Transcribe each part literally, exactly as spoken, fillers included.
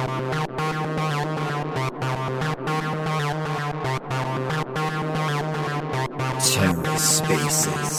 TerraSpaces.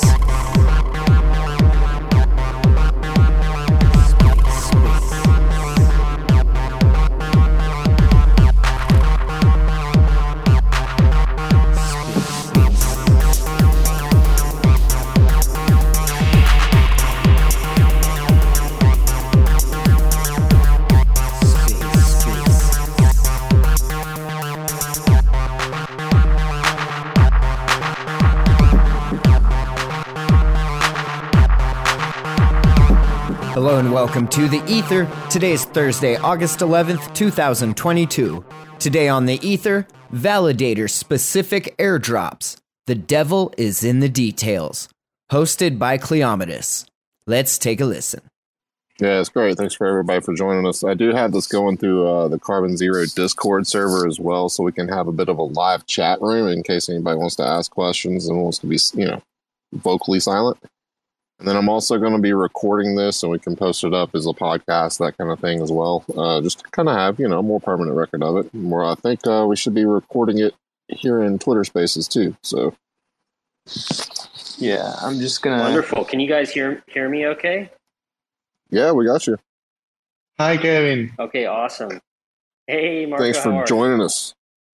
Hello and welcome to The Ether. Today is Thursday, August eleventh, twenty twenty-two. Today on The Ether, validator-specific airdrops. The devil is in the details. Hosted by Cleometis. Let's take a listen. Yeah, it's great. Thanks for everybody for joining us. I do have this going through uh, the Carbon Zero Discord server as well, so we can have a bit of a live chat room in case anybody wants to ask questions and wants to be, you know, vocally silent. And then I'm also going to be recording this so we can post it up as a podcast, that kind of thing as well. Uh, just to kind of have, you know, more permanent record of it. More, I think uh, we should be recording it here in Twitter Spaces too. So, yeah, I'm just going to... Wonderful. Can you guys hear hear me okay? Yeah, we got you. Hi, Kevin. Okay, awesome. Hey, Marco. Thanks for joining us.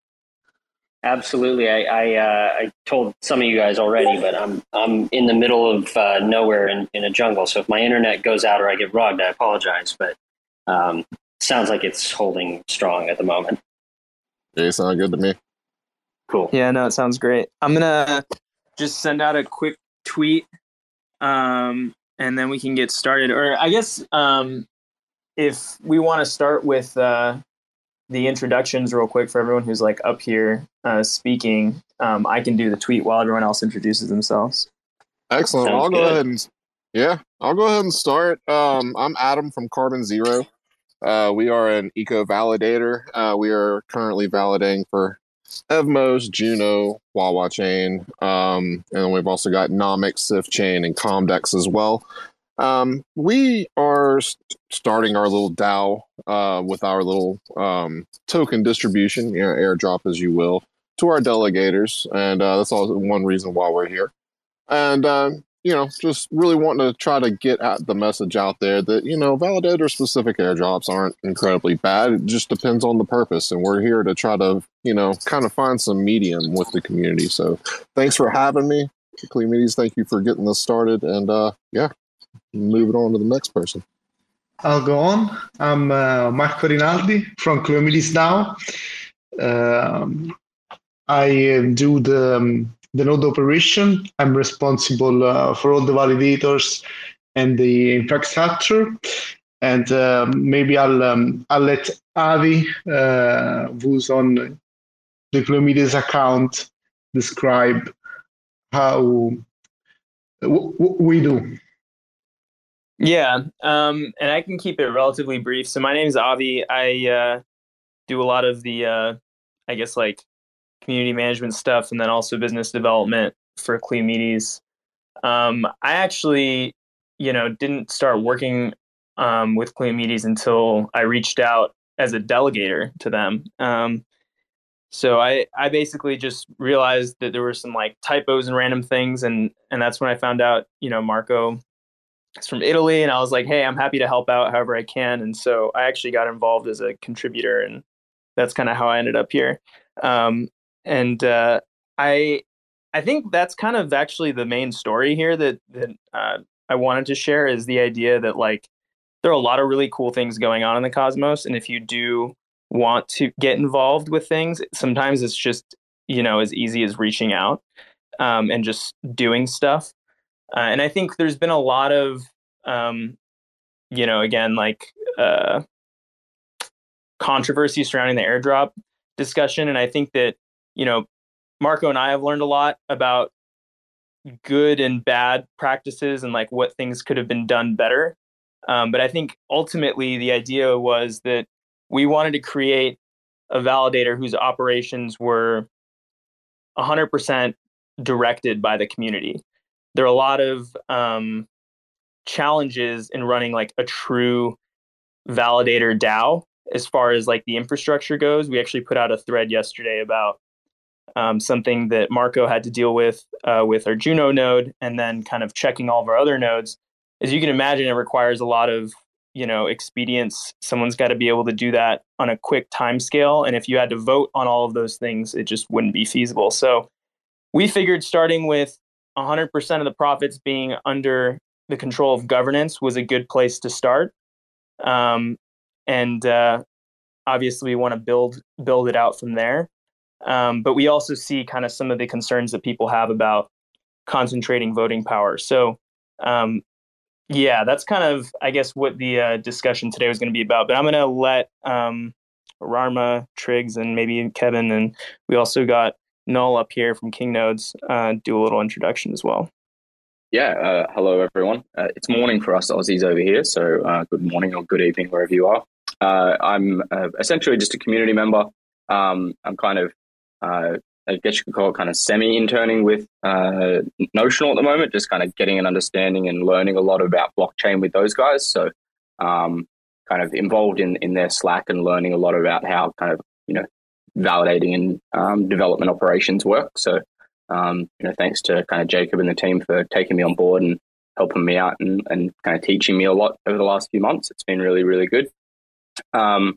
Absolutely. I I, uh, I told some of you guys already, but I'm I'm in the middle of uh, nowhere in, in a jungle. So if my internet goes out or I get rugged, I apologize. But um, sounds like it's holding strong at the moment. Yeah, you sound good to me. Cool. Yeah, no, it sounds great. I'm gonna just send out a quick tweet, um, and then we can get started. Or I guess um, if we want to start with uh, the introductions real quick for everyone who's like up here uh, speaking, um, I can do the tweet while everyone else introduces themselves. Excellent. Sounds I'll go good. ahead and yeah, I'll go ahead and start. Um, I'm Adam from Carbon Zero. Uh, we are an eco validator. Uh, we are currently validating for Evmos, Juno, Wawa Chain, um, and we've also got Nomic, Sif Chain, and Comdex as well. Um, we are st- starting our little DAO uh, with our little um, token distribution, you know, airdrop as you will, to our delegators, and uh, that's also one reason why we're here. And uh, you know, just really wanting to try to get out the message out there that, you know, validator-specific airdrops aren't incredibly bad. It just depends on the purpose, and we're here to try to, you know, kind of find some medium with the community. So, thanks for having me, Cleometis. Thank you for getting this started, and uh, yeah. Move it on to the next person. I'll go on. I'm uh, Marco Rinaldi from Cleometis DAO. Um, I uh, do the, um, the node operation. I'm responsible uh, for all the validators and the infrastructure. And uh, maybe I'll um, I'll let Avi, uh, who's on the Cleometis account, describe how w- w- we do. Yeah, um, and I can keep it relatively brief. So my name is Avi. I uh, do a lot of the, uh, I guess, like community management stuff, and then also business development for Cleometis. Um, I actually, you know, didn't start working um, with Cleometis until I reached out as a delegator to them. Um, so I, I basically just realized that there were some like typos and random things, and and that's when I found out, you know, Marco. It's from Italy, and I was like, hey, I'm happy to help out however I can. And so I actually got involved as a contributor, and that's kind of how I ended up here. Um, and uh, I I think that's kind of actually the main story here that, that uh, I wanted to share, is the idea that like there are a lot of really cool things going on in the cosmos. And if you do want to get involved with things, sometimes it's just, you know, as easy as reaching out um, and just doing stuff. Uh, and I think there's been a lot of, um, you know, again, like uh, controversy surrounding the airdrop discussion. And I think that, you know, Marco and I have learned a lot about good and bad practices and like what things could have been done better. Um, but I think ultimately the idea was that we wanted to create a validator whose operations were one hundred percent directed by the community. There are a lot of um, challenges in running like a true validator DAO. as far as like the infrastructure goes. We actually put out a thread yesterday about um, something that Marco had to deal with uh, with our Juno node, and then kind of checking all of our other nodes. As you can imagine, it requires a lot of, you know, expedience. Someone's got to be able to do that on a quick time scale. And if you had to vote on all of those things, it just wouldn't be feasible. So we figured starting with one hundred percent of the profits being under the control of governance was a good place to start. Um, and uh, obviously we want to build build it out from there. Um, but we also see kind of some of the concerns that people have about concentrating voting power. So um, yeah, that's kind of, I guess, what the uh, discussion today was going to be about. But I'm going to let um, Rarma, Triggs, and maybe Kevin, and we also got Null up here from King Nodes, uh, do a little introduction as well. Yeah, uh, hello everyone. Uh, it's morning for us Aussies over here, so uh, good morning or good evening wherever you are. Uh, I'm uh, essentially just a community member. Um, I'm kind of, uh, I guess you could call it kind of semi-interning with uh, Notional at the moment, just kind of getting an understanding and learning a lot about blockchain with those guys. So um, kind of involved in, in their Slack and learning a lot about how kind of, you know, validating and um, development operations work. So, um, you know, thanks to kind of Jacob and the team for taking me on board and helping me out and, and kind of teaching me a lot over the last few months. It's been really, really good. Um,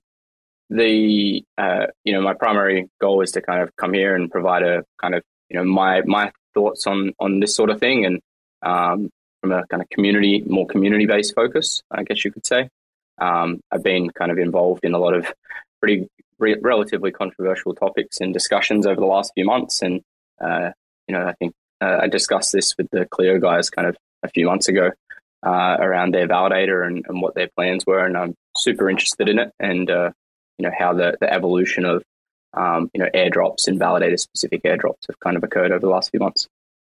the, uh, you know, my primary goal is to kind of come here and provide a kind of, you know, my, my thoughts on, on this sort of thing. And um, from a kind of community, more community-based focus, I guess you could say. Um, I've been kind of involved in a lot of pretty re- relatively controversial topics and discussions over the last few months. And, uh, you know, I think uh, I discussed this with the Clio guys kind of a few months ago uh, around their validator and, and what their plans were. And I'm super interested in it and, uh, you know, how the, the evolution of, um, you know, airdrops and validator-specific airdrops have kind of occurred over the last few months.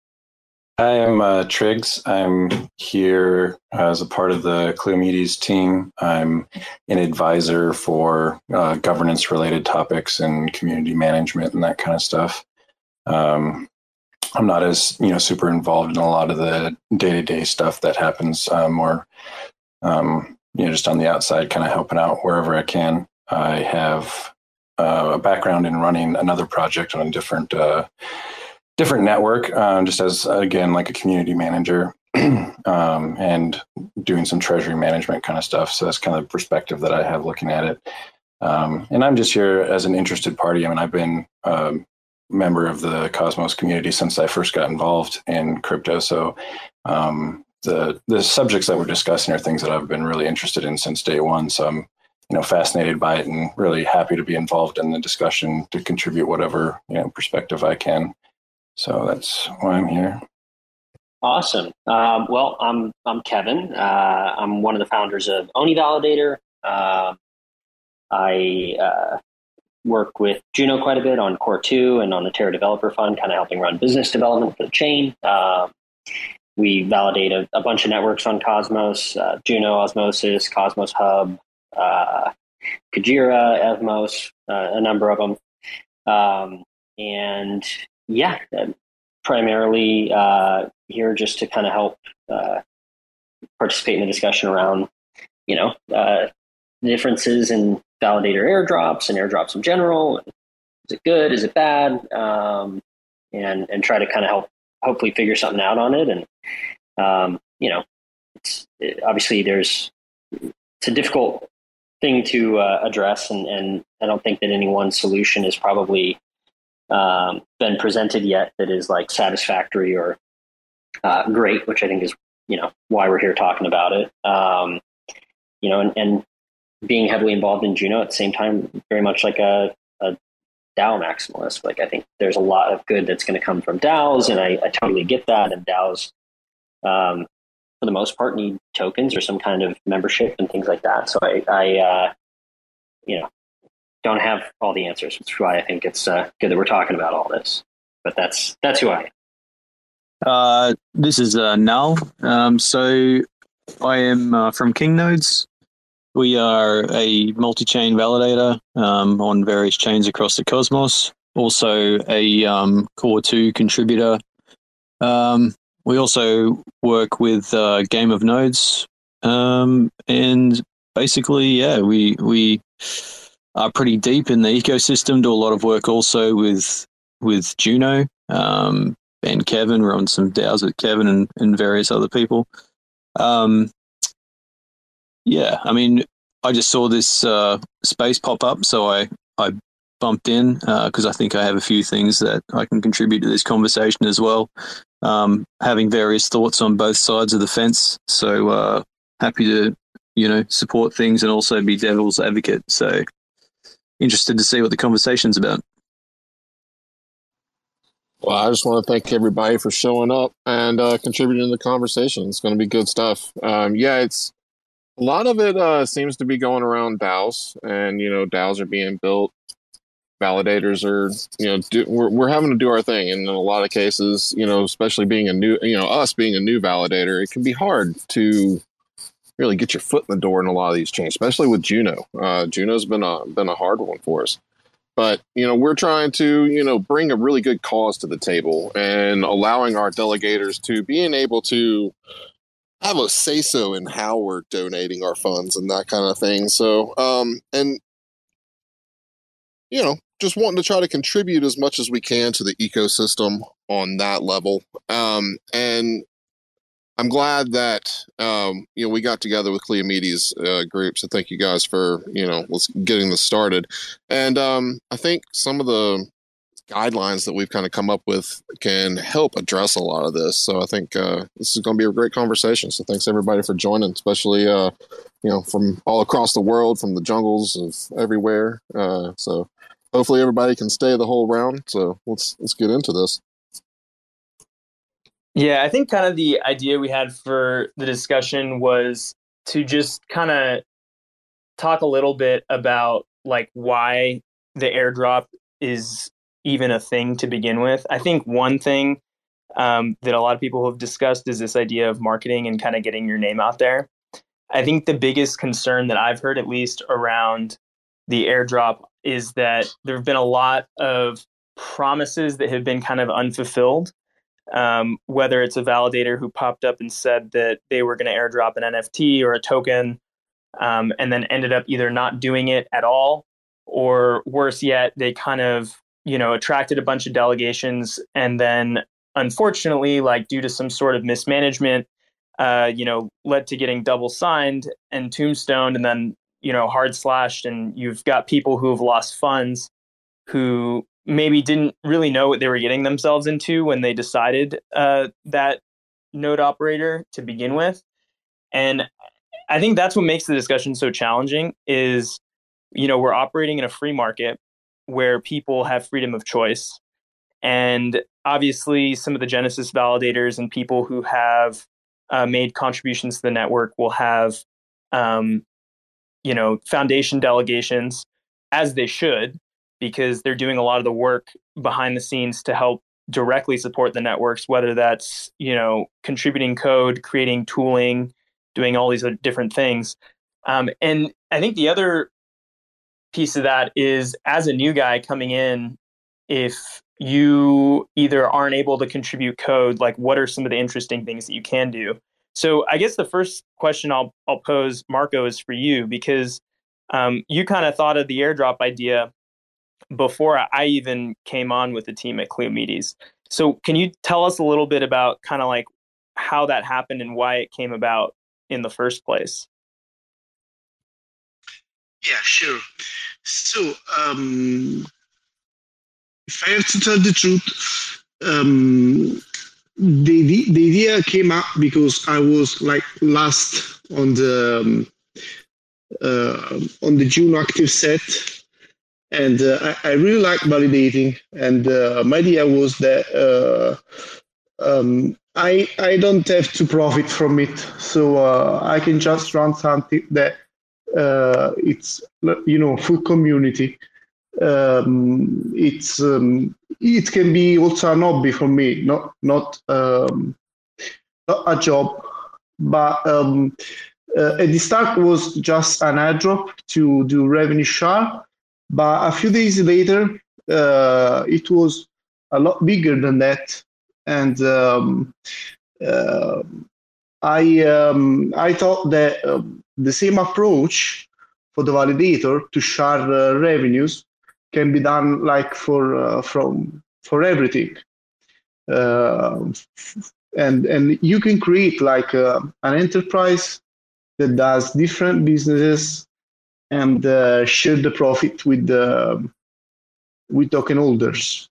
I am uh, Triggs. I'm here as a part of the Cleomedes team. I'm an advisor for uh, governance-related topics and community management and that kind of stuff. Um, I'm not as, you know, super involved in a lot of the day-to-day stuff that happens, uh, more, um, you know, just on the outside, kind of helping out wherever I can. I have uh, a background in running another project on a different uh, different network, um, just as, again, like a community manager um, and doing some treasury management kind of stuff. So that's kind of the perspective that I have looking at it. Um, and I'm just here as an interested party. I mean, I've been a member of the Cosmos community since I first got involved in crypto. So um, the the subjects that we're discussing are things that I've been really interested in since day one. So I'm, you know, fascinated by it and really happy to be involved in the discussion to contribute whatever, you know, perspective I can. So that's why I'm here. Awesome. Um, well, I'm I'm Kevin. Uh, I'm one of the founders of Oni Validator. Uh, I uh, work with Juno quite a bit on Core two and on the Terra Developer Fund, kind of helping run business development for the chain. Uh, we validate a, a bunch of networks on Cosmos, uh, Juno, Osmosis, Cosmos Hub, uh, Kujira, Evmos, uh, a number of them. Um, and yeah, primarily uh, here just to kind of help uh, participate in the discussion around, you know, uh, differences in validator airdrops and airdrops in general. Is it good? Is it bad? Um, and and try to kind of help, hopefully figure something out on it. And um, you know, it's it, obviously there's it's a difficult thing to uh, address, and and I don't think that any one solution is probably Um, been presented yet that is like satisfactory or uh, great, which I think is, you know, why we're here talking about it. Um, you know, and, and being heavily involved in Juno at the same time, very much like a, a DAO maximalist. Like I think there's a lot of good that's going to come from DAOs, and I, I totally get that. And DAOs, um, for the most part, need tokens or some kind of membership and things like that. So I, I uh, you know, don't have all the answers, which is why I think it's uh, good that we're talking about all this. But that's that's who I am. Uh, this is uh, Null. Um, so I am uh, from King Nodes. We are a multi-chain validator um, on various chains across the Cosmos. Also a um, Core two contributor. Um, we also work with uh, Game of Nodes. Um, and basically, yeah, we... we are pretty deep in the ecosystem, do a lot of work also with with Juno um, and Kevin. We're on some DAOs with Kevin and, and various other people. Um, yeah, I mean, I just saw this uh, space pop up, so I, I bumped in because uh, I think I have a few things that I can contribute to this conversation as well. Um, having various thoughts on both sides of the fence, so uh, happy to, you know, support things and also be devil's advocate. So interested to see what the conversation's about. Well, I just want to thank everybody for showing up and uh, contributing to the conversation. It's going to be good stuff. Um, yeah, it's a lot of it uh, seems to be going around DAOs, and you know, DAOs are being built. Validators are, you know, do, we're we're having to do our thing, and in a lot of cases, you know, especially being a new, you know, us being a new validator, it can be hard to really get your foot in the door in a lot of these chains, especially with Juno. Uh, Juno's been a been a hard one for us. But, you know, we're trying to, you know, bring a really good cause to the table and allowing our delegators to being able to have a say-so in how we're donating our funds and that kind of thing. So, um, and, you know, just wanting to try to contribute as much as we can to the ecosystem on that level. Um, and I'm glad that, um, you know, we got together with Cleomedes uh, group. So thank you guys for, you know, let's getting this started. And um, I think some of the guidelines that we've kind of come up with can help address a lot of this. So I think uh, this is going to be a great conversation. So thanks everybody for joining, especially, uh, you know, from all across the world, from the jungles of everywhere. Uh, so hopefully everybody can stay the whole round. So let's, let's get into this. Yeah, I think kind of the idea we had for the discussion was to just kind of talk a little bit about like why the airdrop is even a thing to begin with. I think one thing um, that a lot of people have discussed is this idea of marketing and kind of getting your name out there. I think the biggest concern that I've heard, at least around the airdrop, is that there have been a lot of promises that have been kind of unfulfilled. Um, whether it's a validator who popped up and said that they were going to airdrop an N F T or a token, um, and then ended up either not doing it at all, or worse yet, they kind of, you know, attracted a bunch of delegations and then unfortunately, like due to some sort of mismanagement, uh, you know, led to getting double signed and tombstoned and then, you know, hard slashed. And you've got people who have lost funds who maybe didn't really know what they were getting themselves into when they decided uh, that node operator to begin with. And I think that's what makes the discussion so challenging is, you know, we're operating in a free market where people have freedom of choice. And obviously some of the Genesis validators and people who have uh, made contributions to the network will have, um, you know, foundation delegations, as they should, because they're doing a lot of the work behind the scenes to help directly support the networks, whether that's, you know, contributing code, creating tooling, doing all these different things. Um, and I think the other piece of that is, as a new guy coming in, if you either aren't able to contribute code, like what are some of the interesting things that you can do? So I guess the first question I'll, I'll pose, Marco, is for you, because um, you kind of thought of the airdrop idea before I even came on with the team at Cleomedes. So can you tell us a little bit about kind of like how that happened and why it came about in the first place? Yeah, sure. So, um, if I have to tell the truth, um, the, the the idea came up because I was like last on the um, uh, on the Juno active set. And uh, I, I really like validating, and uh, my idea was that uh, um, I I don't have to profit from it, so uh, I can just run something that uh, it's you know full community. Um, it's um, it can be also an hobby for me, not not um, not a job, but um, uh, at the start was just an airdrop to do revenue share. But a few days later, uh, it was a lot bigger than that, and um, uh, I um, I thought that uh, the same approach for the validator to share uh, revenues can be done like for uh, from for everything. Uh, and and you can create like uh, an enterprise that does different businesses and uh, share the profit with the with token holders.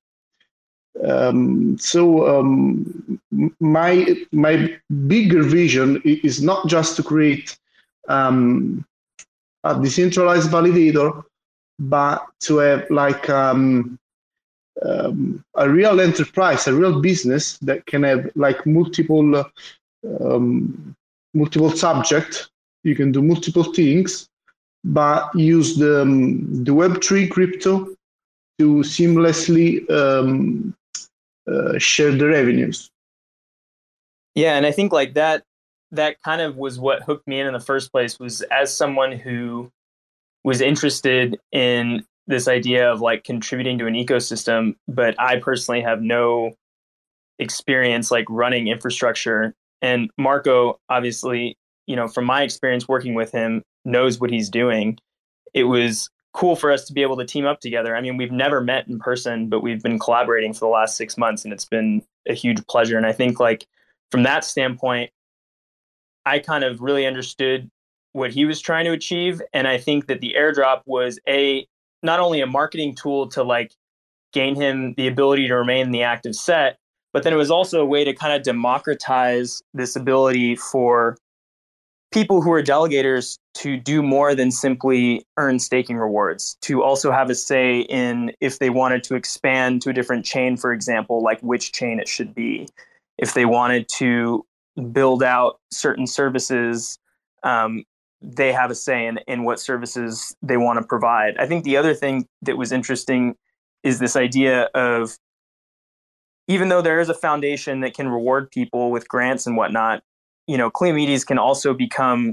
Um, so um, my my bigger vision is not just to create um, a decentralized validator, but to have like um, um, a real enterprise, a real business that can have like multiple uh, um, multiple subjects. You can do multiple things, but use the um, the Web three crypto to seamlessly um, uh, share the revenues. Yeah, and I think like that that kind of was what hooked me in in the first place, was as someone who was interested in this idea of like contributing to an ecosystem, but I personally have no experience like running infrastructure. And Marco, obviously, you know, from my experience working with him, knows what he's doing. It was cool for us to be able to team up together. I mean, we've never met in person, but we've been collaborating for the last six months, and it's been a huge pleasure. And I think like from that standpoint, I kind of really understood what he was trying to achieve. And I think that the airdrop was a not only a marketing tool to like gain him the ability to remain in the active set, but then it was also a way to kind of democratize this ability for people who are delegators to do more than simply earn staking rewards, to also have a say in if they wanted to expand to a different chain, for example, like which chain it should be. If they wanted to build out certain services, um, they have a say in, in what services they want to provide. I think the other thing that was interesting is this idea of, even though there is a foundation that can reward people with grants and whatnot, you know, Cleomedes can also become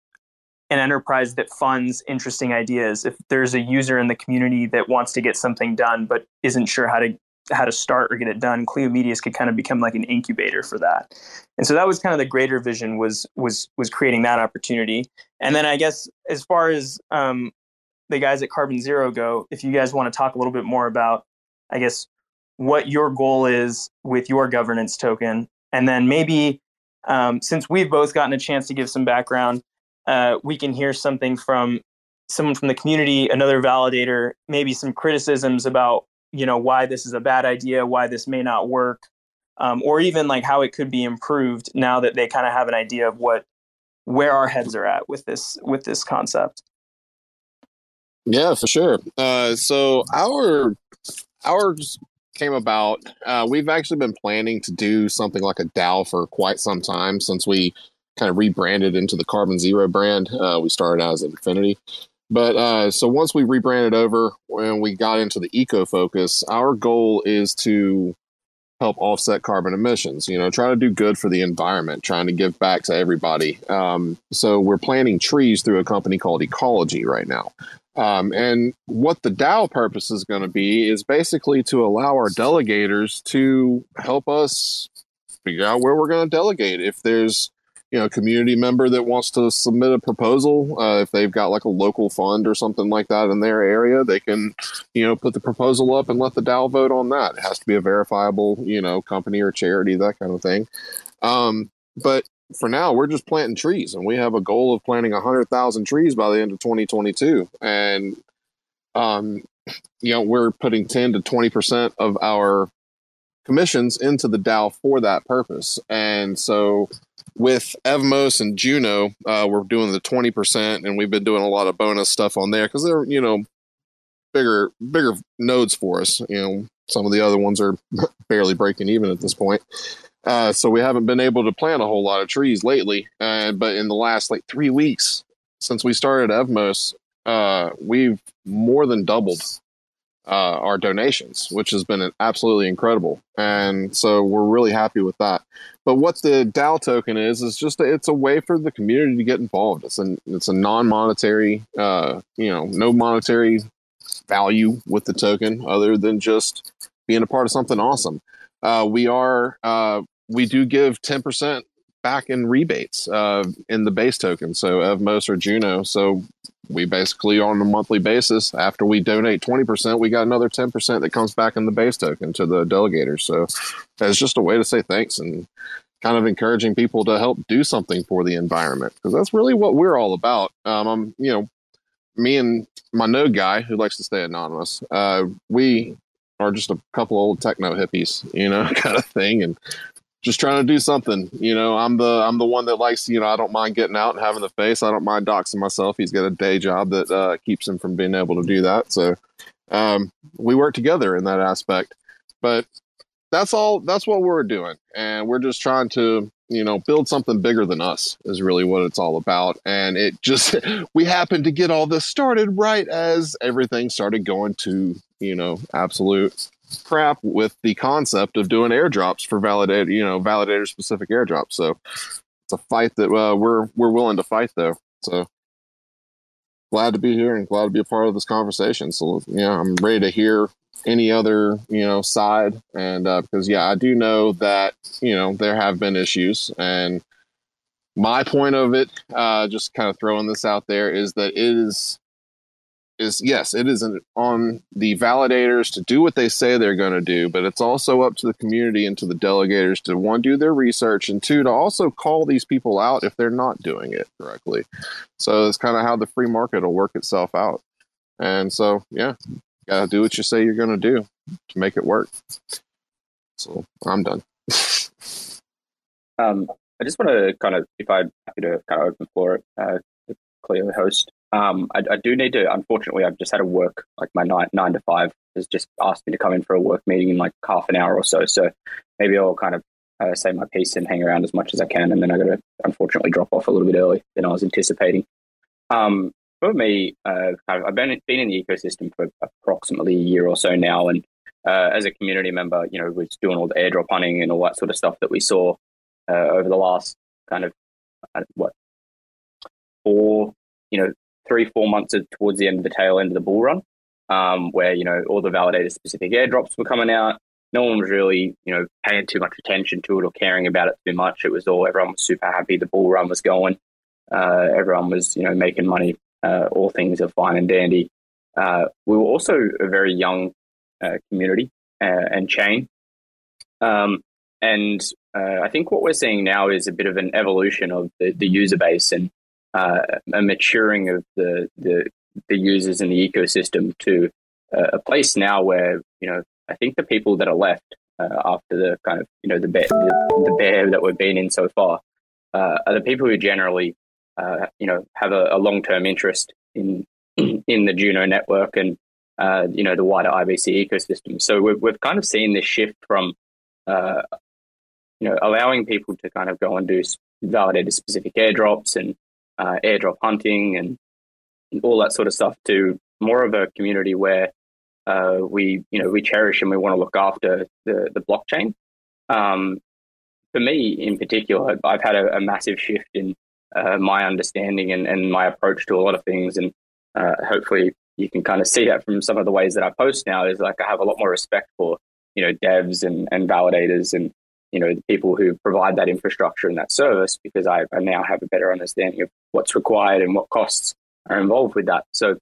an enterprise that funds interesting ideas. If there's a user in the community that wants to get something done but isn't sure how to how to start or get it done, Cleomedes could kind of become like an incubator for that. And so that was kind of the greater vision, was was was creating that opportunity. And then I guess as far as um, the guys at Carbon Zero go, if you guys want to talk a little bit more about, I guess, what your goal is with your governance token, and then maybe um, since we've both gotten a chance to give some background, uh, we can hear something from someone from the community, another validator, maybe some criticisms about, you know, why this is a bad idea, why this may not work, um, or even like how it could be improved now that they kind of have an idea of what where our heads are at with this with this concept. Yeah, for sure. Uh, so our ours came about. Uh, we've actually been planning to do something like a DAO for quite some time, since we kind of rebranded into the Carbon Zero brand. Uh, we started out as Infinity. But uh, so once we rebranded over and we got into the eco focus, our goal is to help offset carbon emissions, you know, try to do good for the environment, trying to give back to everybody. Um, so we're planting trees through a company called Ecology right now. Um, and what the DAO purpose is going to be is basically to allow our delegators to help us figure out where we're going to delegate. If there's, you know, a community member that wants to submit a proposal, uh, if they've got like a local fund or something like that in their area, they can, you know, put the proposal up and let the DAO vote on that. It has to be a verifiable, you know, company or charity, that kind of thing. Um, but for now, we're just planting trees, and we have a goal of planting one hundred thousand trees by the end of twenty twenty-two. And, um, you know, we're putting ten to twenty percent of our commissions into the DAO for that purpose. And so with Evmos and Juno, uh, we're doing the twenty percent, and we've been doing a lot of bonus stuff on there because they're, you know, bigger, bigger nodes for us. You know, some of the other ones are barely breaking even at this point. Uh, so we haven't been able to plant a whole lot of trees lately. Uh, but in the last like three weeks since we started Evmos, uh, we've more than doubled uh, our donations, which has been absolutely incredible. And so we're really happy with that. But what the DAO token is, is just, a, it's a way for the community to get involved. It's an, it's a non-monetary, uh, you know, no monetary value with the token other than just being a part of something awesome. Uh, we are, uh, we do give ten percent back in rebates uh, in the base token, so Evmos or Juno. So we basically on a monthly basis, after we donate twenty percent, we got another ten percent that comes back in the base token to the delegators. So that's just a way to say thanks and kind of encouraging people to help do something for the environment, because that's really what we're all about. Um, I'm, you know, me and my node guy who likes to stay anonymous, uh, we are just a couple old techno hippies, you know, kind of thing, and just trying to do something. You know, I'm the I'm the one that likes, you know, I don't mind getting out and having the face. I don't mind doxing myself. He's got a day job that uh, keeps him from being able to do that. So um, we work together in that aspect. But that's all. That's what we're doing, and we're just trying to, you know, build something bigger than us is really what it's all about. And it just, we happened to get all this started right as everything started going to, you know, absolute crap with the concept of doing airdrops for validated, you know, validator specific airdrops. So it's a fight that uh, we're, we're willing to fight though. So glad to be here and glad to be a part of this conversation. So, yeah, I'm ready to hear any other, you know, side. And uh, because, yeah, I do know that, you know, there have been issues, and my point of it, uh, just kind of throwing this out there, is that it is, is yes, it is an, on the validators to do what they say they're going to do, but it's also up to the community and to the delegators to, one, do their research, and two, to also call these people out if they're not doing it correctly. So it's kind of how the free market will work itself out. And so, yeah, gotta do what you say you're going to do to make it work. So I'm done. um, I just want to kind of, if I'm happy to kind of open floor it, uh, to clear the host. Um, I, I do need to, unfortunately, I've just had to work, like my nine, nine to five has just asked me to come in for a work meeting in like half an hour or so. So maybe I'll kind of uh, say my piece and hang around as much as I can. And then I got to unfortunately drop off a little bit early than I was anticipating. Um, for me, uh, I've been, been in the ecosystem for approximately a year or so now. And uh, as a community member, you know, we're doing all the airdrop hunting and all that sort of stuff that we saw uh, over the last kind of, uh, what, four, you know, three, four months of, towards the end of the tail end of the bull run, um, where, you know, all the validator specific airdrops were coming out. No one was really, you know, paying too much attention to it or caring about it too much. It was all, everyone was super happy. The bull run was going. Uh, everyone was, you know, making money. Uh, all things are fine and dandy. Uh, we were also a very young uh, community uh, and chain. Um, and uh, I think what we're seeing now is a bit of an evolution of the, the user base and uh, a maturing of the, the the users in the ecosystem to uh, a place now where, you know, I think the people that are left uh, after the kind of, you know, the bear, the, the bear that we've been in so far uh, are the people who generally Uh, you know, have a, a long-term interest in in the Juno network and uh, you know, the wider I B C ecosystem. So we've we've kind of seen this shift from uh, you know, allowing people to kind of go and do validated specific airdrops and uh, airdrop hunting and, and all that sort of stuff to more of a community where uh, we you know we cherish and we want to look after the the blockchain. Um, for me, in particular, I've had a, a massive shift in Uh, my understanding and, and my approach to a lot of things. And uh, hopefully you can kind of see that from some of the ways that I post now is like I have a lot more respect for, you know, devs and, and validators and, you know, the people who provide that infrastructure and that service, because I, I now have a better understanding of what's required and what costs are involved with that. So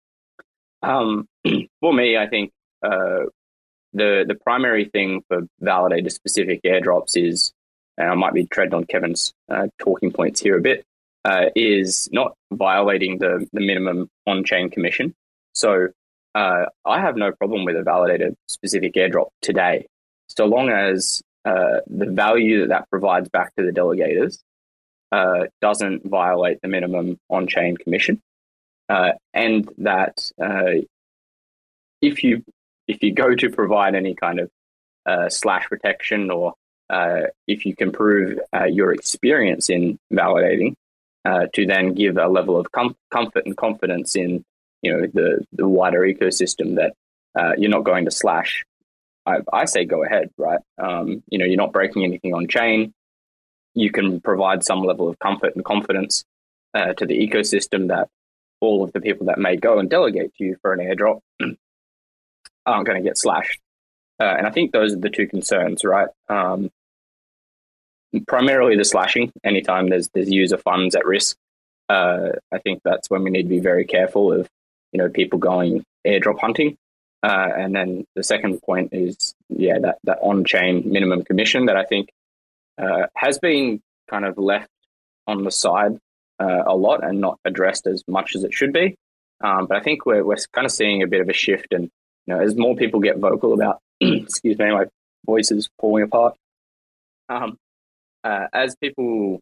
um, for me, I think uh, the, the primary thing for validator specific airdrops is, and I might be treading on Kevin's uh, talking points here a bit, uh, is not violating the, the minimum on-chain commission. So uh, I have no problem with a validated specific airdrop today, so long as uh, the value that that provides back to the delegators uh, doesn't violate the minimum on-chain commission, uh, and that uh, if you if you go to provide any kind of uh, slash protection or Uh, if you can prove uh, your experience in validating, uh, to then give a level of com- comfort and confidence in, you know, the, the wider ecosystem that uh, you're not going to slash, I, I say go ahead, right? Um, you know, you're not breaking anything on chain. You can provide some level of comfort and confidence uh, to the ecosystem that all of the people that may go and delegate to you for an airdrop aren't going to get slashed. Uh, and I think those are the two concerns, right? Um, primarily the slashing, anytime there's there's user funds at risk, uh, I think that's when we need to be very careful of, you know, people going airdrop hunting. Uh, and then the second point is, yeah, that, that on-chain minimum commission that I think uh, has been kind of left on the side uh, a lot and not addressed as much as it should be. Um, but I think we're we're kind of seeing a bit of a shift, and you know, as more people get vocal about, excuse me, my voice is falling apart. Um, uh, as people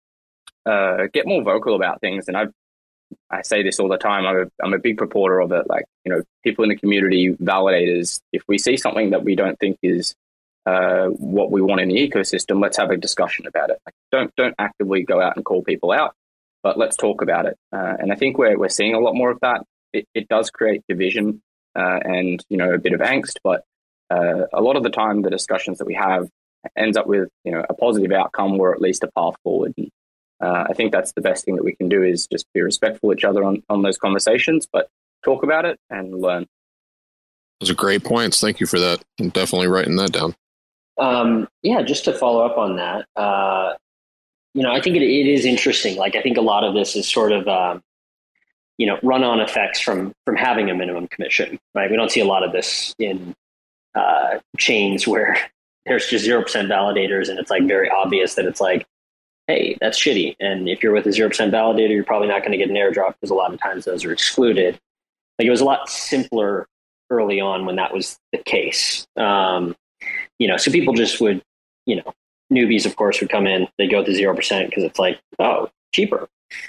uh, get more vocal about things, and I I say this all the time, I'm a, I'm a big proponent of it. Like, you know, people in the community, validators, if we see something that we don't think is uh, what we want in the ecosystem, let's have a discussion about it. Like, don't don't actively go out and call people out, but let's talk about it. Uh, and I think we're we're seeing a lot more of that. It, it does create division uh, and, you know, a bit of angst, but uh, a lot of the time the discussions that we have ends up with, you know, a positive outcome or at least a path forward. And, uh, I think that's the best thing that we can do, is just be respectful of each other on, on those conversations, but talk about it and learn. Those are great points. Thank you for that. I'm definitely writing that down. Um, yeah, just to follow up on that, uh, you know, I think it, it is interesting. Like, I think a lot of this is sort of, um, you know, run-on effects from from having a minimum commission, right? We don't see a lot of this in uh, chains where there's just zero percent validators, and it's like very obvious that it's like, hey, that's shitty. And if you're with a zero percent validator, you're probably not going to get an airdrop, because a lot of times those are excluded. Like, it was a lot simpler early on when that was the case. Um, you know, so people just would, you know, newbies, of course, would come in, they go to zero percent because it's like, oh, cheaper.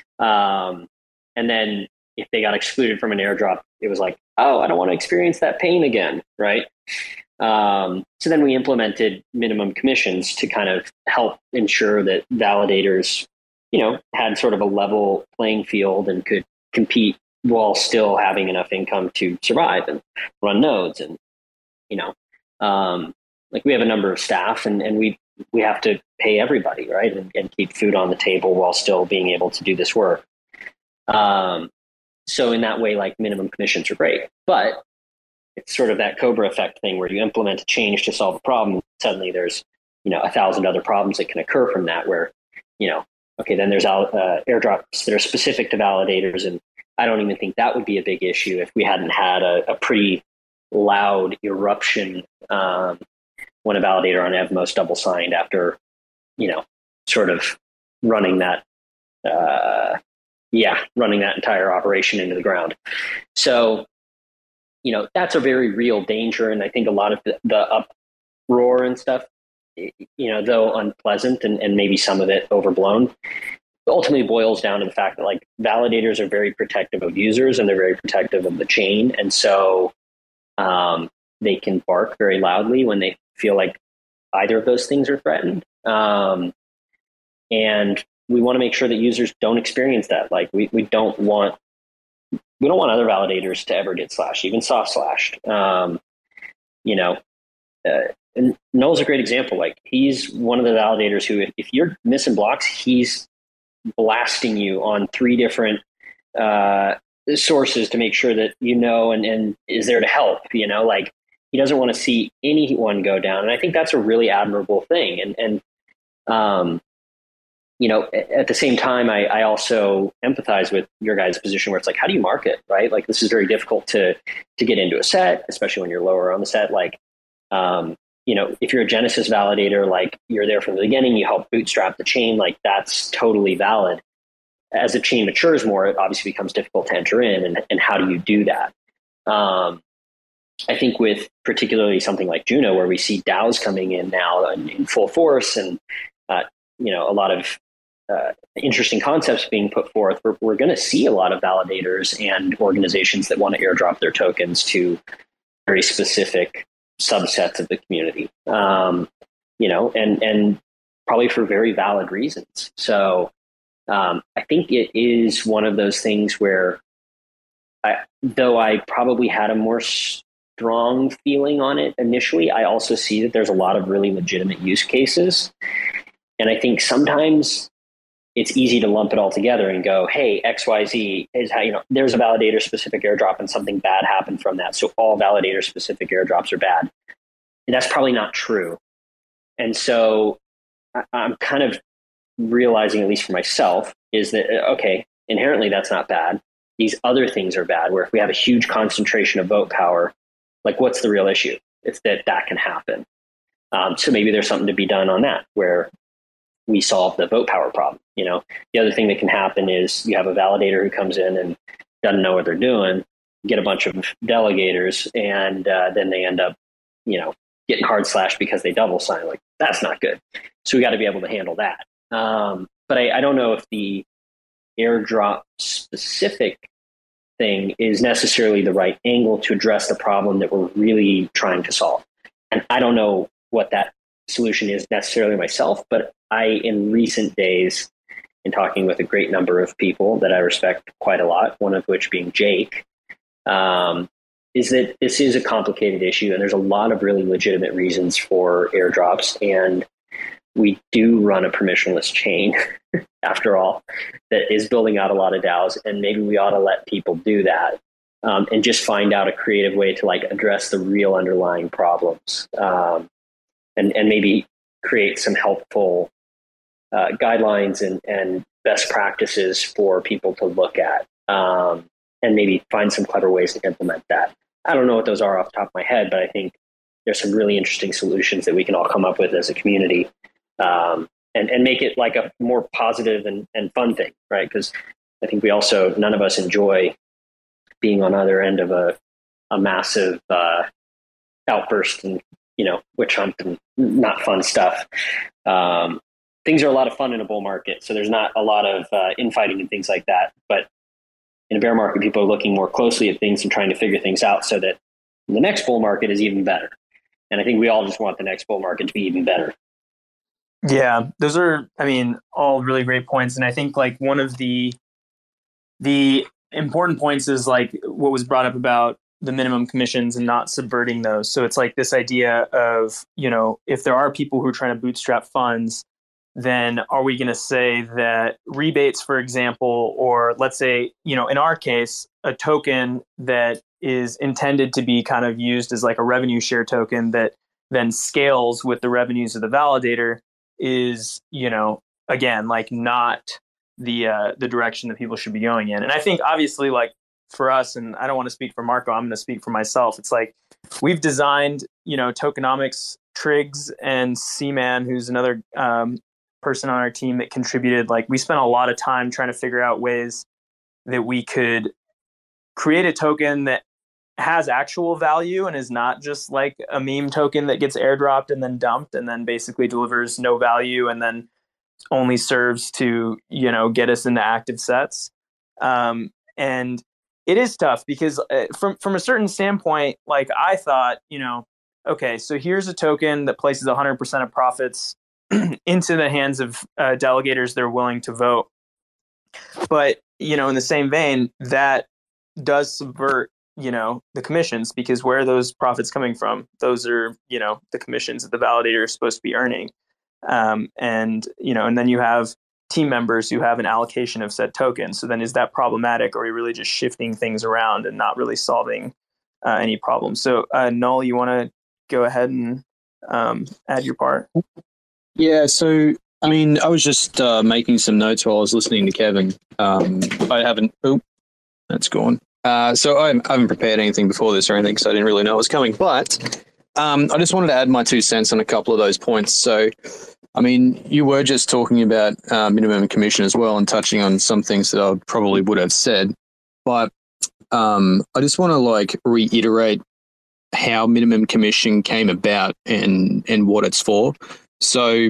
Um, and then if they got excluded from an airdrop, it was like, oh, I don't want to experience that pain again, right? Um, so then we implemented minimum commissions to kind of help ensure that validators, you know, had sort of a level playing field and could compete while still having enough income to survive and run nodes. And, you know, um, like, we have a number of staff, and, and we we have to pay everybody, right? And, and keep food on the table while still being able to do this work. Um, so in that way, like, minimum commissions are great, but it's sort of that Cobra effect thing where you implement a change to solve a problem. Suddenly there's, you know, a thousand other problems that can occur from that, where, you know, okay, then there's uh, airdrops that are specific to validators. And I don't even think that would be a big issue if we hadn't had a, a pretty loud eruption um, when a validator on Evmos double signed after, you know, sort of running that, uh, yeah, running that entire operation into the ground. So, you know, that's a very real danger. And I think a lot of the, the uproar and stuff, you know, though unpleasant and, and maybe some of it overblown, ultimately boils down to the fact that, like, validators are very protective of users, and they're very protective of the chain. And so um, they can bark very loudly when they feel like either of those things are threatened. Um, and we want to make sure that users don't experience that. Like, we, we don't want, we don't want other validators to ever get slashed, even soft slashed. Um, you know, uh, and Noel's a great example. Like, he's one of the validators who, if, if you're missing blocks, he's blasting you on three different uh, sources to make sure that, you know, and, and is there to help, you know, like, he doesn't want to see anyone go down. And I think that's a really admirable thing. And, and um, you know, at the same time, I, I also empathize with your guys' position where it's like, how do you market, right? Like, this is very difficult to to get into a set, especially when you're lower on the set. Like, um, you know, if you're a Genesis validator, like, you're there from the beginning, you help bootstrap the chain, like, that's totally valid. As the chain matures more, it obviously becomes difficult to enter in. And, and how do you do that? Um, I think with particularly something like Juno, where we see DAOs coming in now in, in full force, and, uh, you know, a lot of uh, interesting concepts being put forth, we're, we're going to see a lot of validators and organizations that want to airdrop their tokens to very specific subsets of the community, um, you know, and, and probably for very valid reasons. So um, I think it is one of those things where, I, though I probably had a more strong feeling on it initially, I also see that there's a lot of really legitimate use cases. And I think sometimes it's easy to lump it all together and go, hey, X Y Z is how, you know, there's a validator specific airdrop and something bad happened from that, so all validator specific airdrops are bad. And that's probably not true. And so I, I'm kind of realizing, at least for myself, is that, okay, inherently that's not bad. These other things are bad, where if we have a huge concentration of vote power, like what's the real issue? It's that that can happen. Um, so maybe there's something to be done on that, where we solve the vote power problem. You know, the other thing that can happen is you have a validator who comes in and doesn't know what they're doing, get a bunch of delegators, and uh, then they end up, you know, getting hard slashed because they double sign. Like, that's not good. So we got to be able to handle that. Um, but I, I don't know if the airdrop specific thing is necessarily the right angle to address the problem that we're really trying to solve. And I don't know what that solution is necessarily myself, but I, in recent days, in talking with a great number of people that I respect quite a lot, one of which being Jake, um, is that this is a complicated issue, and there's a lot of really legitimate reasons for airdrops. And we do run a permissionless chain, after all, that is building out a lot of DAOs, and maybe we ought to let people do that um, and just find out a creative way to like address the real underlying problems, um, and and maybe create some helpful uh, guidelines and, and best practices for people to look at, um, and maybe find some clever ways to implement that. I don't know what those are off the top of my head, but I think there's some really interesting solutions that we can all come up with as a community. Um, and, and make it like a more positive and, and fun thing, right? Because I think we also, none of us enjoy being on either end of a, a massive uh, outburst and, you know, witch hunt and not fun stuff. Um, things are a lot of fun in a bull market, so there's not a lot of uh, infighting and things like that. But in a bear market, people are looking more closely at things and trying to figure things out so that the next bull market is even better. And I think we all just want the next bull market to be even better. Yeah, those are, I mean, all really great points. And I think like one of the the important points is like what was brought up about the minimum commissions and not subverting those. So it's like this idea of, you know, if there are people who are trying to bootstrap funds, then are we going to say that rebates, for example, or let's say, you know, in our case, a token that is intended to be kind of used as like a revenue share token that then scales with the revenues of the validator is, you know, again, like not the uh, the direction that people should be going in. And I think obviously like for us, and I don't want to speak for Marco, I'm going to speak for myself. It's like we've designed, you know, tokenomics, Triggs and C-Man, who's another um, person on our team that contributed. Like we spent a lot of time trying to figure out ways that we could create a token that has actual value and is not just like a meme token that gets airdropped and then dumped and then basically delivers no value and then only serves to, you know, get us into active sets. Um, and it is tough because uh, from, from a certain standpoint, like I thought, you know, okay, so here's a token that places one hundred percent of profits into the hands of uh, delegators that are willing to vote. But, you know, in the same vein, that does subvert, you know, the commissions, because where are those profits coming from? Those are, you know, the commissions that the validator is supposed to be earning. Um, and, you know, and then you have team members who have an allocation of said tokens. So then is that problematic, or are you really just shifting things around and not really solving uh, any problems? So uh, Null, you want to go ahead and um, add your part? Yeah, so I mean, I was just uh, making some notes while I was listening to Kevin. Um, I haven't, oh, that's gone. Uh, so I haven't prepared anything before this or anything, so I didn't really know what was coming. But um, I just wanted to add my two cents on a couple of those points. So, I mean, you were just talking about uh, minimum commission as well and touching on some things that I probably would have said. But um, I just want to like reiterate how minimum commission came about and, and what it's for. So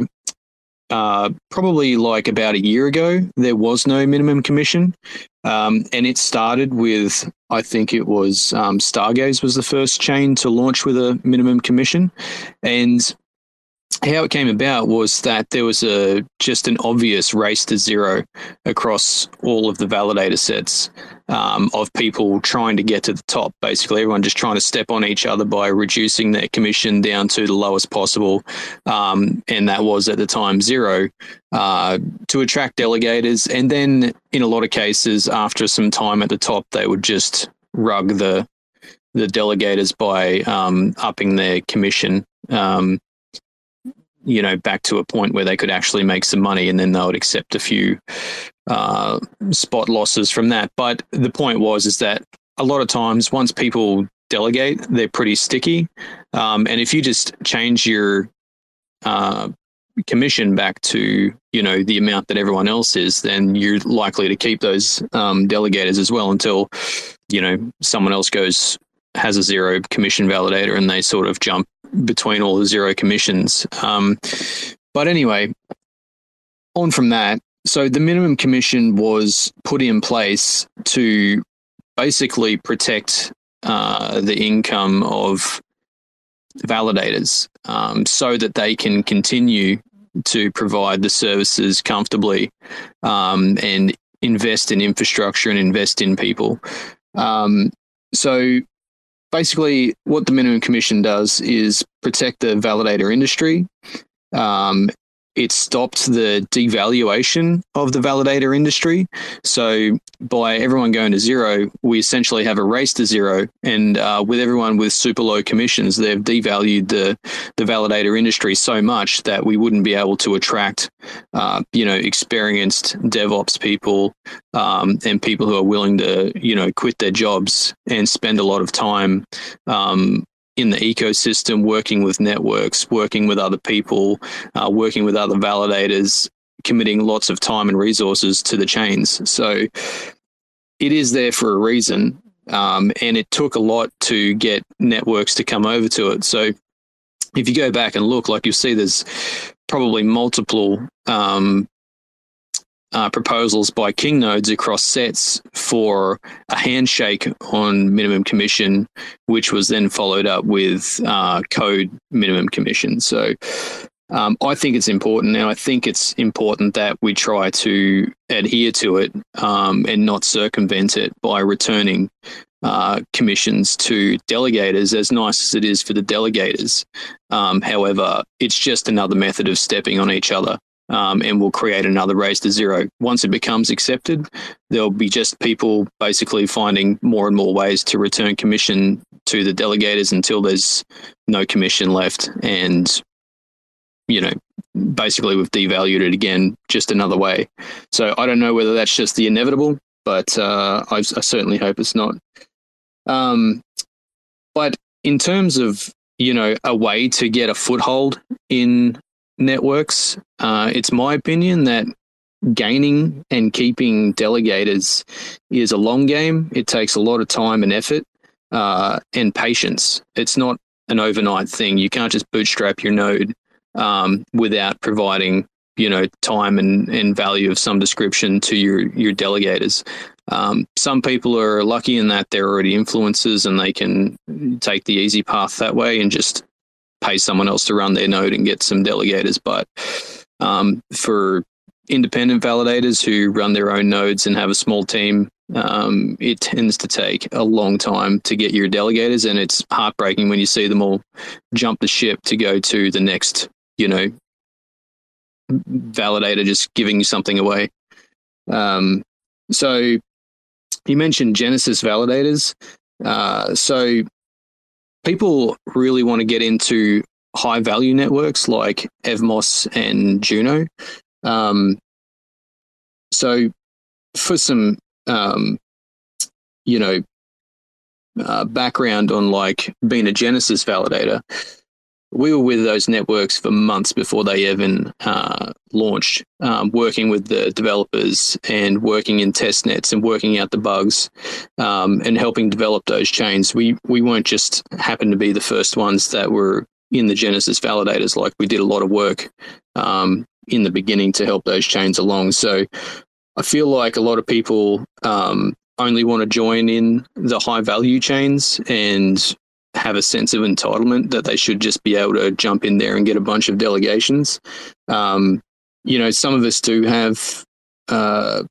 uh, probably like about a year ago, there was no minimum commission. Um, and it started with, I think it was um, Stargaze was the first chain to launch with a minimum commission. And how it came about was that there was a just an obvious race to zero across all of the validator sets um, of people trying to get to the top. Basically, everyone just trying to step on each other by reducing their commission down to the lowest possible. Um, and that was at the time zero uh, to attract delegators. And then in a lot of cases, after some time at the top, they would just rug the, the delegators by um, upping their commission. Um, you know, back to a point where they could actually make some money, and then they would accept a few uh, spot losses from that. But the point was is that a lot of times once people delegate, they're pretty sticky. Um, and if you just change your uh, commission back to, you know, the amount that everyone else is, then you're likely to keep those um, delegators as well until, you know, someone else goes, has a zero commission validator and they sort of jump between all the zero commissions. Um, but anyway, on from that, so the minimum commission was put in place to basically protect uh, the income of validators um, so that they can continue to provide the services comfortably um, and invest in infrastructure and invest in people. Um, so basically what the minimum commission does is protect the validator industry. Um, it stopped the devaluation of the validator industry. So by everyone going to zero, we essentially have a race to zero. And uh, with everyone with super low commissions, they've devalued the, the validator industry so much that we wouldn't be able to attract, uh, you know, experienced DevOps people um, and people who are willing to, you know, quit their jobs and spend a lot of time um, in the ecosystem, working with networks, working with other people, uh, working with other validators, committing lots of time and resources to the chains. So it is there for a reason. Um, and it took a lot to get networks to come over to it. So if you go back and look, like you'll see there's probably multiple um, Uh, proposals by King nodes across sets for a handshake on minimum commission, which was then followed up with uh, code minimum commission. So um, I think it's important. Now, I think it's important that we try to adhere to it um, and not circumvent it by returning uh, commissions to delegators, as nice as it is for the delegators. Um, however, it's just another method of stepping on each other. Um, and will create another race to zero. Once it becomes accepted, there'll be just people basically finding more and more ways to return commission to the delegators until there's no commission left. And, you know, basically we've devalued it again, just another way. So I don't know whether that's just the inevitable, but uh, I, I certainly hope it's not. Um, but in terms of, you know, a way to get a foothold in networks, uh, it's my opinion that gaining and keeping delegators is a long game. It takes a lot of time and effort uh, and patience. It's not an overnight thing. You can't just bootstrap your node um, without providing, you know, time and, and value of some description to your, your delegators. Um, some people are lucky in that they're already influencers and they can take the easy path that way and just pay someone else to run their node and get some delegators. But um, for independent validators who run their own nodes and have a small team, um, it tends to take a long time to get your delegators, and it's heartbreaking when you see them all jump the ship to go to the next, you know, validator just giving you something away. Um, so you mentioned Genesis validators. Uh, so people really want to get into high value networks like Evmos and Juno. Um, so for some, um, you know, uh, background on like being a Genesis validator, we were with those networks for months before they even uh, launched, um, working with the developers and working in test nets and working out the bugs um, and helping develop those chains. We we weren't just happen to be the first ones that were in the Genesis validators. Like, we did a lot of work um, in the beginning to help those chains along. So I feel like a lot of people um, only want to join in the high value chains and have a sense of entitlement that they should just be able to jump in there and get a bunch of delegations. Um, you know, some of us do have uh,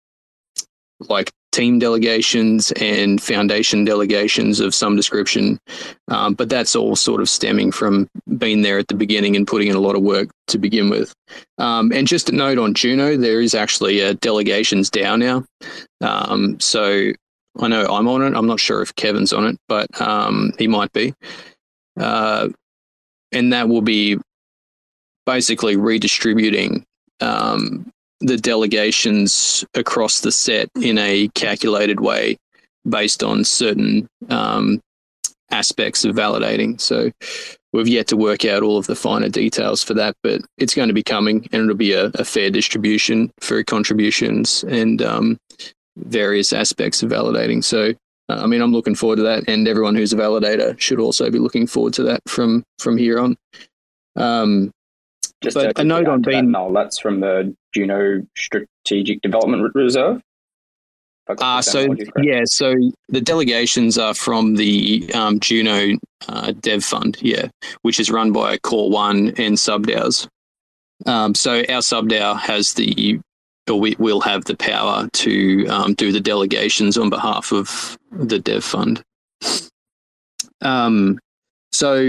like team delegations and foundation delegations of some description, um, but that's all sort of stemming from being there at the beginning and putting in a lot of work to begin with. Um, and just a note on Juno, there is actually a delegations DAO now. Um, so I know I'm on it. I'm not sure if Kevin's on it, but um, he might be. Uh, and that will be basically redistributing um, the delegations across the set in a calculated way based on certain um, aspects of validating. So we've yet to work out all of the finer details for that, but it's going to be coming, and it'll be a, a fair distribution for contributions and um, various aspects of validating. So, uh, I mean, I'm looking forward to that, and everyone who's a validator should also be looking forward to that from from here on. Um, Just but to a note on that, being, Noel, that's from the Juno Strategic Development Reserve. Uh, so yeah, so the delegations are from the um, Juno uh, Dev Fund, yeah, which is run by Core One and SubDAOs. Um, so our SubDAO has the, or we will have the power to um, do the delegations on behalf of the Dev Fund. Um, so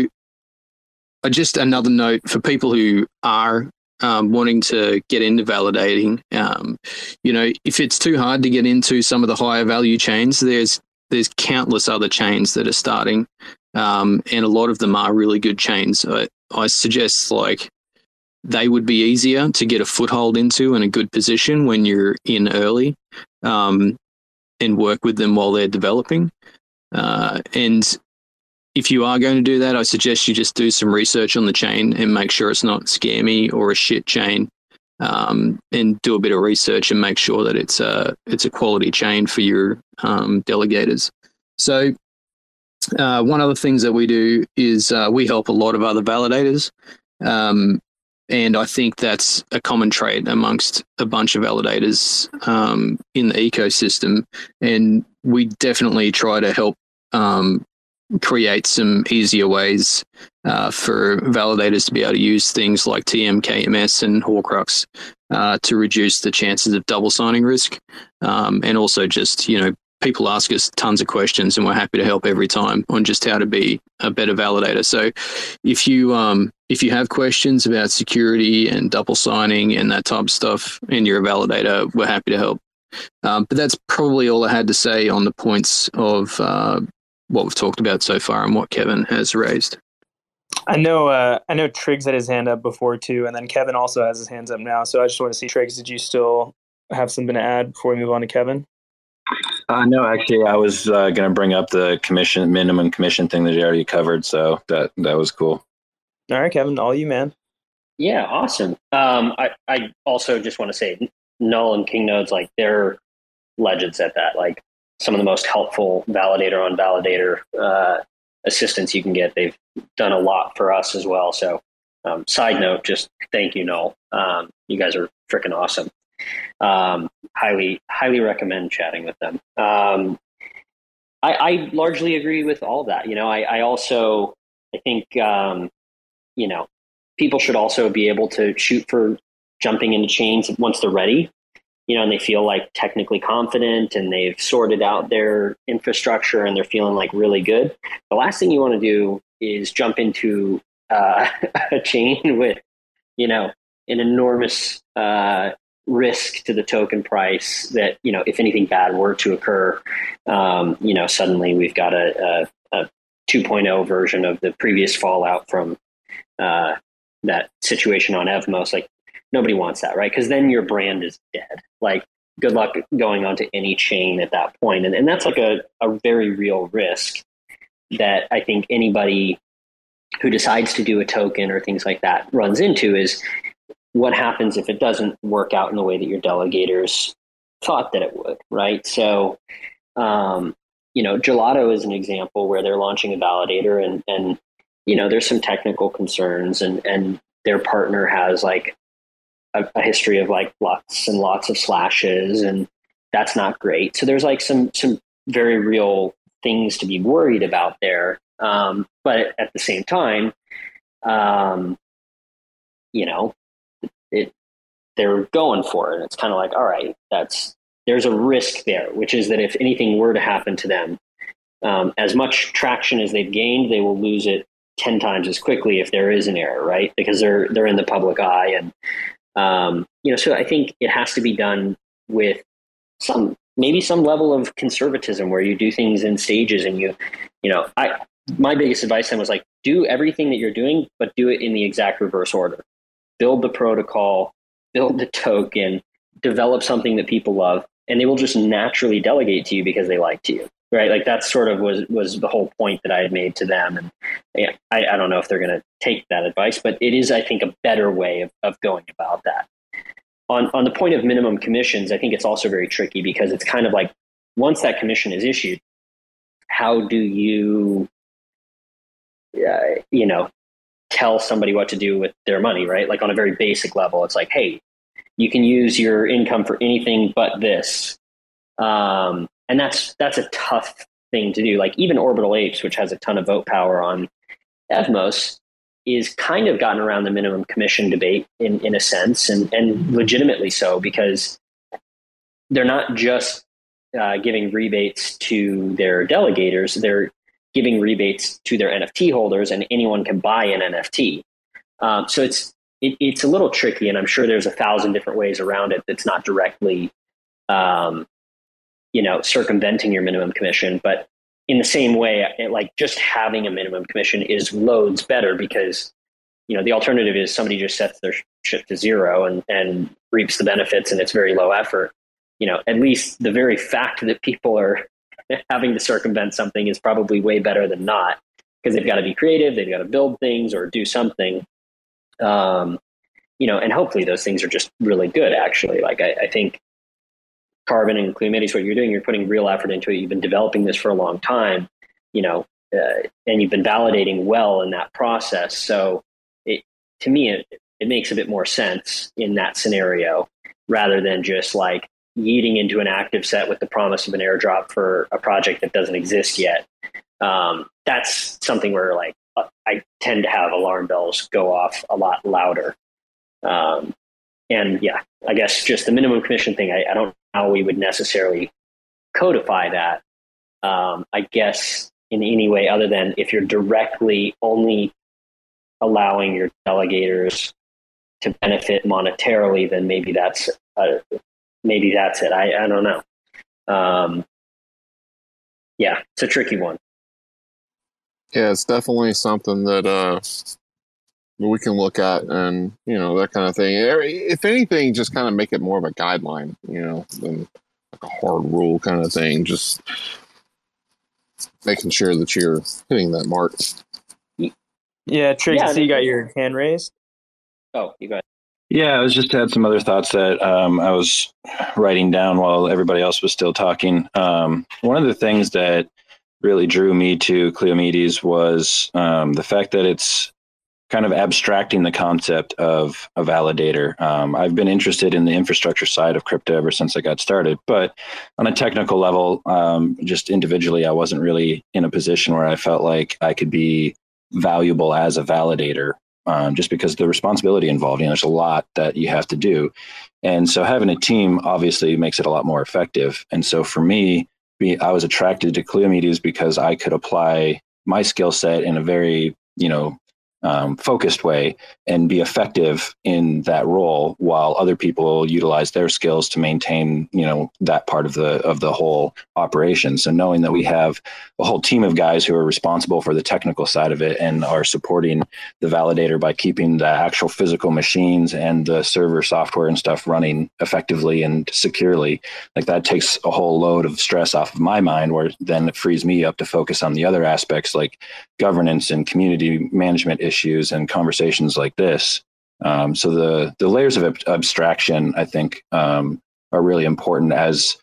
uh, just another note for people who are Um, wanting to get into validating, um, you know, if it's too hard to get into some of the higher value chains, there's there's countless other chains that are starting, um, and a lot of them are really good chains. I, I suggest like they would be easier to get a foothold into in a good position when you're in early, um, and work with them while they're developing. Uh, and if you are going to do that, I suggest you just do some research on the chain and make sure it's not scammy or a shit chain, um, and do a bit of research and make sure that it's a, it's a quality chain for your um, delegators. So uh, one of the things that we do is uh, we help a lot of other validators, um, and I think that's a common trait amongst a bunch of validators um, in the ecosystem, and we definitely try to help um, create some easier ways uh, for validators to be able to use things like T M, K M S, and Horcrux uh, to reduce the chances of double signing risk. Um, and also just, you know, people ask us tons of questions, and we're happy to help every time on just how to be a better validator. So if you um, if you have questions about security and double signing and that type of stuff, and you're a validator, we're happy to help. Um, but that's probably all I had to say on the points of uh, what we've talked about so far and what Kevin has raised. I know uh, I know Triggs had his hand up before too, and then Kevin also has his hands up now. So I just want to see, Triggs, did you still have something to add before we move on to Kevin? Uh, no, actually, I was uh, going to bring up the commission, minimum commission thing that you already covered, so that that was cool. All right, Kevin, all you, man. Yeah, awesome. Um, I, I also just want to say, Null and King Nodes, like, they're legends at that. Like, some of the most helpful validator on validator uh, assistance you can get. They've done a lot for us as well. So, um, side note, just thank you, Null. Um, you guys are freaking awesome. Um, highly, highly recommend chatting with them. Um, I, I largely agree with all that. You know, I, I also, I think, um, you know, people should also be able to shoot for jumping into chains once they're ready, you know, and they feel like technically confident and they've sorted out their infrastructure and they're feeling like really good. The last thing you want to do is jump into uh, a chain with, you know, an enormous uh, risk to the token price that, you know, if anything bad were to occur, um, you know, suddenly we've got a, a, a two point oh version of the previous fallout from uh, that situation on Evmos. Like, nobody wants that, right? Because then your brand is dead. Like, good luck going onto any chain at that point. And, and that's like a, a very real risk that I think anybody who decides to do a token or things like that runs into is, what happens if it doesn't work out in the way that your delegators thought that it would, right? So, um, you know, Gelato is an example where they're launching a validator and, and you know, there's some technical concerns, and, and their partner has like a, a history of like lots and lots of slashes, and that's not great. So there's like some some very real things to be worried about there. Um, but at the same time, um, you know, it they're going for it. It's kind of like, all right, that's there's a risk there, which is that if anything were to happen to them, um, as much traction as they've gained, they will lose it ten times as quickly if there is an error, right? Because they're they're in the public eye, and um, you know, so I think it has to be done with some maybe some level of conservatism, where you do things in stages, and you, you know, I my biggest advice then was like, do everything that you're doing, but do it in the exact reverse order. build the protocol, build the token, develop something that people love, and they will just naturally delegate to you because they like you, right? Like that sort of was was the whole point that I had made to them. And yeah, I, I don't know if they're going to take that advice, but it is, I think, a better way of, of going about that. On on the point of minimum commissions, I think it's also very tricky because it's kind of like once that commission is issued, how do you, uh, you know, tell somebody what to do with their money, right? Like on a very basic level, it's like, hey, you can use your income for anything but this. Um, and that's that's a tough thing to do. Like even Orbital Apes, which has a ton of vote power on Evmos, is kind of gotten around the minimum commission debate in, in a sense, and, and legitimately so, because they're not just uh, giving rebates to their delegators, they're giving rebates to their N F T holders, and anyone can buy an N F T. Um, so it's it, it's a little tricky, and I'm sure there's a thousand different ways around it that's not directly, um, you know, circumventing your minimum commission. But in the same way, it, like just having a minimum commission is loads better because, you know, the alternative is somebody just sets their shit to zero and, and reaps the benefits, and it's very low effort. You know, at least the very fact that people are having to circumvent something is probably way better than not, because they've got to be creative, they've got to build things or do something. Um, you know, and hopefully those things are just really good, actually. Like I, I think Carbon and Cleomedes, what you're doing, you're putting real effort into it. You've been developing this for a long time, you know, uh, and you've been validating well in that process. So it, to me, it, it makes a bit more sense in that scenario rather than just like yeeting into an active set with the promise of an airdrop for a project that doesn't exist yet. Um, that's something where like I tend to have alarm bells go off a lot louder. Um, and yeah, I guess just the minimum commission thing, I, I don't know how we would necessarily codify that. Um, I guess in any way other than if you're directly only allowing your delegators to benefit monetarily, then maybe that's uh, maybe that's it. I, I don't know. Um, yeah, it's a tricky one. Yeah, it's definitely something that uh, we can look at, and you know, that kind of thing. If anything, just kind of make it more of a guideline, you know, than like a hard rule kind of thing. Just making sure that you're hitting that mark. Yeah, Triggs, Yeah, I see you got your hand raised. Oh, you got. Yeah, I was just had some other thoughts that um, I was writing down while everybody else was still talking. Um, one of the things that really drew me to Cleomedes was um, the fact that it's kind of abstracting the concept of a validator. Um, I've been interested in the infrastructure side of crypto ever since I got started, but on a technical level, um, just individually, I wasn't really in a position where I felt like I could be valuable as a validator. Um, just because the responsibility involved, you know, there's a lot that you have to do. And so having a team obviously makes it a lot more effective. And so for me, be, I was attracted to Cleomedes because I could apply my skill set in a very, you know, um, focused way and be effective in that role while other people utilize their skills to maintain, you know, that part of the, of the whole operation. So knowing that we have a whole team of guys who are responsible for the technical side of it and are supporting the validator by keeping the actual physical machines and the server software and stuff running effectively and securely, like that takes a whole load of stress off of my mind, where then it frees me up to focus on the other aspects like governance and community management issues and conversations like this. Um, so the the layers of ab- abstraction, I think, um, are really important as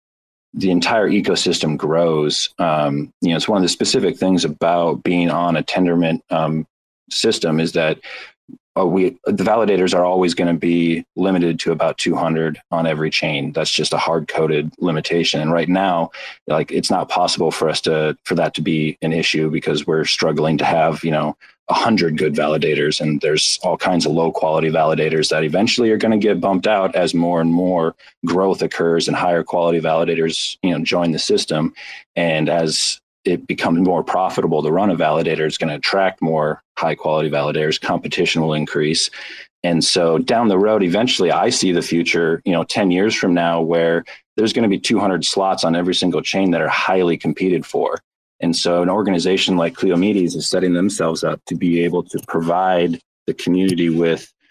the entire ecosystem grows. Um, you know, it's one of the specific things about being on a Tendermint um, system is that uh, we the validators are always going to be limited to about two hundred on every chain. That's just a hard coded limitation. And right now, like it's not possible for us to for that to be an issue because we're struggling to have, you know, a hundred good validators, and there's all kinds of low quality validators that eventually are going to get bumped out as more and more growth occurs and higher quality validators, you know, join the system. And as it becomes more profitable to run a validator, it's going to attract more high quality validators. Competition will increase. And so down the road, eventually I see the future, you know, ten years from now, where there's going to be two hundred slots on every single chain that are highly competed for. And so an organization like Cleomedes is setting themselves up to be able to provide the community with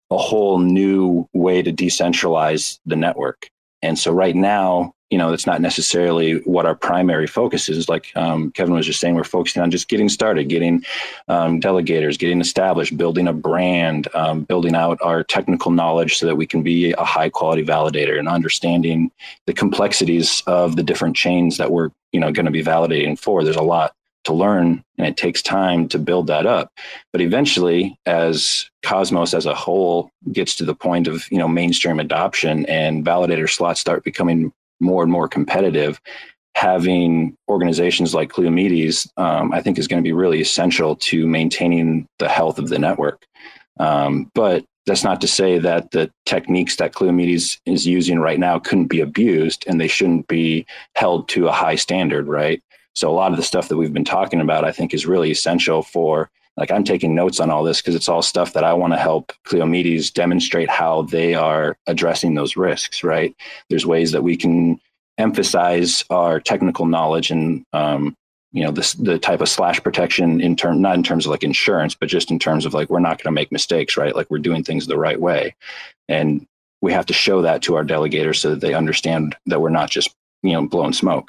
a whole new way to decentralize the network. And so right now, you know, it's not necessarily what our primary focus is. Like um, Kevin was just saying, we're focusing on just getting started, getting um, delegators, getting established, building a brand, um, building out our technical knowledge so that we can be a high quality validator, and understanding the complexities of the different chains that we're, you know, going to be validating for. There's a lot to learn, and it takes time to build that up. But eventually, as Cosmos as a whole gets to the point of, you know, mainstream adoption and validator slots start becoming more and more competitive, having organizations like Cleomedes, um, I think is going to be really essential to maintaining the health of the network. Um, but that's not to say that the techniques that Cleomedes is using right now couldn't be abused, and they shouldn't be held to a high standard, right? So a lot of the stuff that we've been talking about, I think, is really essential for, like, I'm taking notes on all this because it's all stuff that I want to help Cleomedes demonstrate how they are addressing those risks, right? There's ways that we can emphasize our technical knowledge and, um, you know, this, the type of slash protection in term, not in terms of like insurance, but just in terms of like, we're not going to make mistakes, right? Like, we're doing things the right way. And we have to show that to our delegators so that they understand that we're not just, you know, blowing smoke.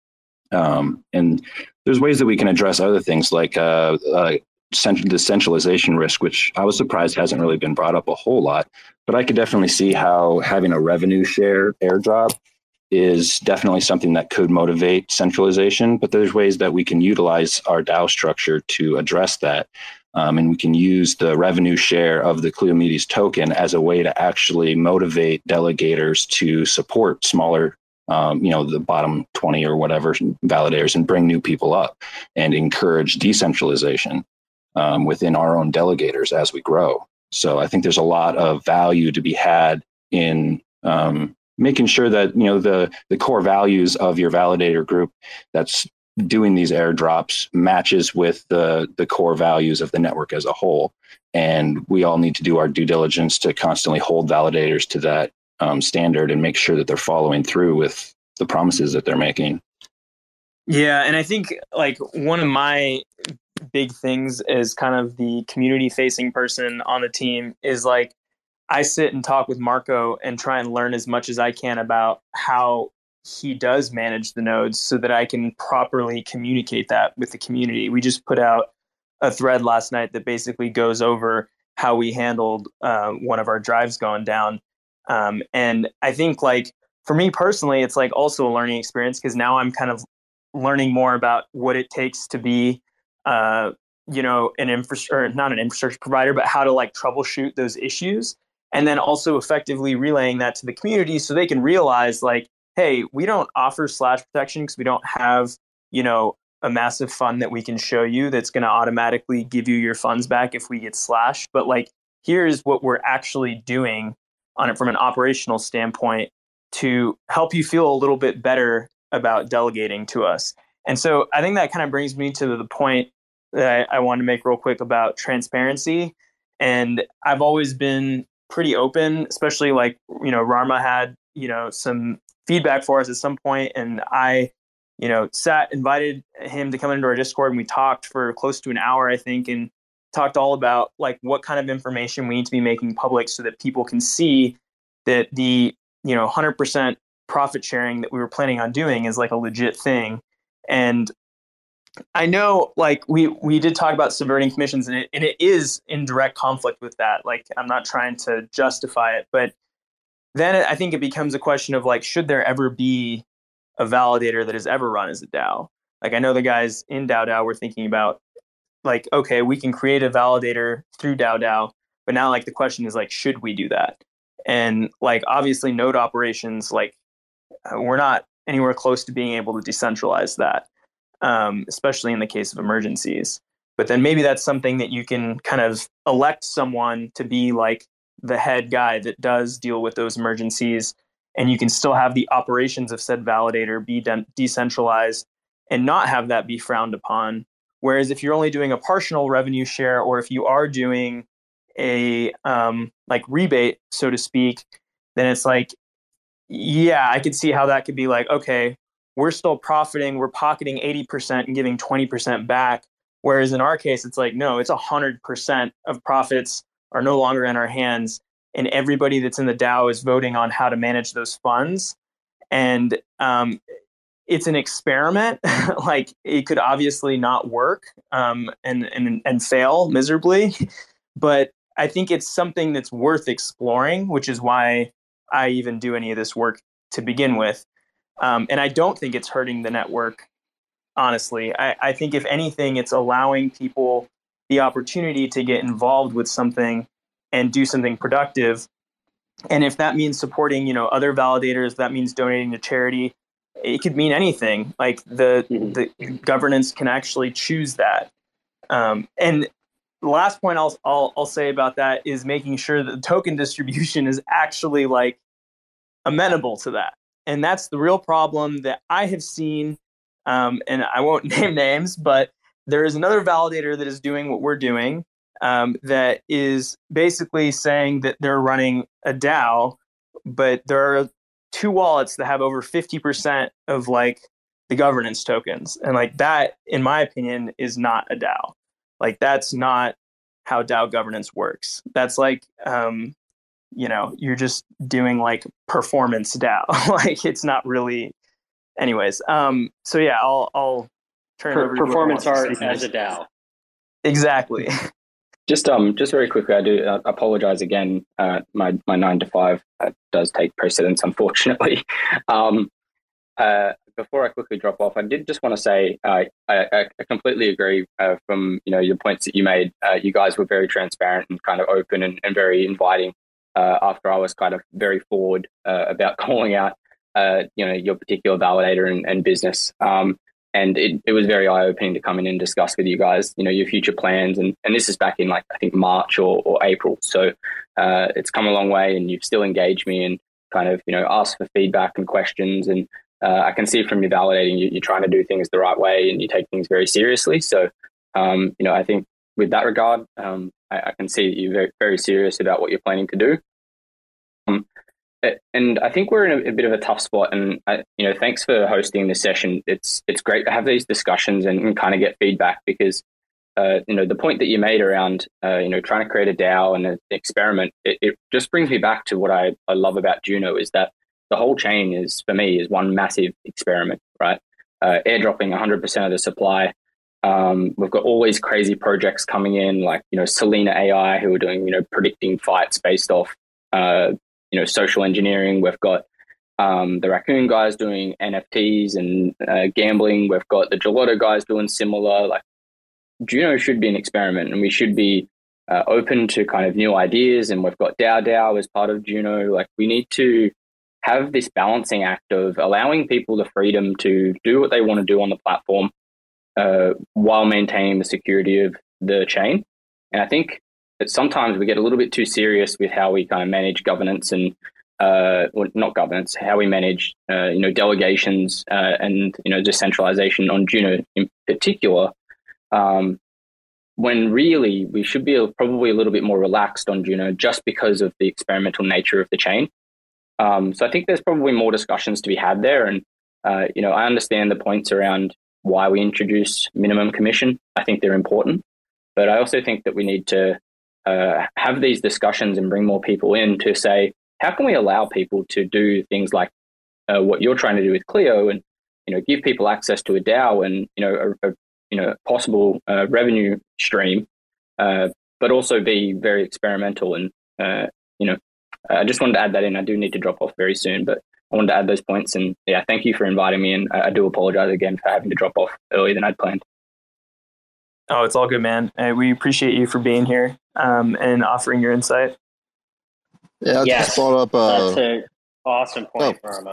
Um, and there's ways that we can address other things like uh, uh, the centralization risk, which I was surprised hasn't really been brought up a whole lot. But I could definitely see how having a revenue share airdrop is definitely something that could motivate centralization. But there's ways that we can utilize our DAO structure to address that. Um, and we can use the revenue share of the Cleomedes token as a way to actually motivate delegators to support smaller, um, you know, the bottom twenty or whatever validators, and bring new people up and encourage decentralization um, within our own delegators as we grow. So I think there's a lot of value to be had in um, making sure that, you know, the the core values of your validator group that's doing these airdrops matches with the the core values of the network as a whole. And we all need to do our due diligence to constantly hold validators to that um, standard and make sure that they're following through with the promises that they're making. Yeah, and I think like one of my big things is kind of the community facing person on the team is like, I sit and talk with Marco and try and learn as much as I can about how he does manage the nodes so that I can properly communicate that with the community. We just put out a thread last night that basically goes over how we handled uh, one of our drives going down. Um, and I think like for me personally, it's like also a learning experience because now I'm kind of learning more about what it takes to be, uh, you know, an infrastructure, not an infrastructure provider, but how to like troubleshoot those issues. And then also effectively relaying that to the community so they can realize like, hey, we don't offer slash protection because we don't have, you know, a massive fund that we can show you that's going to automatically give you your funds back if we get slashed. But like, here's what we're actually doing on it from an operational standpoint to help you feel a little bit better about delegating to us. And so I think that kind of brings me to the point that I, I wanted to make real quick about transparency. And I've always been pretty open, especially like, you know, Rarma had, you know, some feedback for us at some point, and I, you know, sat, invited him to come into our Discord, and we talked for close to an hour, I think, and talked all about like what kind of information we need to be making public so that people can see that the, you know, one hundred percent profit sharing that we were planning on doing is like a legit thing. And I know like we we did talk about subverting commissions, and it and it is in direct conflict with that. Like, I'm not trying to justify it, but then I think it becomes a question of like, should there ever be a validator that has ever run as a DAO? Like, I know the guys in DAO were thinking about like, okay, we can create a validator through DAO, but now like the question is like, should we do that? And like, obviously node operations, like we're not anywhere close to being able to decentralize that, um, especially in the case of emergencies. But then maybe that's something that you can kind of elect someone to be like the head guy that does deal with those emergencies, and you can still have the operations of said validator be de- decentralized and not have that be frowned upon. Whereas if you're only doing a partial revenue share, or if you are doing a um, like rebate, so to speak, then it's like, yeah, I could see how that could be like, okay, we're still profiting, we're pocketing eighty percent and giving twenty percent back. Whereas in our case, it's like, no, it's one hundred percent of profits are no longer in our hands, and everybody that's in the DAO is voting on how to manage those funds. And um, it's an experiment. Like, it could obviously not work um, and, and, and fail miserably, but I think it's something that's worth exploring, which is why I even do any of this work to begin with. Um, and I don't think it's hurting the network, honestly. I, I think if anything, it's allowing people the opportunity to get involved with something and do something productive. And if that means supporting, you know, other validators, that means donating to charity, it could mean anything. Like, the the governance can actually choose that. Um, and the last point I'll, I'll I'll say about that is making sure that the token distribution is actually like amenable to that. And that's the real problem that I have seen. Um, and I won't name names, but there is another validator that is doing what we're doing, um, that is basically saying that they're running a DAO, but there are two wallets that have over fifty percent of like the governance tokens. And like that, in my opinion, is not a DAO. Like, that's not how DAO governance works. That's like, um, you know, you're just doing like performance DAO. Like, it's not really. Anyways, um, so yeah, I'll I'll turn per- it over to performance art to as a DAO. Exactly. Just um, just very quickly, I do uh, apologize again. Uh, my my nine to five uh, does take precedence, unfortunately. um, uh, before I quickly drop off, I did just want to say uh, I, I completely agree uh, from you know your points that you made. Uh, you guys were very transparent and kind of open and, and very inviting. Uh, after I was kind of very forward uh, about calling out, uh, you know, your particular validator and, and business. Um, and it, it was very eye-opening to come in and discuss with you guys, you know, your future plans. And, and this is back in like, I think March or, or April. So uh, it's come a long way, and you've still engaged me and kind of, you know, asked for feedback and questions. And uh, I can see from your validating, you, you're trying to do things the right way and you take things very seriously. So, um, you know, I think with that regard, um, I, I can see that you're very, very serious about what you're planning to do. Um, And I think we're in a, a bit of a tough spot. And I, you know, thanks for hosting this session. It's it's great to have these discussions and, and kind of get feedback, because uh, you know, the point that you made around uh, you know, trying to create a DAO and an experiment, it, it just brings me back to what I, I love about Juno, is that the whole chain is, for me, is one massive experiment, right? Uh, airdropping one hundred percent of the supply. Um, we've got all these crazy projects coming in, like, you know, Selena A I, who are doing, you know, predicting fights based off uh, you know, social engineering. We've got um, the Raccoon guys doing N F Ts and uh, gambling. We've got the Gelato guys doing similar. Like, Juno should be an experiment, and we should be uh, open to kind of new ideas. And we've got DAO DAO as part of Juno. Like, we need to have this balancing act of allowing people the freedom to do what they want to do on the platform uh, while maintaining the security of the chain. And I think that sometimes we get a little bit too serious with how we kind of manage governance and, uh, well, not governance, how we manage, uh, you know, delegations uh, and, you know, decentralization on Juno in particular, um, when really we should be probably a little bit more relaxed on Juno just because of the experimental nature of the chain. Um, so I think there's probably more discussions to be had there. And, uh, you know, I understand the points around why we introduce minimum commission. I think they're important, but I also think that we need to Uh, have these discussions and bring more people in to say, how can we allow people to do things like uh, what you're trying to do with Clio, and, you know, give people access to a DAO and, you know, a, a you know, possible uh, revenue stream, uh, but also be very experimental. And, uh, you know, I just wanted to add that in. I do need to drop off very soon, but I wanted to add those points. And yeah, thank you for inviting me. And I, I do apologize again for having to drop off earlier than I'd planned. Oh, it's all good, man. Uh, we appreciate you for being here um, and offering your insight. Yeah, I yes, just brought up. Uh, that's an awesome point, oh. Verma.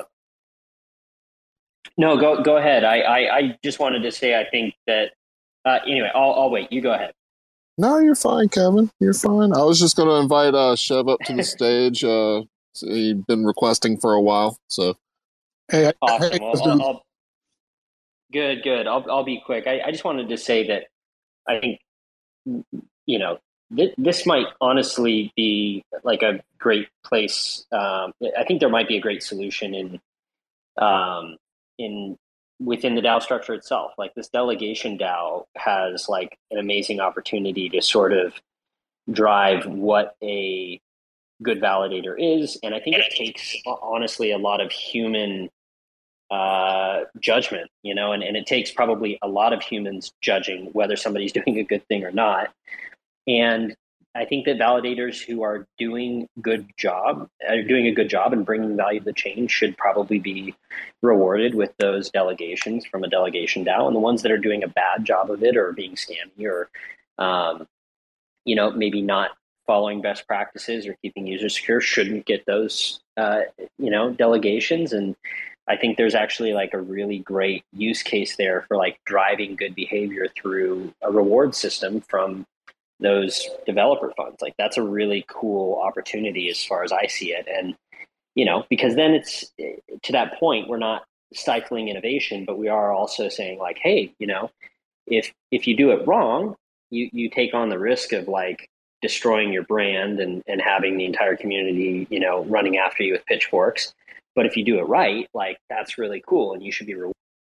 No, go go ahead. I, I, I just wanted to say, I think that, uh, anyway, I'll, I'll wait. You go ahead. No, you're fine, Kevin. You're fine. I was just going to invite uh, Chev up to the stage. Uh, he'd been requesting for a while, so. Hey, Awesome. hey, Well, I'll, I'll, good, good. I'll I'll be quick. I, I just wanted to say that I think, you know, th- this might honestly be like a great place. Um, I think there might be a great solution in, um, in within the DAO structure itself. Like, this delegation DAO has like an amazing opportunity to sort of drive what a good validator is. And I think it takes, honestly, a lot of human uh, judgment, you know, and, and it takes probably a lot of humans judging whether somebody's doing a good thing or not. And I think that validators who are doing good job, are doing a good job and bringing value to the chain should probably be rewarded with those delegations from a delegation DAO. And the ones that are doing a bad job of it or being scammy or, um, you know, maybe not following best practices or keeping users secure shouldn't get those, uh, you know, delegations. And I think there's actually like a really great use case there for like driving good behavior through a reward system from those developer funds. Like that's a really cool opportunity as far as I see it. And, you know, because then it's to that point, we're not stifling innovation, but we are also saying like, hey, you know, if, if you do it wrong, you, you take on the risk of like destroying your brand and, and having the entire community, you know, running after you with pitchforks. But if you do it right, like that's really cool. And you should be rewarded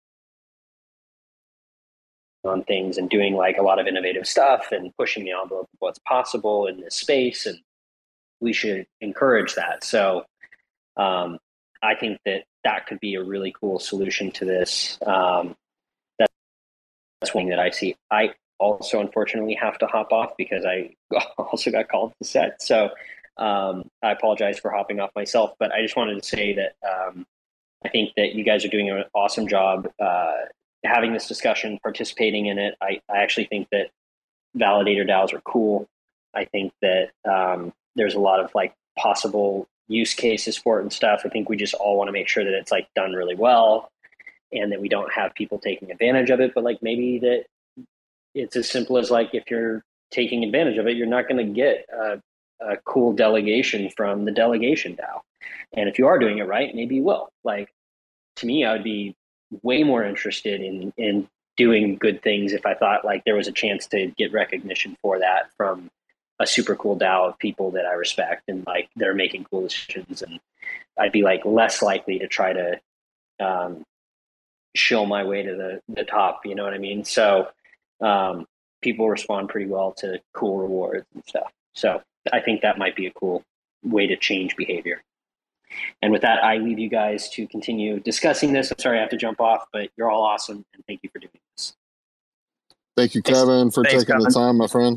on things and doing like a lot of innovative stuff and pushing the envelope of what's possible in this space. And we should encourage that. So um, I think that that could be a really cool solution to this. Um, that's, that's one thing that I see. I also, unfortunately, have to hop off because I also got called to set. So um, I apologize for hopping off myself, but I just wanted to say that um, I think that you guys are doing an awesome job uh, having this discussion, participating in it. I, I actually think that validator DAOs are cool. I think that um, there's a lot of like possible use cases for it and stuff. I think we just all want to make sure that it's like done really well and that we don't have people taking advantage of it. But like maybe that it's as simple as like, if you're taking advantage of it, you're not going to get a, a cool delegation from the delegation DAO. And if you are doing it right, maybe you will. Like to me, I would be way more interested in in doing good things if I thought like there was a chance to get recognition for that from a super cool DAO of people that I respect and like they're making cool decisions. And I'd be like less likely to try to um, shill my way to the, the top, you know what I mean? So um, people respond pretty well to cool rewards and stuff. So I think that might be a cool way to change behavior. And with that, I leave you guys to continue discussing this. I'm sorry I have to jump off, but you're all awesome, and thank you for doing this. Thank you, Kevin, for Thanks, taking Kevin. the time, my friend.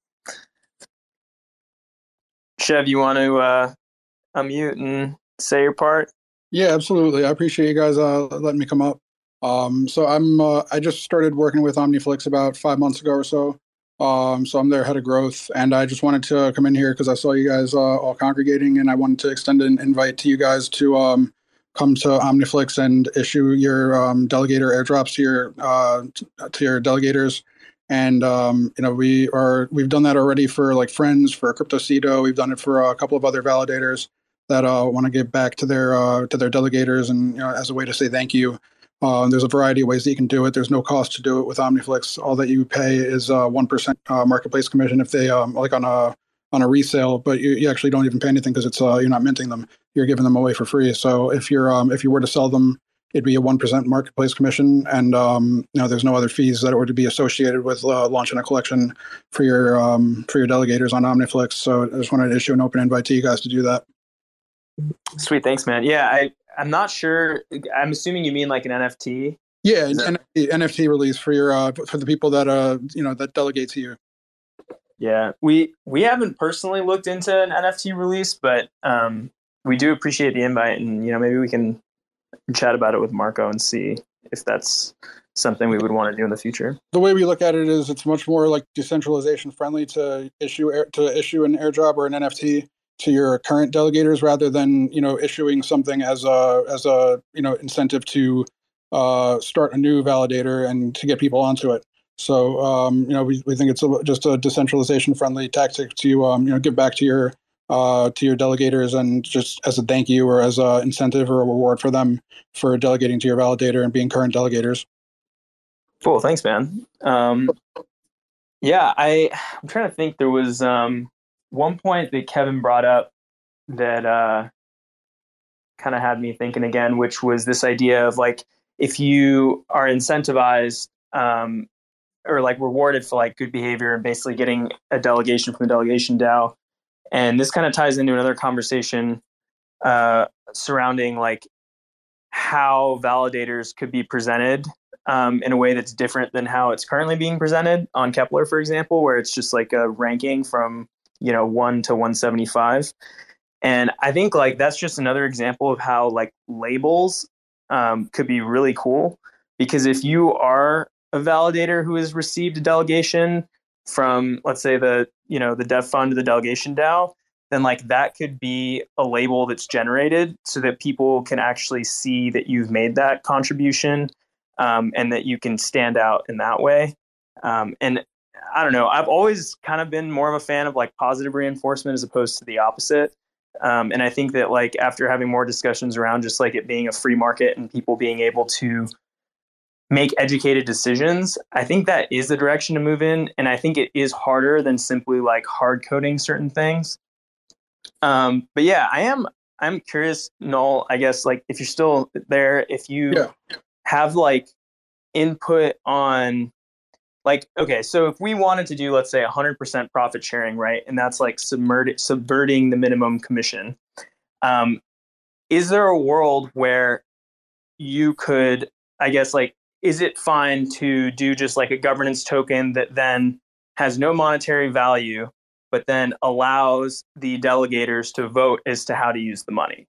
Chev, you want to uh, unmute and say your part? Yeah, absolutely. I appreciate you guys uh, letting me come up. Um, so I'm uh, I just started working with OmniFlix about five months ago or so. Um, so I'm their head of growth, and I just wanted to come in here because I saw you guys uh, all congregating, and I wanted to extend an invite to you guys to um, come to OmniFlix and issue your um, delegator airdrops to your uh, to your delegators. And um, you know, we are we've done that already for like Friends, for CryptoCito. We've done it for a couple of other validators that uh, want to give back to their uh, to their delegators, and you know, as a way to say thank you. Uh, there's a variety of ways that you can do it. There's no cost to do it with OmniFlix. All that you pay is uh, one percent uh, marketplace commission if they um, like on a on a resale, but you, you actually don't even pay anything because it's uh, you're not minting them. You're giving them away for free. So if you're um, if you were to sell them, it'd be a one percent marketplace commission, and um, you know there's no other fees that were to be associated with uh, launching a collection for your um, for your delegators on OmniFlix. So I just wanted to issue an open invite to you guys to do that. Sweet, thanks, man. Yeah, I I'm not sure. I'm assuming you mean like an N F T. Yeah, an N F T, N F T release for your uh, for the people that uh you know that delegate to you. Yeah, we we haven't personally looked into an N F T release, but um, we do appreciate the invite, and you know maybe we can chat about it with Marco and see if that's something we would want to do in the future. The way we look at it is it's much more like decentralization friendly to issue air, to issue an airdrop or an N F T to your current delegators rather than you know issuing something as a as a you know incentive to uh, start a new validator and to get people onto it. So um, you know we, we think it's a, just a decentralization friendly tactic to um, you know give back to your uh, to your delegators and just as a thank you or as a incentive or a reward for them for delegating to your validator and being current delegators. Cool, thanks, man. Um, yeah, I I'm trying to think. There was um, one point that Kevin brought up that uh, kind of had me thinking again, which was this idea of like if you are incentivized um, or like rewarded for like good behavior and basically getting a delegation from the delegation DAO. And this kind of ties into another conversation uh, surrounding like how validators could be presented um, in a way that's different than how it's currently being presented on Keplr, for example, where it's just like a ranking from, you know, one to one seventy-five. And I think like that's just another example of how like labels um, could be really cool, because if you are a validator who has received a delegation from, let's say, the, you know, the dev fund to the delegation DAO, then like that could be a label that's generated so that people can actually see that you've made that contribution um, and that you can stand out in that way. Um, and I don't know, I've always kind of been more of a fan of like positive reinforcement as opposed to the opposite. Um, and I think that like after having more discussions around just like it being a free market and people being able to make educated decisions, I think that is the direction to move in. And I think it is harder than simply like hard coding certain things. Um, but yeah, I am, I'm curious, Noel, I guess, like if you're still there, if you yeah. have like input on like, okay, so if we wanted to do, let's say one hundred percent profit sharing, right? And that's like subverting, subverting the minimum commission. Um, is there a world where you could, I guess, like, is it fine to do just like a governance token that then has no monetary value, but then allows the delegators to vote as to how to use the money?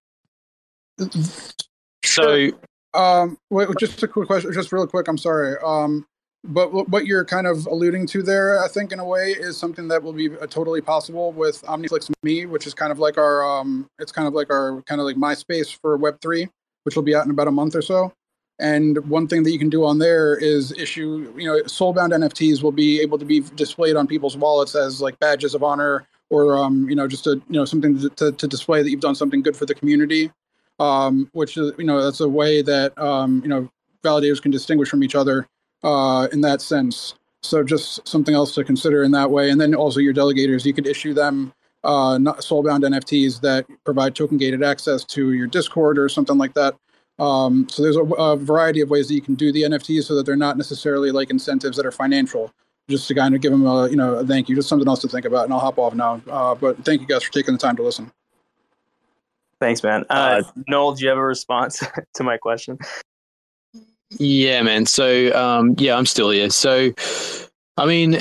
So, um, wait, just a quick question, just real quick. I'm sorry. Um, but what you're kind of alluding to there, I think in a way is something that will be uh, totally possible with OmniFlix Me, which is kind of like our, um, it's kind of like our kind of like MySpace for Web three, which will be out in about a month or so. And one thing that you can do on there is issue, you know, soulbound N F Ts will be able to be displayed on people's wallets as like badges of honor, or, um, you know, just a, you know, something to, to, to display that you've done something good for the community, um, which is, you know, that's a way that, um, you know, validators can distinguish from each other uh, in that sense. So just something else to consider in that way. And then also your delegators, you could issue them uh, not soulbound N F Ts that provide token gated access to your Discord or something like that. Um, so there's a, a variety of ways that you can do the N F Ts so that they're not necessarily like incentives that are financial, just to kind of give them a, you know, a thank you, just something else to think about. And I'll hop off now. Uh, but thank you guys for taking the time to listen. Thanks, man. Uh, uh, Noel, do you have a response to my question? Yeah, man. So, um, yeah, I'm still here. So, I mean,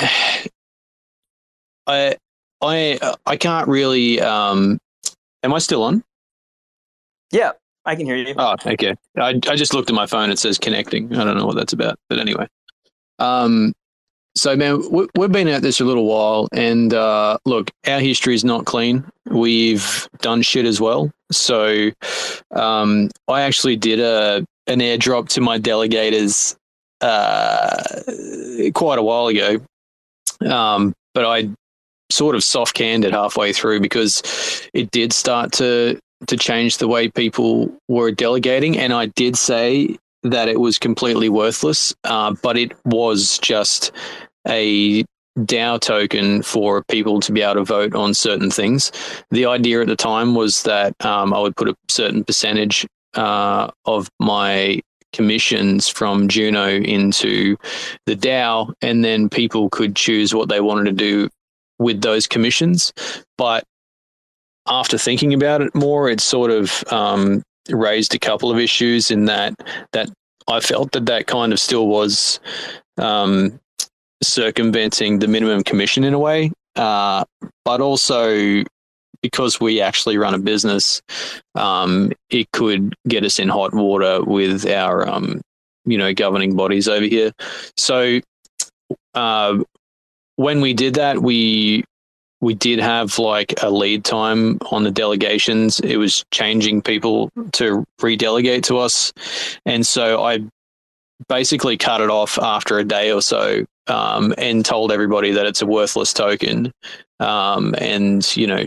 I, I, I can't really, um, am I still on? Yeah. I can hear you. Oh, okay. I I just looked at my phone. It says connecting. I don't know what that's about, but anyway. Um, so man, we, we've been at this a little while, and uh, look, our history is not clean. We've done shit as well. So, um, I actually did a an airdrop to my delegators uh, quite a while ago, um, but I sort of soft canned it halfway through because it did start to. to change the way people were delegating. And I did say that it was completely worthless, uh, but it was just a DAO token for people to be able to vote on certain things. The idea at the time was that um, I would put a certain percentage uh, of my commissions from Juno into the DAO, and then people could choose what they wanted to do with those commissions. But after thinking about it more, it sort of um, raised a couple of issues in that that I felt that that kind of still was um, circumventing the minimum commission in a way, uh, but also because we actually run a business, um, it could get us in hot water with our um, you know governing bodies over here. So uh, when we did that, we We did have like a lead time on the delegations. It was changing people to redelegate to us. And so I basically cut it off after a day or so um, and told everybody that it's a worthless token um, and, you know,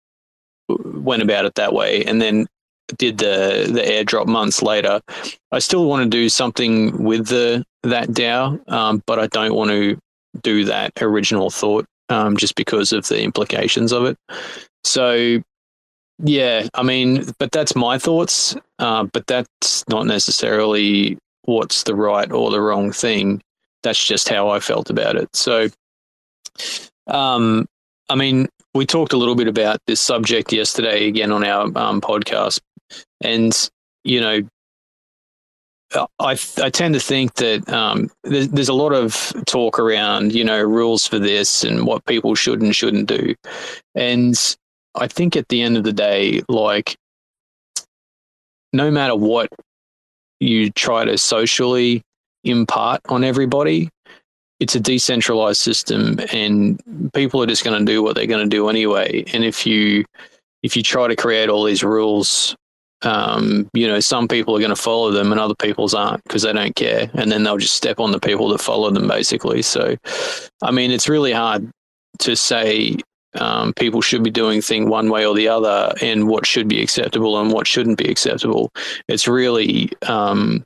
went about it that way. And then did the, the airdrop months later. I still want to do something with the that DAO, um, but I don't want to do that original thought. Um, just because of the implications of it. So, yeah, I mean, but that's my thoughts, uh, but that's not necessarily what's the right or the wrong thing. that's just how I felt about it. So, um, I mean, we talked a little bit about this subject yesterday again on our um, podcast, and you know, I I tend to think that um, there's, there's a lot of talk around, you know, rules for this and what people should and shouldn't do, and I think at the end of the day, like, no matter what you try to socially impart on everybody, it's a decentralized system, and people are just going to do what they're going to do anyway. And if you if you try to create all these rules, um, you know, some people are going to follow them and other people's aren't because they don't care, and then they'll just step on the people that follow them, basically. So, I mean, it's really hard to say um, people should be doing thing one way or the other, and what should be acceptable and what shouldn't be acceptable. It's really um,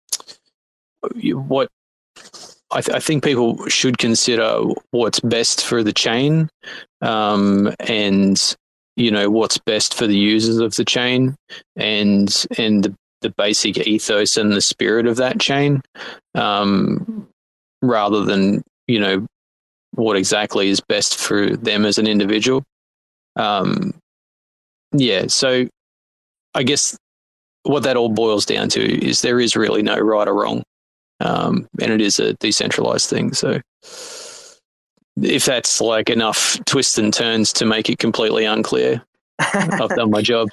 what. I, th- I think people should consider what's best for the chain, um, and you know what's best for the users of the chain, and and the, the basic ethos and the spirit of that chain, um, rather than you know what exactly is best for them as an individual. Um, yeah, so I guess what that all boils down to is there is really no right or wrong. Um, and it is a decentralized thing. So if that's like enough twists and turns to make it completely unclear, I've done my job.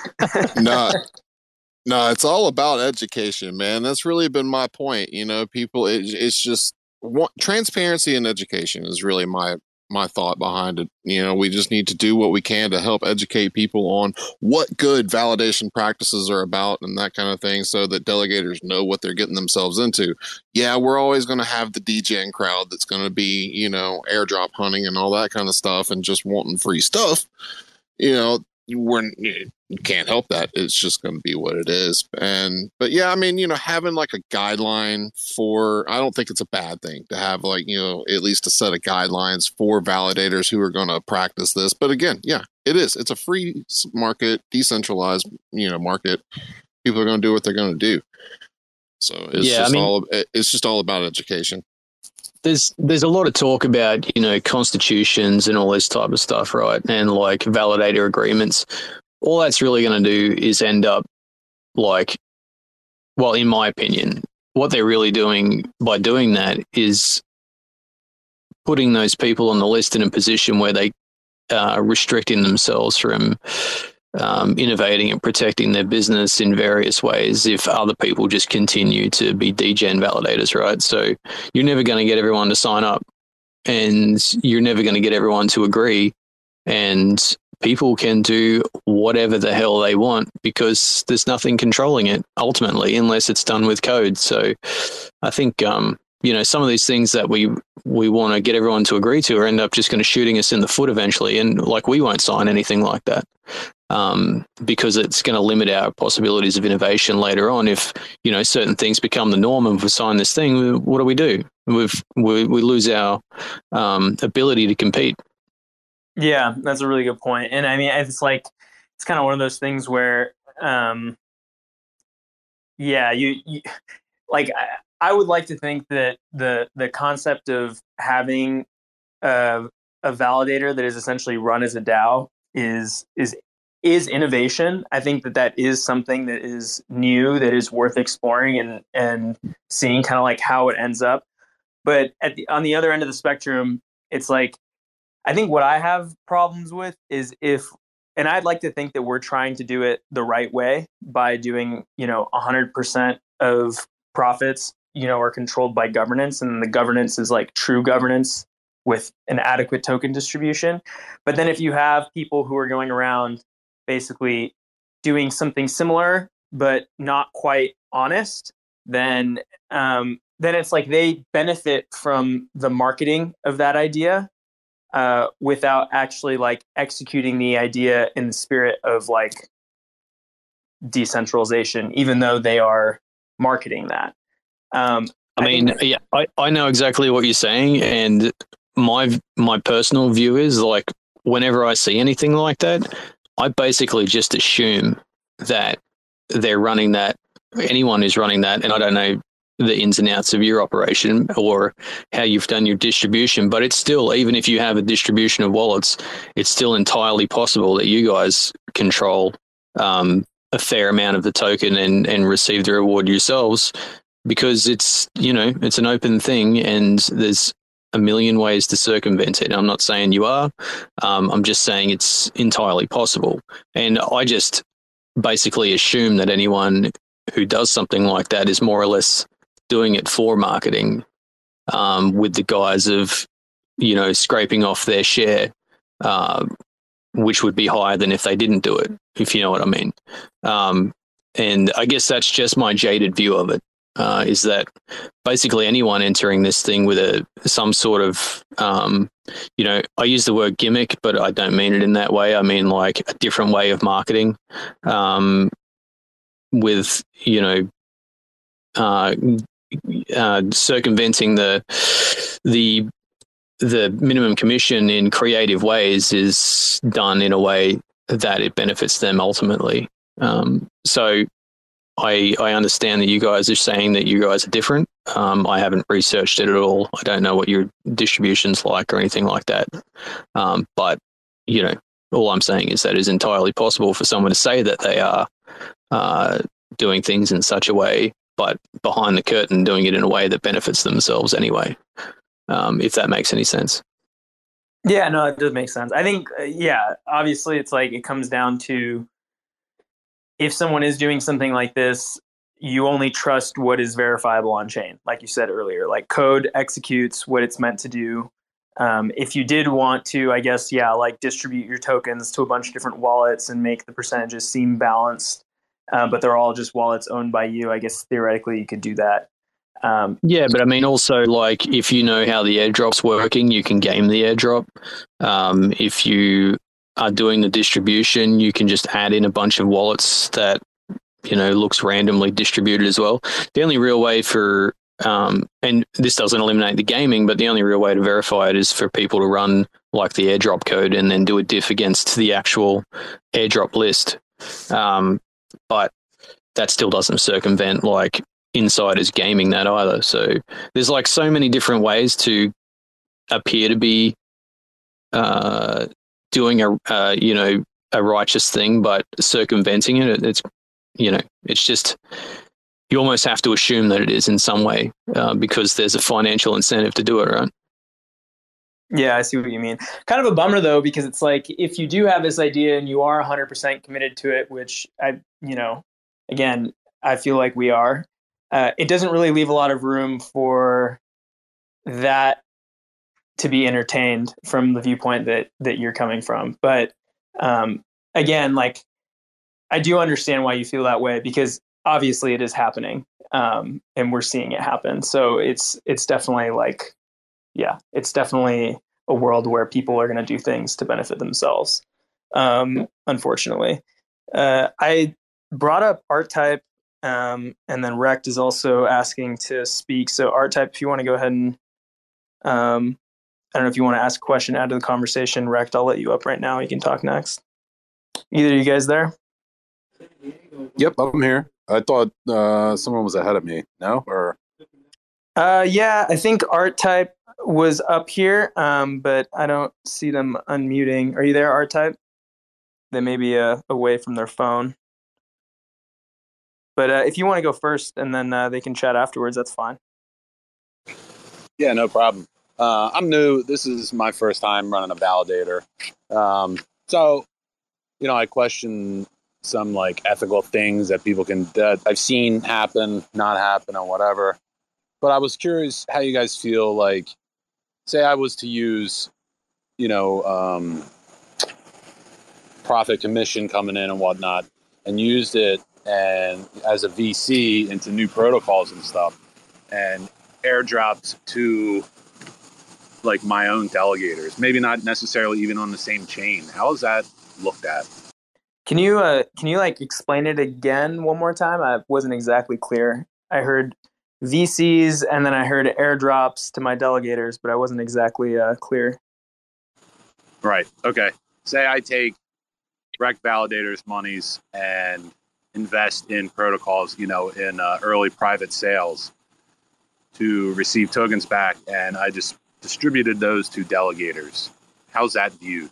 no, no, it's all about education, man. That's really been my point. You know, people, it, it's just what, transparency and education is really my my thought behind it. You know, we just need to do what we can to help educate people on what good validation practices are about and that kind of thing, so that delegators know what they're getting themselves into. Yeah, we're always going to have the D-Gen crowd that's going to be, you know, airdrop hunting and all that kind of stuff and just wanting free stuff. You know, we're, you can't help that. It's just going to be what it is. And, but yeah, I mean, you know, having like a guideline for, I don't think it's a bad thing to have like, you know, at least a set of guidelines for validators who are going to practice this. But again, yeah, it is. It's a free market, decentralized, you know, market. People are going to do what they're going to do. So it's yeah, just I mean, all, it's just all about education. There's there's a lot of talk about, you know, constitutions and all this type of stuff, right? And like validator agreements. All that's really going to do is end up like, well, in my opinion, what they're really doing by doing that is putting those people on the list in a position where they are restricting themselves from um, innovating and protecting their business in various ways if other people just continue to be D-Gen validators, right? So you're never going to get everyone to sign up, and you're never going to get everyone to agree, and people can do whatever the hell they want because there's nothing controlling it ultimately, unless it's done with code. So I think, um, you know, some of these things that we we want to get everyone to agree to are end up just going to shooting us in the foot eventually. And like, we won't sign anything like that um, because it's going to limit our possibilities of innovation later on. If, you know, certain things become the norm and we sign this thing, what do we do? We've, we, we lose our um, ability to compete. Yeah, that's a really good point. And I mean, it's like, it's kind of one of those things where, um, yeah, you, you like, I, I would like to think that the the concept of having a, a validator that is essentially run as a DAO is is is innovation. I think that that is something that is new, that is worth exploring and and seeing kind of like how it ends up. But at the on the other end of the spectrum, it's like, I think what I have problems with is if, and I'd like to think that we're trying to do it the right way by doing, you know, one hundred percent of profits, you know, are controlled by governance, and the governance is like true governance with an adequate token distribution. But then if you have people who are going around basically doing something similar but not quite honest, then um, then it's like they benefit from the marketing of that idea uh, without actually like executing the idea in the spirit of like decentralization, even though they are marketing that. Um, I mean, I think- yeah, I, I know exactly what you're saying, and my my personal view is like, whenever I see anything like that, I basically just assume that they're running that, anyone who's running that, and I don't know the ins and outs of your operation or how you've done your distribution. But it's still, even if you have a distribution of wallets, it's still entirely possible that you guys control um, a fair amount of the token and, and receive the reward yourselves, because it's, you know, it's an open thing and there's a million ways to circumvent it. I'm not saying you are. Um, I'm just saying it's entirely possible. And I just basically assume that anyone who does something like that is more or less doing it for marketing, um, with the guise of, you know, scraping off their share, uh, which would be higher than if they didn't do it, if you know what I mean. Um, and I guess that's just my jaded view of it. Uh, is that basically anyone entering this thing with a some sort of, um, you know, I use the word gimmick, but I don't mean it in that way. I mean like a different way of marketing, um, with, you know, uh, uh, circumventing the the the minimum commission in creative ways is done in a way that it benefits them ultimately. Um, so. I, I understand that you guys are saying that you guys are different. Um, I haven't researched it at all. I don't know what your distribution's like or anything like that. Um, but, you know, all I'm saying is that it's entirely possible for someone to say that they are uh, doing things in such a way, but behind the curtain doing it in a way that benefits themselves anyway, um, if that makes any sense. Yeah, no, it does make sense. I think, uh, yeah, obviously it's like it comes down to, if someone is doing something like this, you only trust what is verifiable on chain. Like you said earlier, like code executes what it's meant to do. Um, if you did want to, I guess, yeah, like distribute your tokens to a bunch of different wallets and make the percentages seem balanced, uh, but they're all just wallets owned by you, I guess theoretically you could do that. Um, yeah, but I mean, also, like, if you know how the airdrop's working, you can game the airdrop. Um, if you are doing the distribution, you can just add in a bunch of wallets that, you know, looks randomly distributed as well. The only real way for, um, and this doesn't eliminate the gaming, but the only real way to verify it is for people to run like the airdrop code and then do a diff against the actual airdrop list. Um, but that still doesn't circumvent like insiders gaming that either. So there's like so many different ways to appear to be, uh, doing a uh, you know a righteous thing, but circumventing it, it's, you know, it's just, you almost have to assume that it is in some way, uh, because there's a financial incentive to do it, right? Yeah, I see what you mean. Kind of a bummer though, because it's like if you do have this idea and you are one hundred percent committed to it, which I, you know, again, I feel like we are, uh, it doesn't really leave a lot of room for that to be entertained from the viewpoint that that you're coming from. But um, again, like, I do understand why you feel that way, because obviously it is happening, um, and we're seeing it happen. So it's it's definitely like, yeah, it's definitely a world where people are going to do things to benefit themselves. Um, unfortunately, uh, I brought up Archetype, um, and then Rect is also asking to speak. So Archetype, if you want to go ahead and um, I don't know if you want to ask a question, add to the conversation. Rect, I'll let you up right now. You can talk next. Either of you guys there? Yep, I'm here. I thought uh, someone was ahead of me. No? Or uh, yeah, I think Archetype was up here, um, but I don't see them unmuting. Are you there, Archetype? They may be uh, away from their phone. But uh, if you want to go first and then uh, they can chat afterwards, that's fine. Yeah, no problem. Uh, I'm new. This is my first time running a validator. Um, so, you know, I question some like ethical things that people can, that I've seen happen, not happen, or whatever. But I was curious how you guys feel like, say I was to use, you know, um, profit commission coming in and whatnot, and used it and as a V C into new protocols and stuff, and airdropped to like my own delegators, maybe not necessarily even on the same chain. How is that looked at? Can you uh, can you like explain it again one more time? I wasn't exactly clear. I heard V Cs and then I heard airdrops to my delegators, but I wasn't exactly uh, clear. Right. Okay. Say I take Rect validators' monies and invest in protocols, you know, in uh, early private sales. to receive tokens back, and I just distributed those to delegators. How's that viewed?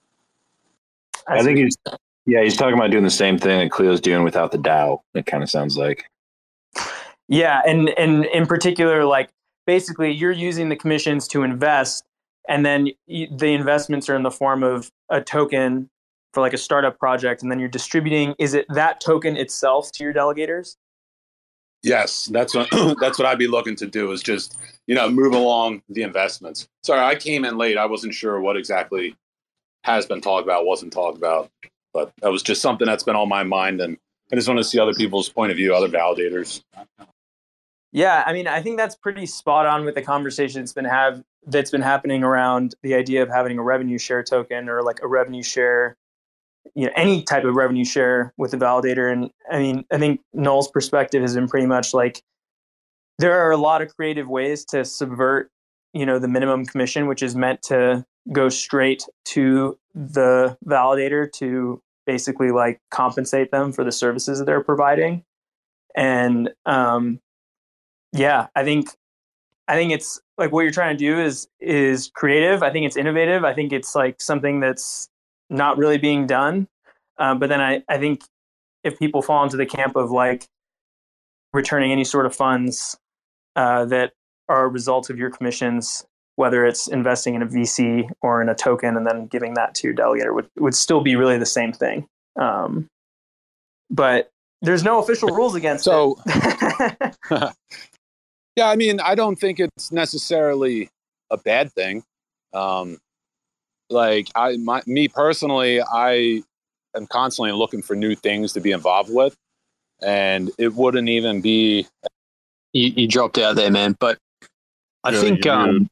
I think he's, yeah, he's talking about doing the same thing that Cleo's doing without the DAO. It kind of sounds like. Yeah, and and in particular, like basically, you're using the commissions to invest, and then you, the investments are in the form of a token for like a startup project, and then you're distributing. Is it that token itself to your delegators? Yes, that's what that's what I'd be looking to do, is just, you know, move along the investments. Sorry, I came in late. I wasn't sure what exactly has been talked about, wasn't talked about, but that was just something that's been on my mind, and I just want to see other people's point of view, other validators. Yeah, I mean, I think that's pretty spot on with the conversation that's been have that's been happening around the idea of having a revenue share token, or like a revenue share, you know, any type of revenue share with a validator. And I mean, I think Noel's perspective has been pretty much like, there are a lot of creative ways to subvert, you know, the minimum commission, which is meant to go straight to the validator to basically like compensate them for the services that they're providing. And um, yeah, I think I think it's like what you're trying to do is is creative. I think it's innovative. I think it's like something that's not really being done. Um, but then I, I think if people fall into the camp of like returning any sort of funds uh, that are a result of your commissions, whether it's investing in a V C or in a token and then giving that to your delegator, would, would still be really the same thing. Um, but there's no official rules against so, it. Yeah, I mean, I don't think it's necessarily a bad thing. Um, like I, my, me personally, I am constantly looking for new things to be involved with, and it wouldn't even be. You, you dropped out there, man. But I Yeah, think, you um, muted.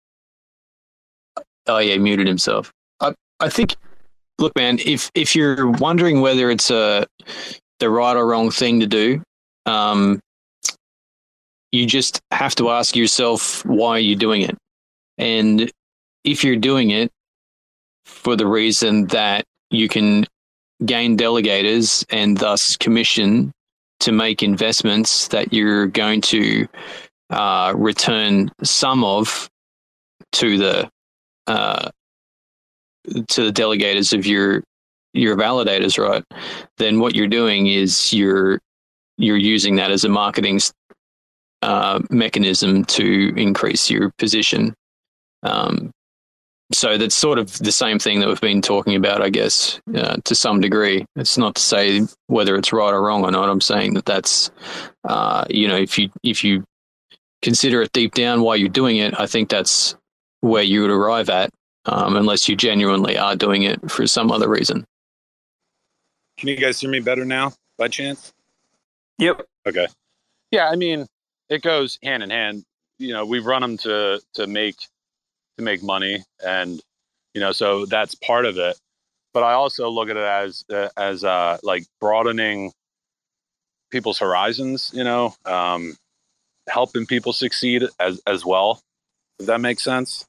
oh yeah, he muted himself. I, I think, look, man, if if you're wondering whether it's a the right or wrong thing to do, um, you just have to ask yourself why you're doing it, and if you're doing it for the reason that you can gain delegators and thus commission to make investments that you're going to uh, return some of to the uh, to the delegators of your your validators, right? Then what you're doing is you're you're using that as a marketing uh, mechanism to increase your position. Um, So that's sort of the same thing that we've been talking about, I guess, uh, to some degree. It's not to say whether it's right or wrong or not. I'm saying that that's, uh, you know, if you if you consider it deep down why you're doing it, I think that's where you would arrive at, um, unless you genuinely are doing it for some other reason. Can you guys hear me better now, by chance? Yep. Okay. Yeah, I mean, it goes hand in hand. You know, we run them to to make. to make money, and you know, so that's part of it. But I also look at it as uh, as uh, like broadening people's horizons. You know, um, helping people succeed as as well. If that makes sense.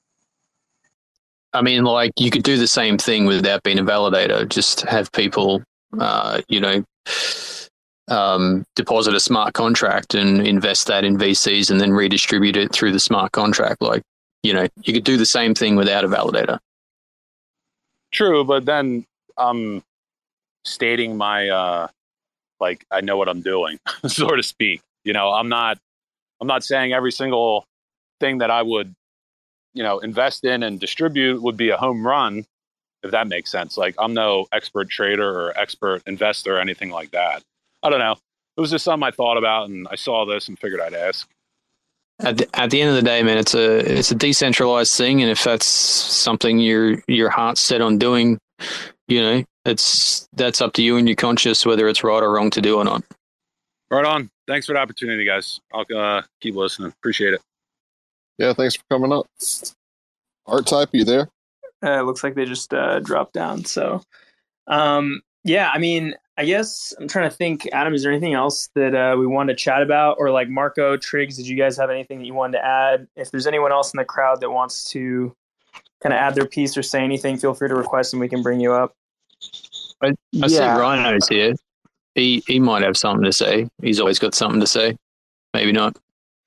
I mean, like you could do the same thing without being a validator. Just have people, uh, you know, um, deposit a smart contract and invest that in V Cs, and then redistribute it through the smart contract. Like, you know, you could do the same thing without a validator. True, but then I'm stating my, uh, like, I know what I'm doing, so to speak. You know, I'm not, I'm not saying every single thing that I would, you know, invest in and distribute would be a home run, if that makes sense. Like, I'm no expert trader or expert investor or anything like that. I don't know. It was just something I thought about, and I saw this and figured I'd ask. At the, at the end of the day, man, it's a it's a decentralized thing, and if that's something your your heart's set on doing, you know, it's that's up to you and your conscience whether it's right or wrong to do or not. Right on. Thanks for the opportunity, guys. I'll uh, keep listening. Appreciate it. Yeah, thanks for coming up. Art Type, you there? Uh, it looks like they just uh, dropped down. So, um, yeah, I mean, I guess I'm trying to think, Adam, is there anything else that uh, we wanted to chat about? Or like Marco, Triggs, did you guys have anything that you wanted to add? If there's anyone else in the crowd that wants to kind of add their piece or say anything, feel free to request and we can bring you up. I, I Yeah. see Rhino's here. He he might have something to say. He's always got something to say. Maybe not.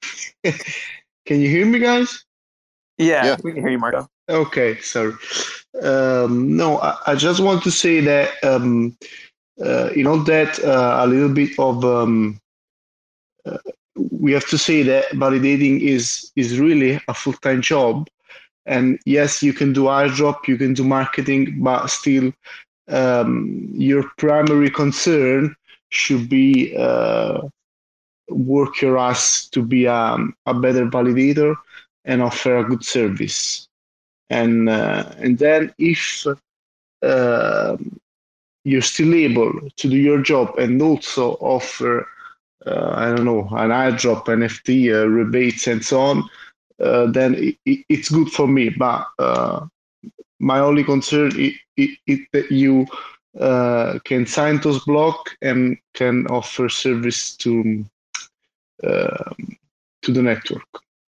Can you hear me, guys? Yeah, Yeah. we can hear you, Marco. Okay, sorry. Um, no, I, I just want to say that um, uh, you know that uh, a little bit of um, uh, we have to say that validating is is really a full time job. And yes, you can do airdrop, you can do marketing, but still, um, your primary concern should be uh, work your ass to be um, a better validator and offer a good service. And uh, and then if uh, you're still able to do your job and also offer, uh, I don't know, an airdrop, N F T, uh, rebates, and so on, uh, then it, it, it's good for me. But uh, my only concern is, is, is that you uh, can sign those block and can offer service to uh, to the network.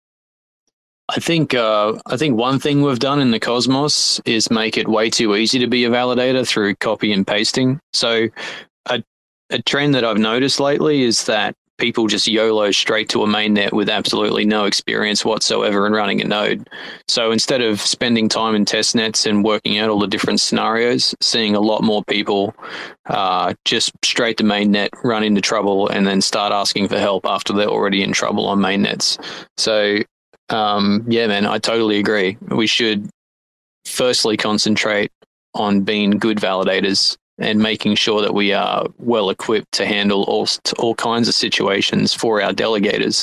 I think uh, I think one thing we've done in the Cosmos is make it way too easy to be a validator through copy and pasting. So a, a trend that I've noticed lately is that people just YOLO straight to a mainnet with absolutely no experience whatsoever in running a node. So instead of spending time in test nets and working out all the different scenarios, seeing a lot more people uh, just straight to mainnet, run into trouble, and then start asking for help after they're already in trouble on mainnets. So Um, yeah, man, I totally agree. We should firstly concentrate on being good validators and making sure that we are well equipped to handle all all kinds of situations for our delegators,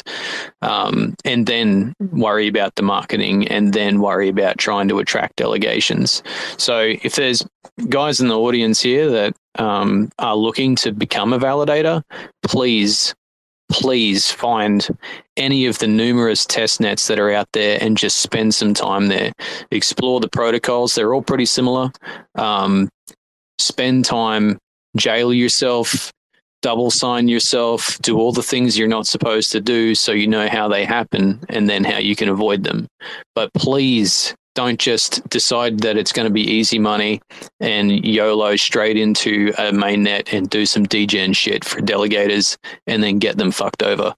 um, and then worry about the marketing, and then worry about trying to attract delegations. So if there's guys in the audience here that um, are looking to become a validator, please please find any of the numerous test nets that are out there and just spend some time there. Explore the protocols. They're all pretty similar. Um, spend time, jail yourself, double sign yourself, do all the things you're not supposed to do so you know how they happen and then how you can avoid them. But please don't just decide that it's going to be easy money and YOLO straight into a mainnet and do some degen shit for delegators and then get them fucked over.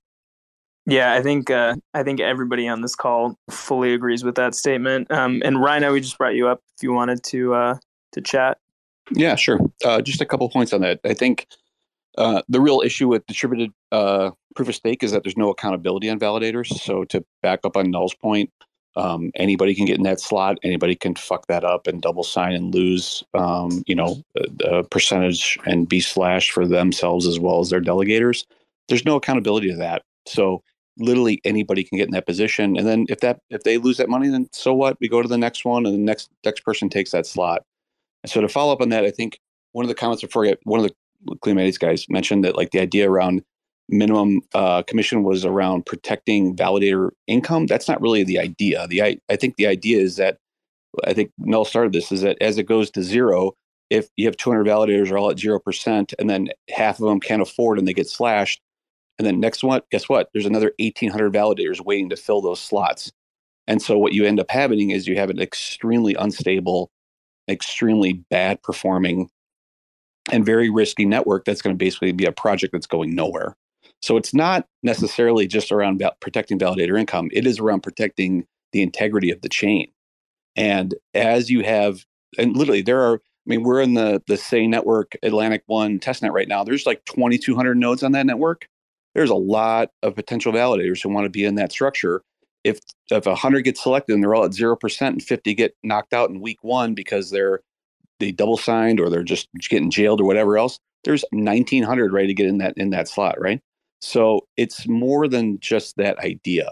Yeah, I think uh, I think everybody on this call fully agrees with that statement. Um, and Rhino, we just brought you up if you wanted to uh, to chat. Yeah, sure. Uh, just a couple points on that. I think uh, the real issue with distributed uh, proof of stake is that there's no accountability on validators. So to back up on Null's point, Um, anybody can get in that slot. Anybody can fuck that up and double sign and lose, um, you know, a, a percentage and be slashed for themselves as well as their delegators. There's no accountability to that. So literally anybody can get in that position. And then if that if they lose that money, then so what? We go to the next one, and the next next person takes that slot. And so to follow up on that, I think one of the comments before I get, one of the Cleomatics guys mentioned that like the idea around minimum uh, commission was around protecting validator income. That's not really the idea. The I, I think the idea is that, I think Null started this, is that as it goes to zero, if you have two hundred validators are all at zero percent and then half of them can't afford and they get slashed, and then next one, guess what? There's another eighteen hundred validators waiting to fill those slots. And so what you end up having is you have an extremely unstable, extremely bad performing, and very risky network that's going to basically be a project that's going nowhere. So it's not necessarily just around val- protecting validator income. It is around protecting the integrity of the chain. And as you have, and literally there are, I mean, we're in the, the Say Network Atlantic One testnet right now. There's like twenty-two hundred nodes on that network. There's a lot of potential validators who want to be in that structure. If if one hundred get selected and they're all at zero percent and fifty get knocked out in week one because they're they double signed or they're just getting jailed or whatever else, there's nineteen hundred ready to get in that in that slot, right? So it's more than just that idea.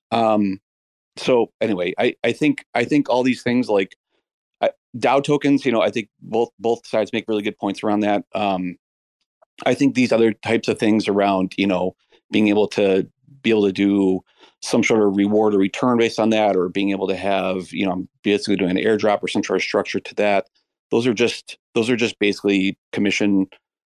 Um, so anyway, I, I think I think all these things like uh, DAO tokens, you know, I think both both sides make really good points around that. Um, I think these other types of things around, you know, being able to be able to do some sort of reward or return based on that, or being able to have, you know, basically doing an airdrop or some sort of structure to that. Those are just those are just basically commission.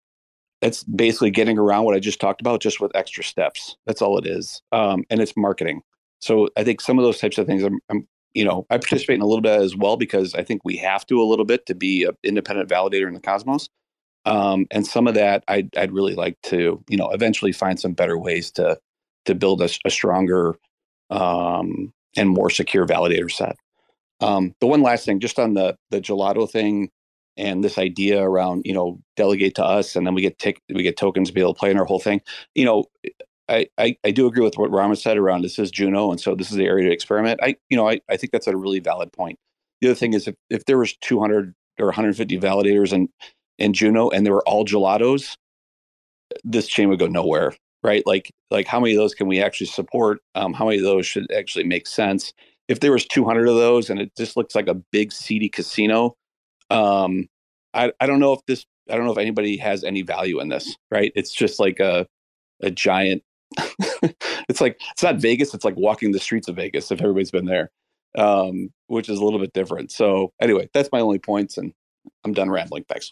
That's basically getting around what I just talked about, just with extra steps. That's all it is. Um, and it's marketing. So I think some of those types of things, I'm, I'm, you know, I participate in a little bit as well, because I think we have to a little bit to be an independent validator in the Cosmos. Um, and some of that I'd, I'd really like to, you know, eventually find some better ways to, to build a, a stronger um, and more secure validator set. Um, the one last thing, just on the the gelato thing and this idea around, you know, delegate to us and then we get take we get tokens to be able to play in our whole thing. You know, I, I, I do agree with what Rama said around this is Juno, and so this is the area to experiment. I you know I, I think that's a really valid point. The other thing is if, if there was two hundred or one hundred fifty validators in, in Juno and they were all gelatos, this chain would go nowhere, right? Like like how many of those can we actually support? Um, how many of those should actually make sense? If there was two hundred of those and it just looks like a big seedy casino, um, I I don't know if this I don't know if anybody has any value in this, right? It's just like a a giant. It's like it's not Vegas. It's like walking the streets of Vegas if everybody's been there, um, which is a little bit different. So anyway, that's my only points, and I'm done rambling. Thanks.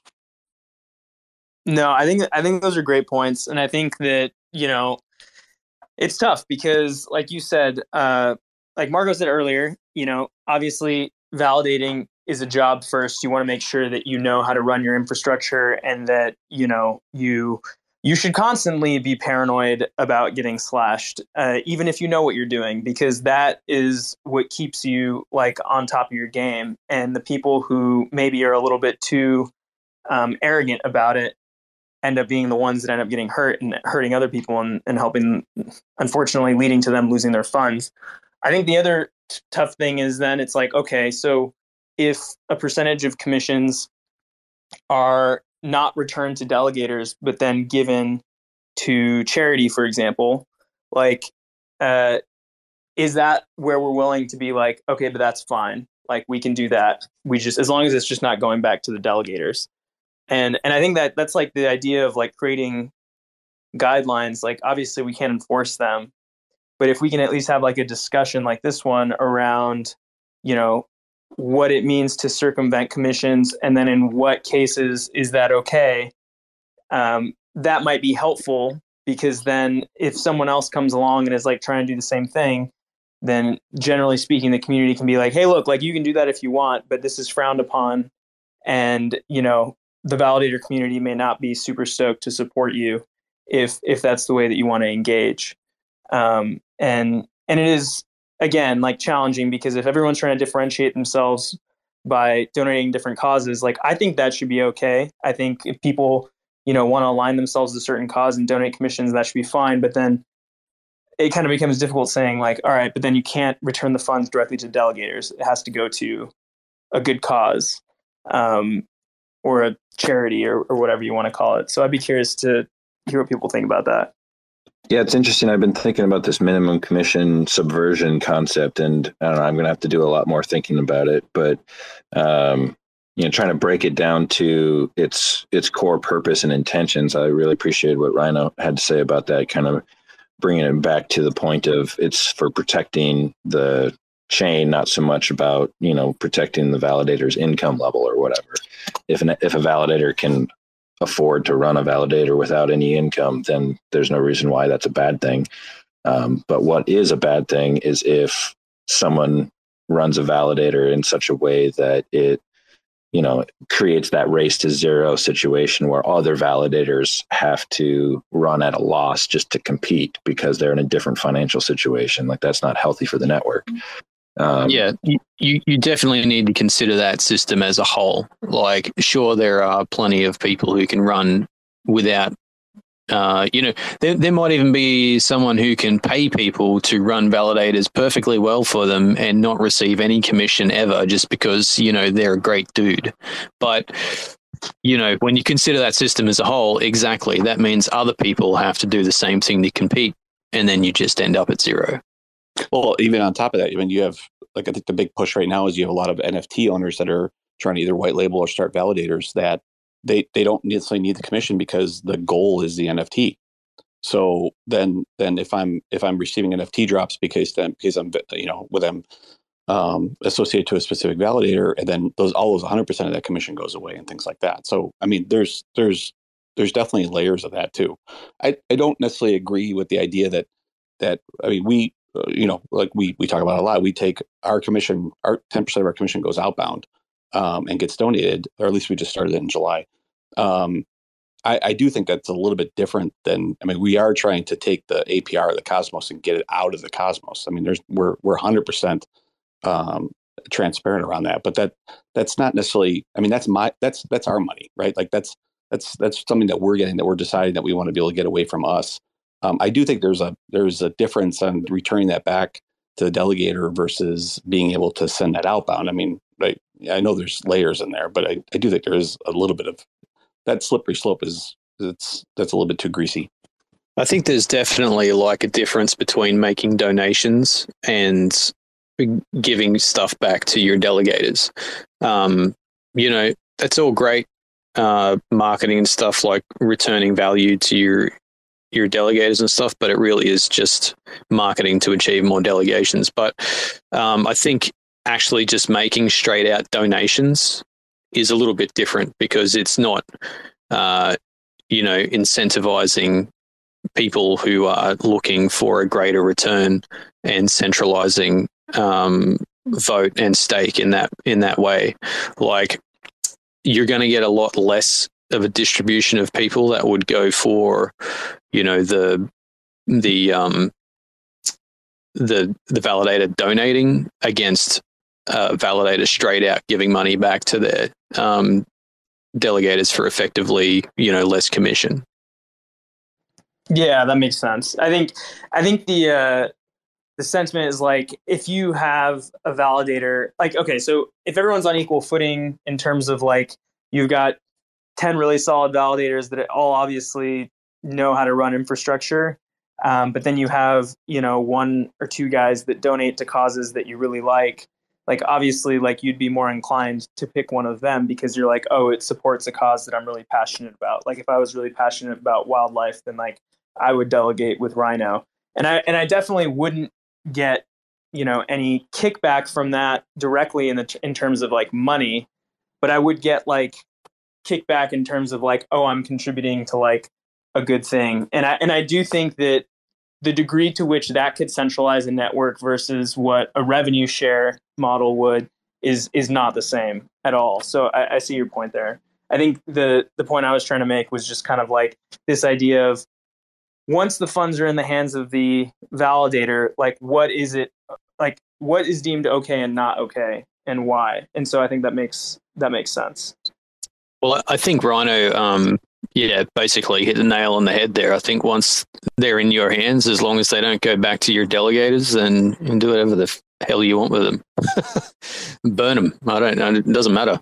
No, I think I think those are great points, and I think that you know it's tough because, like you said, uh, like Margo said earlier, you know, obviously validating is a job first. You want to make sure that you know how to run your infrastructure, and that you know you. You should constantly be paranoid about getting slashed, uh, even if you know what you're doing, because that is what keeps you like on top of your game. And the people who maybe are a little bit too um, arrogant about it end up being the ones that end up getting hurt and hurting other people and, and helping, unfortunately, leading to them losing their funds. I think the other t- tough thing is then it's like, okay, so if a percentage of commissions are not returned to delegators, but then given to charity, for example, like, uh, is that where we're willing to be like, okay, but that's fine. Like we can do that. We just, as long as it's just not going back to the delegators. And, and I think that that's like the idea of like creating guidelines. Like obviously we can't enforce them, but if we can at least have like a discussion like this one around, you know, what it means to circumvent commissions, and then in what cases is that okay? Um, that might be helpful, because then if someone else comes along and is like trying to do the same thing, then generally speaking, the community can be like, hey, look, like you can do that if you want, but this is frowned upon. And, you know, the validator community may not be super stoked to support you if if that's the way that you want to engage. Um, and and it is, again, like challenging, because if everyone's trying to differentiate themselves by donating different causes, like I think that should be okay. I think if people, you know, want to align themselves to a certain cause and donate commissions, that should be fine. But then it kind of becomes difficult saying like, all right, but then you can't return the funds directly to delegators. It has to go to a good cause, um, or a charity, or, or whatever you want to call it. So I'd be curious to hear what people think about that. Yeah, it's interesting. I've been thinking about this minimum commission subversion concept, and I don't know, I'm going to have to do a lot more thinking about it. But um, you know, trying to break it down to its its core purpose and intentions. I really appreciated what Rhino had to say about that. Kind of bringing it back to the point of it's for protecting the chain, not so much about, you know, protecting the validator's income level or whatever. If an if a validator can afford to run a validator without any income, then there's no reason why that's a bad thing. Um, but what is a bad thing is if someone runs a validator in such a way that it, you know, creates that race to zero situation where other validators have to run at a loss just to compete because they're in a different financial situation. Like that's not healthy for the network. Um, yeah, you, you definitely need to consider that system as a whole. Like, sure, there are plenty of people who can run without, uh, you know, there, there might even be someone who can pay people to run validators perfectly well for them and not receive any commission ever just because, you know, they're a great dude. But, you know, when you consider that system as a whole, exactly, that means other people have to do the same thing to compete, and then you just end up at zero. Well, even on top of that, I mean, you have, like, I think the big push right now is you have a lot of N F T owners that are trying to either white label or start validators that they, they don't necessarily need the commission because the goal is the N F T. So then, then if I'm if I'm receiving N F T drops because then because I'm you know with them um, associated to a specific validator, and then those all those one hundred percent of that commission goes away and things like that. So I mean, there's there's there's definitely layers of that too. I, I don't necessarily agree with the idea that that I mean we. You know, like we we talk about a lot. We take our commission, our ten percent of our commission goes outbound um, and gets donated, or at least we just started it in July. Um, I, I do think that's a little bit different than, I mean, we are trying to take the A P R of the Cosmos and get it out of the Cosmos. I mean, there's we're we're one hundred percent um, transparent around that, but that that's not necessarily, I mean, that's my that's that's our money, right? Like that's that's that's something that we're getting, that we're deciding that we want to be able to get away from us. Um, I do think there's a there's a difference on returning that back to the delegator versus being able to send that outbound. I mean, I, I know there's layers in there, but I, I do think there is a little bit of that slippery slope is it's that's a little bit too greasy. I think there's definitely like a difference between making donations and giving stuff back to your delegators. Um, you know, that's all great uh, marketing and stuff, like returning value to your your delegators and stuff, but it really is just marketing to achieve more delegations. But um, I think actually just making straight out donations is a little bit different, because it's not, uh, you know, incentivizing people who are looking for a greater return and centralizing um, vote and stake in that in that way. Like, you're going to get a lot less of a distribution of people that would go for, you know, the the um, the the validator donating against uh, validator straight out giving money back to their um, delegators for effectively, you know, less commission. Yeah, that makes sense. I think I think the uh, the sentiment is like, if you have a validator, like, okay, so if everyone's on equal footing in terms of like, you've got ten really solid validators that all obviously know how to run infrastructure, um, but then you have, you know, one or two guys that donate to causes that you really like. Like, obviously, like, you'd be more inclined to pick one of them because you're like, oh, it supports a cause that I'm really passionate about. Like, if I was really passionate about wildlife, then like I would delegate with Rhino. And I and I definitely wouldn't get, you know, any kickback from that directly in the in terms of like money, but I would get like kickback in terms of like, oh, I'm contributing to like a good thing. And I and I do think that the degree to which that could centralize a network versus what a revenue share model would is is not the same at all. So I, I see your point there. I think the the point I was trying to make was just kind of like this idea of, once the funds are in the hands of the validator, like, what is it, like, what is deemed okay and not okay, and why? And so I think that makes that makes sense. Well, I think Rhino, um, yeah, basically hit the nail on the head there. I think once they're in your hands, as long as they don't go back to your delegators, then you can do whatever the hell you want with them. Burn them. I don't know. It doesn't matter.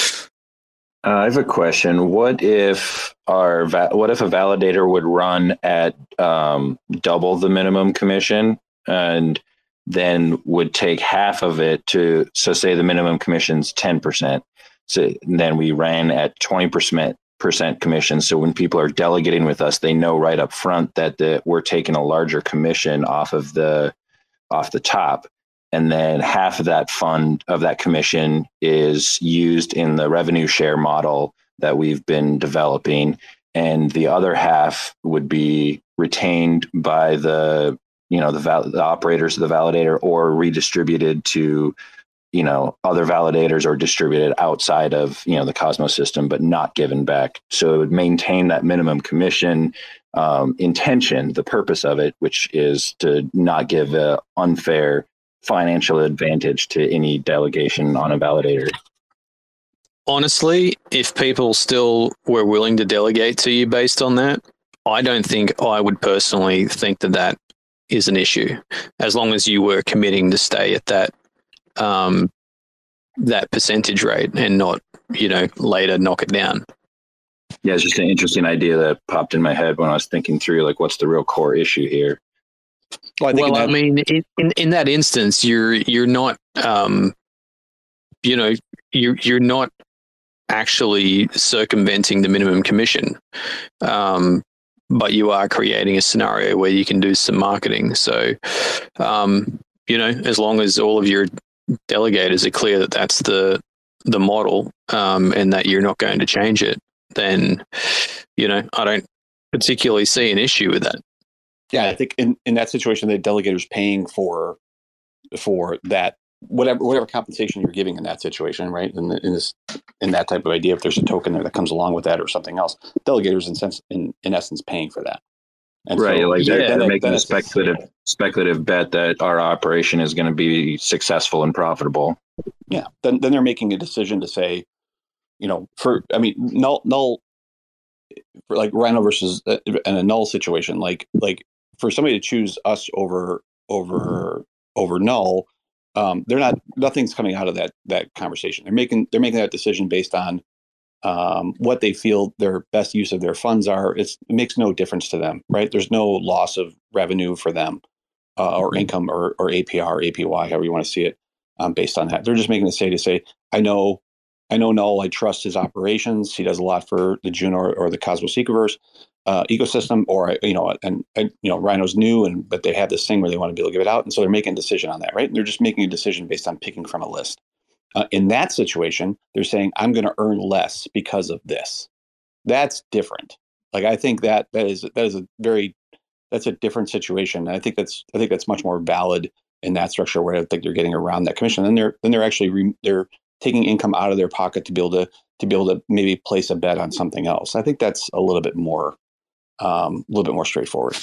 Uh, I have a question. What if our va- what if a validator would run at um, double the minimum commission, and then would take half of it to, so say the minimum commission's ten percent. So then we ran at twenty percent percent commission. So when people are delegating with us, they know right up front that the, we're taking a larger commission off of the off the top. And then half of that fund of that commission is used in the revenue share model that we've been developing. And the other half would be retained by the, you know, the, val- the operators of the validator, or redistributed to, you know, other validators, or distributed outside of, you know, the Cosmos system, but not given back. So it would maintain that minimum commission um, intention, the purpose of it, which is to not give an unfair financial advantage to any delegation on a validator. Honestly, if people still were willing to delegate to you based on that, I don't think I would personally think that that is an issue, as long as you were committing to stay at that um, that percentage rate and not, you know, later knock it down. Yeah, it's just an interesting idea that popped in my head when I was thinking through, like, what's the real core issue here? Well, I, well, that- I mean, in, in in that instance, you're you're not, um, you know, you're you're not actually circumventing the minimum commission, um, but you are creating a scenario where you can do some marketing. So, um, you know, as long as all of your delegators are clear that that's the the model, um, and that you're not going to change it, then, you know, I don't particularly see an issue with that. Yeah, I think in, in that situation, the delegator's paying for for that whatever whatever compensation you're giving in that situation, right? In, the, in this in that type of idea, if there's a token there that comes along with that or something else, delegators in sense in, in essence paying for that. And right, so, like yeah, they're, then they're it, making then a speculative speculative bet that our operation is going to be successful and profitable. Yeah, then then they're making a decision to say, you know, for I mean, null null, for like Rhino versus uh, in a null situation, like like for somebody to choose us over over over null, um, they're not nothing's coming out of that that conversation. They're making they're making that decision based on um, what they feel their best use of their funds are. It's, it makes no difference to them, right? There's no loss of revenue for them uh, or income or, or A P R, A P Y, however you want to see it, um, based on that. They're just making a say to say, I know, I know Null, I trust his operations. He does a lot for the Juno or, or the Cosmos Ecoverse uh, ecosystem, or, you know, and, and, you know, Rhino's new, and but they have this thing where they want to be able to give it out. And so they're making a decision on that, right? And they're just making a decision based on picking from a list. Uh, in that situation, they're saying, I'm going to earn less because of this. That's different. Like, I think that that is that is a very that's a different situation. And I think that's I think that's much more valid in that structure where I think they're getting around that commission. Then they're then they're actually re, they're taking income out of their pocket to be able to to be able to maybe place a bet on something else. I think that's a little bit more um, a little bit more straightforward.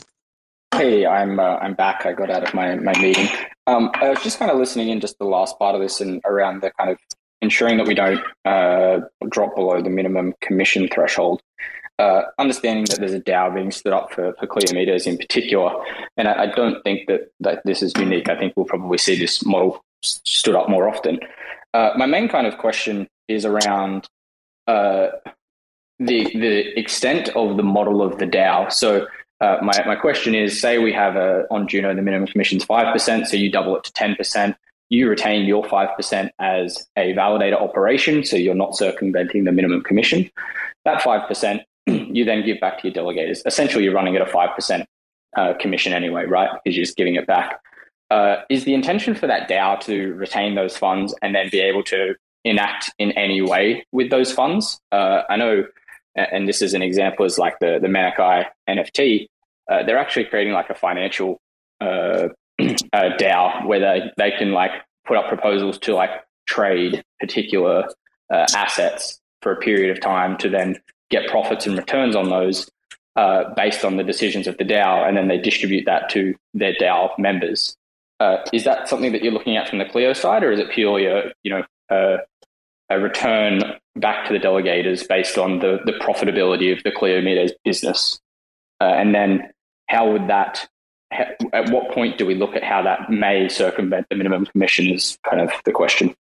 Hey, I'm uh, I'm back. I got out of my, my meeting. Um, I was just kind of listening in just the last part of this and around the kind of ensuring that we don't uh, drop below the minimum commission threshold. Uh, understanding that there's a DAO being stood up for, for Cleomedes in particular, and I, I don't think that, that this is unique. I think we'll probably see this model stood up more often. Uh, my main kind of question is around uh, the the extent of the model of the DAO. So uh, my, my question is, say we have a, on Juno, the minimum commission is five percent, so you double it to ten percent. You retain your five percent as a validator operation, so you're not circumventing the minimum commission. That five percent, you then give back to your delegators. Essentially, you're running at a five percent uh, commission anyway, right? Because you're just giving it back. Uh, is the intention for that DAO to retain those funds and then be able to enact in any way with those funds? Uh, I know, and this is an example, is like the, the Manikai N F T. Uh, they're actually creating like a financial uh, uh, DAO where they, they can like put up proposals to like trade particular uh, assets for a period of time to then get profits and returns on those uh, based on the decisions of the DAO, and then they distribute that to their DAO members. Uh, is that something that you're looking at from the Clio side, or is it purely a you know a, a return back to the delegators based on the, the profitability of the Cleomedes business? Uh, and then how would that? Ha, at what point do we look at how that may circumvent the minimum commission? Is kind of the question.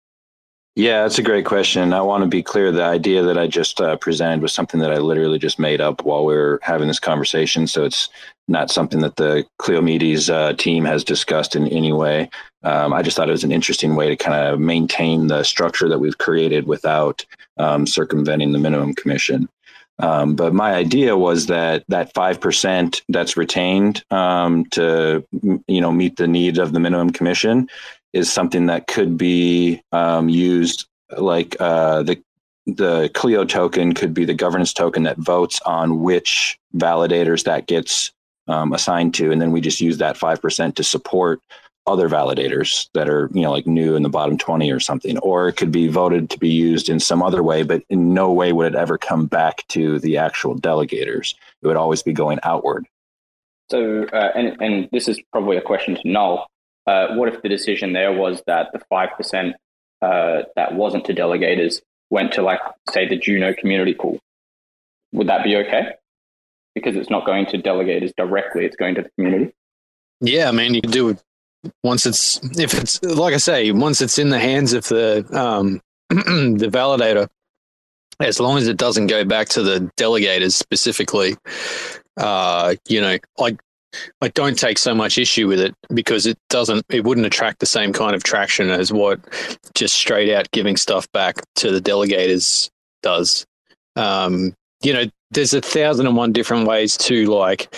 Yeah, that's a great question. I want to be clear. The idea that I just uh, presented was something that I literally just made up while we were having this conversation. So it's not something that the Cleomedes uh, team has discussed in any way. Um, I just thought it was an interesting way to kind of maintain the structure that we've created without um, circumventing the minimum commission. Um, but my idea was that that five percent that's retained um, to, you know, meet the needs of the minimum commission is something that could be um, used like uh, the the Clio token could be the governance token that votes on which validators that gets um, assigned to. And then we just use that five percent to support other validators that are, you know, like new in the bottom twenty or something. Or it could be voted to be used in some other way, but in no way would it ever come back to the actual delegators. It would always be going outward. So, uh, and, and this is probably a question to Null. Uh, what if the decision there was that the five percent uh, that wasn't to delegators went to, like, say, the Juno community pool? Would that be okay? Because it's not going to delegators directly, it's going to the community. Yeah, I mean, you can do it once it's, if it's, like I say, once it's in the hands of the um, the validator, as long as it doesn't go back to the delegators specifically, uh, you know, like, I don't take so much issue with it because it doesn't, it wouldn't attract the same kind of traction as what just straight out giving stuff back to the delegators does. Um, you know, there's a thousand and one different ways to like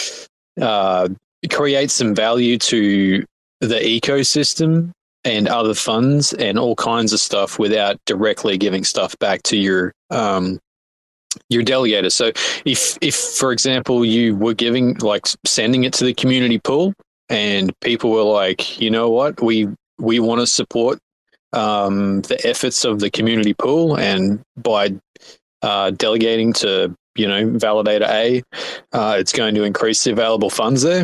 uh, create some value to the ecosystem and other funds and all kinds of stuff without directly giving stuff back to your um, your delegator. So if, if, for example, you were giving, like, sending it to the community pool and people were like, you know what, we, we want to support um, the efforts of the community pool, and by uh, delegating to, you know, Validator A, uh, it's going to increase the available funds there.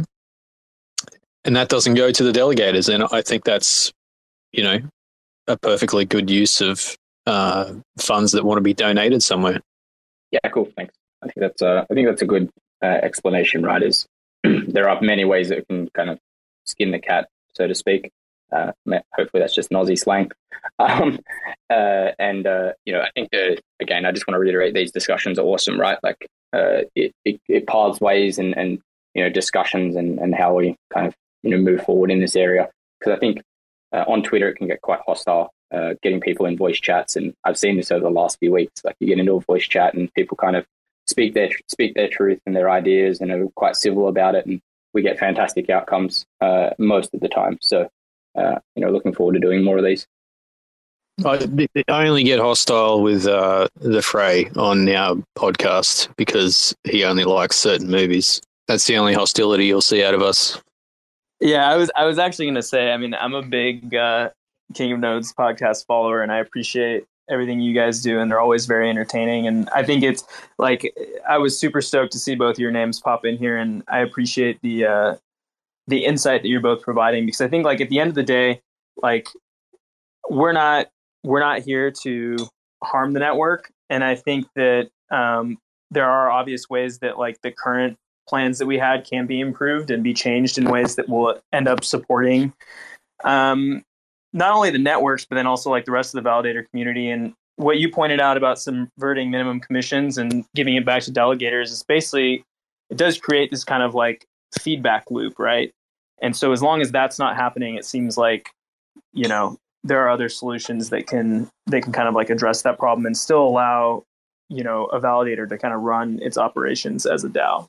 And that doesn't go to the delegators. And I think that's, you know, a perfectly good use of uh, funds that want to be donated somewhere. Yeah, cool. Thanks. I think that's a, I think that's a good uh, explanation, right? Is there are many ways that can kind of skin the cat, so to speak. Uh, hopefully that's just an Aussie slang. Um, uh, and, uh, you know, I think that, again, I just want to reiterate, these discussions are awesome, right? Like uh, it, it, it paths ways and, and, you know, discussions and, and how we kind of, you know, move forward in this area. Because I think uh, on Twitter, it can get quite hostile, uh, getting people in voice chats. And I've seen this over the last few weeks. Like you get into a voice chat and people kind of speak their, speak their truth and their ideas and are quite civil about it. And we get fantastic outcomes uh, most of the time. So, Uh, you know, looking forward to doing more of these. I, I only get hostile with uh, the Frey on our podcast because he only likes certain movies. That's the only hostility you'll see out of us. Yeah, I was I was actually going to say, I mean, I'm a big uh, King of Nodes podcast follower, and I appreciate everything you guys do, and they're always very entertaining. And I think it's like, I was super stoked to see both your names pop in here, and I appreciate the uh, the insight that you're both providing, because I think, like, at the end of the day, like, we're not we're not here to harm the network. And I think that um, there are obvious ways that, like, the current plans that we had can be improved and be changed in ways that will end up supporting um, not only the networks, but then also, like, the rest of the validator community. And what you pointed out about subverting minimum commissions and giving it back to delegators is basically, it does create this kind of, like, feedback loop, right? And so as long as that's not happening, it seems like, you know, there are other solutions that can they can kind of, like, address that problem and still allow, you know, a validator to kind of run its operations as a DAO.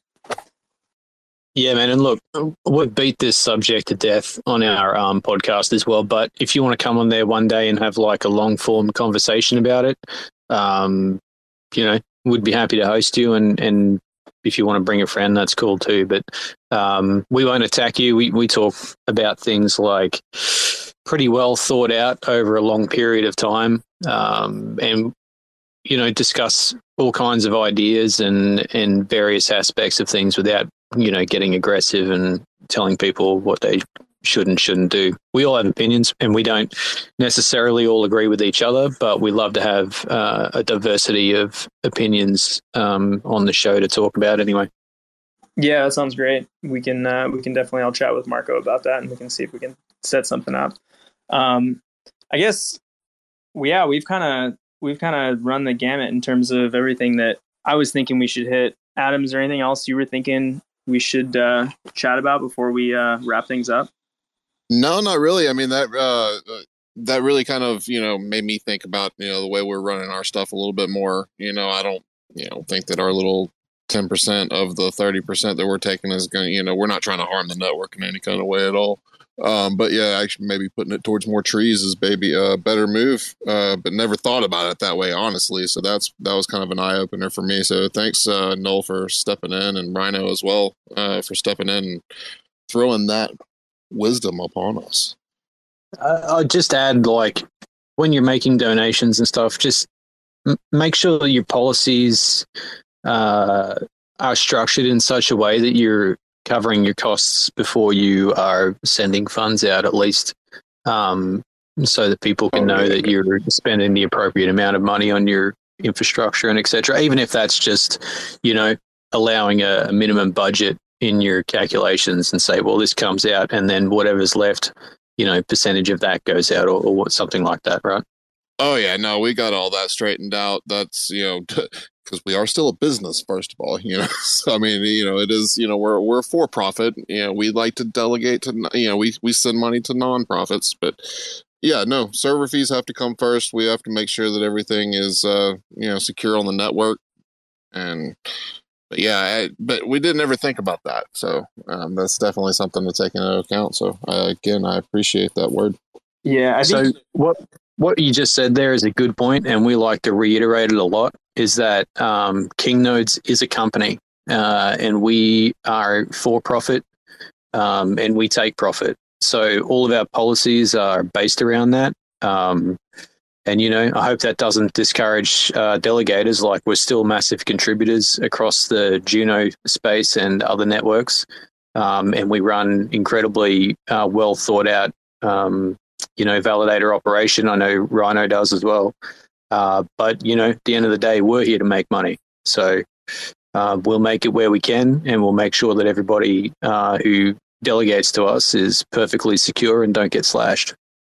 Yeah, man. And look, we've beat this subject to death on our um, podcast as well. But if you want to come on there one day and have, like, a long form conversation about it, um, you know, we'd be happy to host you. And, and if you want to bring a friend, that's cool too. But um, we won't attack you. We we talk about things, like, pretty well thought out over a long period of time, um, and, you know, discuss all kinds of ideas and, and various aspects of things without, you know, getting aggressive and telling people what they should and shouldn't do. We all have opinions, and we don't necessarily all agree with each other, but we love to have uh, a diversity of opinions um, on the show to talk about anyway. Yeah, that sounds great. We can uh, we can definitely, I'll chat with Marco about that, and we can see if we can set something up. Um, I guess, well, yeah, we've kind of we've kind of run the gamut in terms of everything that I was thinking we should hit. Adam, is there anything else you were thinking we should uh, chat about before we uh, wrap things up? No, not really. I mean, that uh, that really kind of, you know, made me think about, you know, the way we're running our stuff a little bit more. You know, I don't, you know, think that our little ten percent of the thirty percent that we're taking is going to, you know, we're not trying to harm the network in any kind of way at all. Um, but yeah, actually maybe putting it towards more trees is maybe a better move, uh, but never thought about it that way, honestly. So that's, that was kind of an eye opener for me. So thanks, uh, Noel, for stepping in, and Rhino as well, uh, for stepping in and throwing that wisdom upon us. Uh, I'd just add, like, when you're making donations and stuff, just m- make sure that your policies uh, are structured in such a way that you're covering your costs before you are sending funds out, at least, um, so that people can know that you're spending the appropriate amount of money on your infrastructure and et cetera. Even if that's just, you know, allowing a, a minimum budget in your calculations and say, well, this comes out, and then whatever's left, you know, percentage of that goes out, or, or what, something like that, right? Oh yeah, no, we got all that straightened out. That's, you know, because we are still a business, first of all, you know. So, I mean, you know, it is, you know, we're we're for profit. You know, we like to delegate to, you know, we we send money to nonprofits, but yeah, no, server fees have to come first. We have to make sure that everything is, uh, you know, secure on the network, and but yeah, I, but we didn't ever think about that. So um, that's definitely something to take into account. So uh, again, I appreciate that word. Yeah, I think so what what you just said there is a good point, and we like to reiterate it a lot, is that um, King Nodes is a company, uh, and we are for profit, um, and we take profit. So all of our policies are based around that. Um, and, you know, I hope that doesn't discourage uh, delegators. Like, we're still massive contributors across the Juno space and other networks. Um, and we run incredibly uh, well thought out, um, you know, validator operation. I know Rhino does as well. Uh, but, you know, at the end of the day, we're here to make money. So uh, we'll make it where we can, and we'll make sure that everybody uh, who delegates to us is perfectly secure and don't get slashed.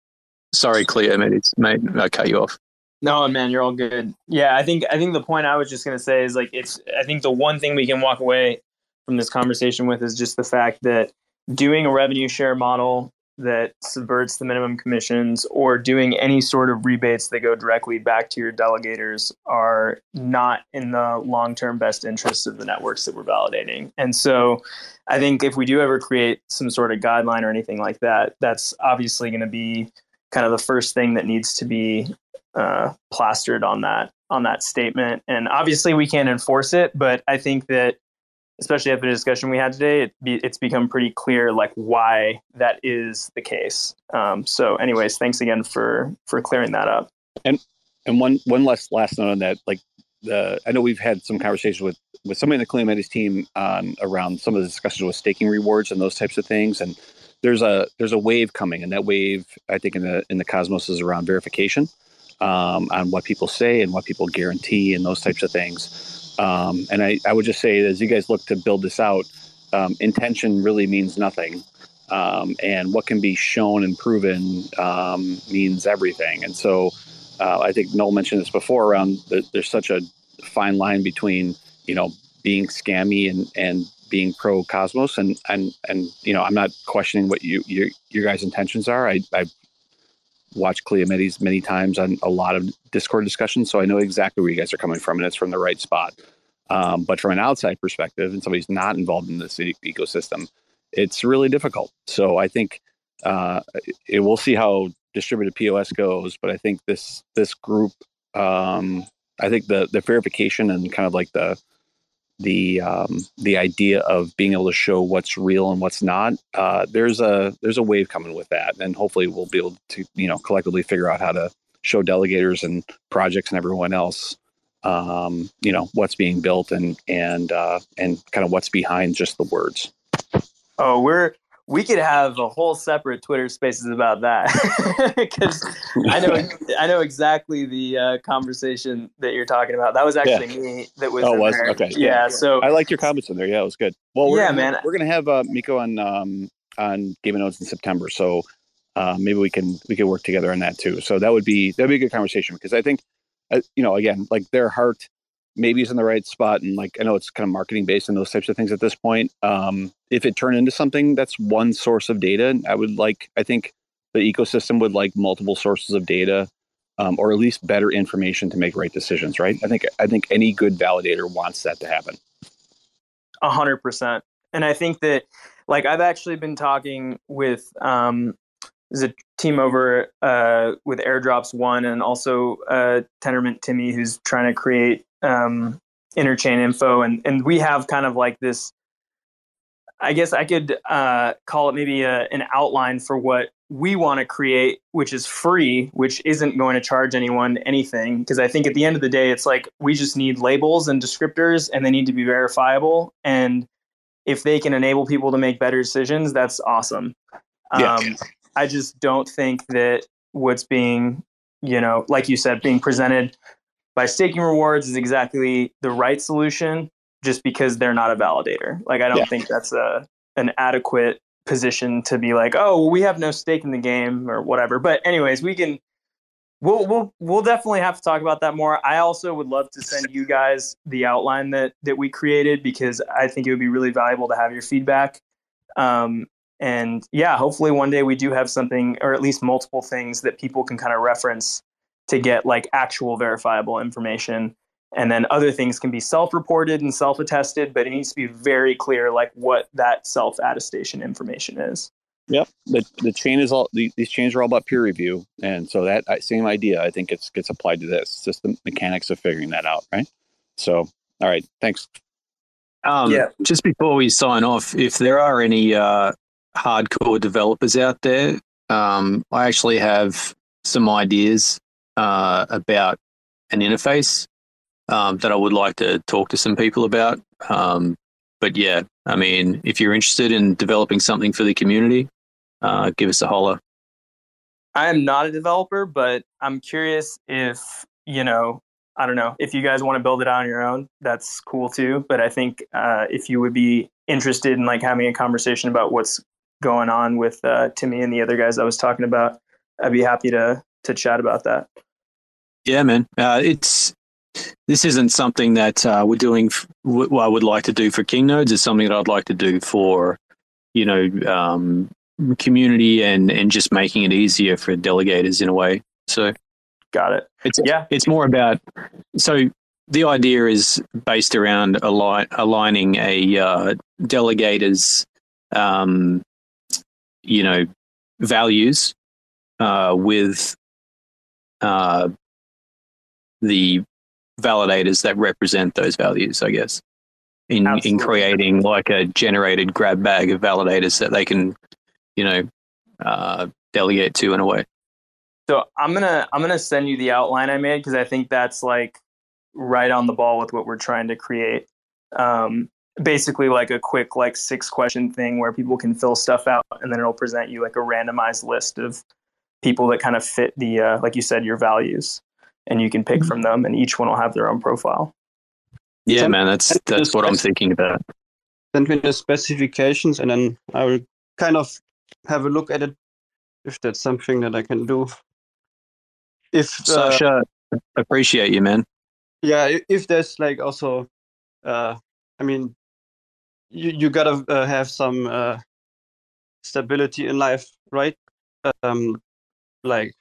Sorry, Cleo, mate, it's, mate, I cut you off. No, man, you're all good. Yeah, I think I think the point I was just going to say is, like, it's. I think the one thing we can walk away from this conversation with is just the fact that doing a revenue share model that subverts the minimum commissions, or doing any sort of rebates that go directly back to your delegators, are not in the long-term best interests of the networks that we're validating. And so I think if we do ever create some sort of guideline or anything like that, that's obviously going to be kind of the first thing that needs to be uh, plastered on that, on that statement. And obviously we can't enforce it, but I think that, especially after the discussion we had today, it be, it's become pretty clear, like, why that is the case. Um, so anyways, thanks again for, for clearing that up. And, and one, one last, last note on that, like, the, I know we've had some conversations with, with somebody in the Cleomedes team on around some of the discussions with staking rewards and those types of things. And there's a, there's a wave coming, and that wave, I think in the, in the Cosmos, is around verification, um, on what people say and what people guarantee and those types of things. Um, and I, I would just say, as you guys look to build this out, um, intention really means nothing. Um, and what can be shown and proven um, means everything. And so uh, I think Noel mentioned this before around the, there's such a fine line between, you know, being scammy and, and being pro Cosmos. And, and, and, you know, I'm not questioning what you, your, your guys' intentions are. I, I've watched Cleomedes many times on a lot of Discord discussions, so I know exactly where you guys are coming from, and it's from the right spot. Um, but from an outside perspective, and somebody's not involved in this e- ecosystem, it's really difficult. So I think uh, it, we'll see how distributed P O S goes, but I think this this group, um, I think the the verification and kind of like the the um, the idea of being able to show what's real and what's not, uh, there's a there's a wave coming with that, and hopefully we'll be able to, you know, collectively figure out how to show delegators and projects and everyone else, um, you know, what's being built and and uh, and kind of what's behind just the words. Oh, we're we could have a whole separate Twitter Spaces about that, because I know I know exactly the uh, conversation that you're talking about. That was actually yeah. me that was. Oh, in was there. okay. Yeah, yeah, so I liked your comments in there. Yeah, it was good. Well, we're yeah, gonna, man, we're gonna have uh, Miko on um, on Game of Nodes in September, so uh, maybe we can we can work together on that too. So that would be that would be a good conversation, because I think, uh, you know, again, like, their heart maybe is in the right spot, and like I know it's kind of marketing based and those types of things at this point. Um, if it turned into something that's one source of data, I would like, I think the ecosystem would like multiple sources of data, um, or at least better information to make right decisions. Right? I think I think any good validator wants that to happen. A hundred percent. And I think that, like, I've actually been talking with um, there's a team over uh, with Airdrops One, and also uh, Tendermint Timmy, who's trying to create um, interchain info, and and we have kind of like this, I guess I could uh, call it maybe a, an outline for what we want to create, which is free, which isn't going to charge anyone anything. Because I think at the end of the day, it's like, we just need labels and descriptors, and they need to be verifiable. And if they can enable people to make better decisions, that's awesome. Yeah. Um, I just don't think that what's being, you know, like you said, being presented by staking rewards is exactly the right solution, just because they're not a validator. Like, I don't Yeah. think that's a an adequate position to be like, oh, well, we have no stake in the game or whatever. But anyways, we can, we'll, we'll, we'll definitely have to talk about that more. I also would love to send you guys the outline that, that we created, because I think it would be really valuable to have your feedback. Um, and yeah, hopefully one day we do have something, or at least multiple things that people can kind of reference to get like actual verifiable information. And then other things can be self-reported and self-attested, but it needs to be very clear, like, what that self-attestation information is. Yep. The the chain is all, the, these chains are all about peer review. And so that same idea, I think it's gets applied to this. It's just the mechanics of figuring that out. Right. So, all right. Thanks. Um, Yeah. Just before we sign off, if there are any uh, hardcore developers out there, um, I actually have some ideas uh, about an interface um, that I would like to talk to some people about. Um, but yeah, I mean, if you're interested in developing something for the community, uh, give us a holler. I am not a developer, but I'm curious if, you know, I don't know, if you guys want to build it on your own, that's cool too. But I think uh, if you would be interested in like having a conversation about what's going on with uh, Timmy and the other guys I was talking about, I'd be happy to to chat about that. Yeah, man. Uh, it's this isn't something that uh, we're doing. F- what I would like to do for King Nodes is something that I'd like to do for, you know, um, community and and just making it easier for delegators in a way. So, got it. It's yeah. It's more about so the idea is based around align, aligning a uh, delegator's, um, you know, values uh, with uh, the validators that represent those values, I guess, in, in creating like a generated grab bag of validators that they can, you know, uh, delegate to in a way. So I'm gonna I'm gonna send you the outline I made because I think that's like right on the ball with what we're trying to create. Um, basically, like a quick like six question thing where people can fill stuff out, and then it'll present you like a randomized list of people that kind of fit the uh, like you said, your values, and you can pick from them, and each one will have their own profile. Yeah, man, that's that's what I'm thinking about. Send me the specifications, and then I will kind of have a look at it if that's something that I can do. If uh, Sasha, appreciate you, man. Yeah, if there's like also, uh, I mean, you you gotta uh, have some uh, stability in life, right? Um, like,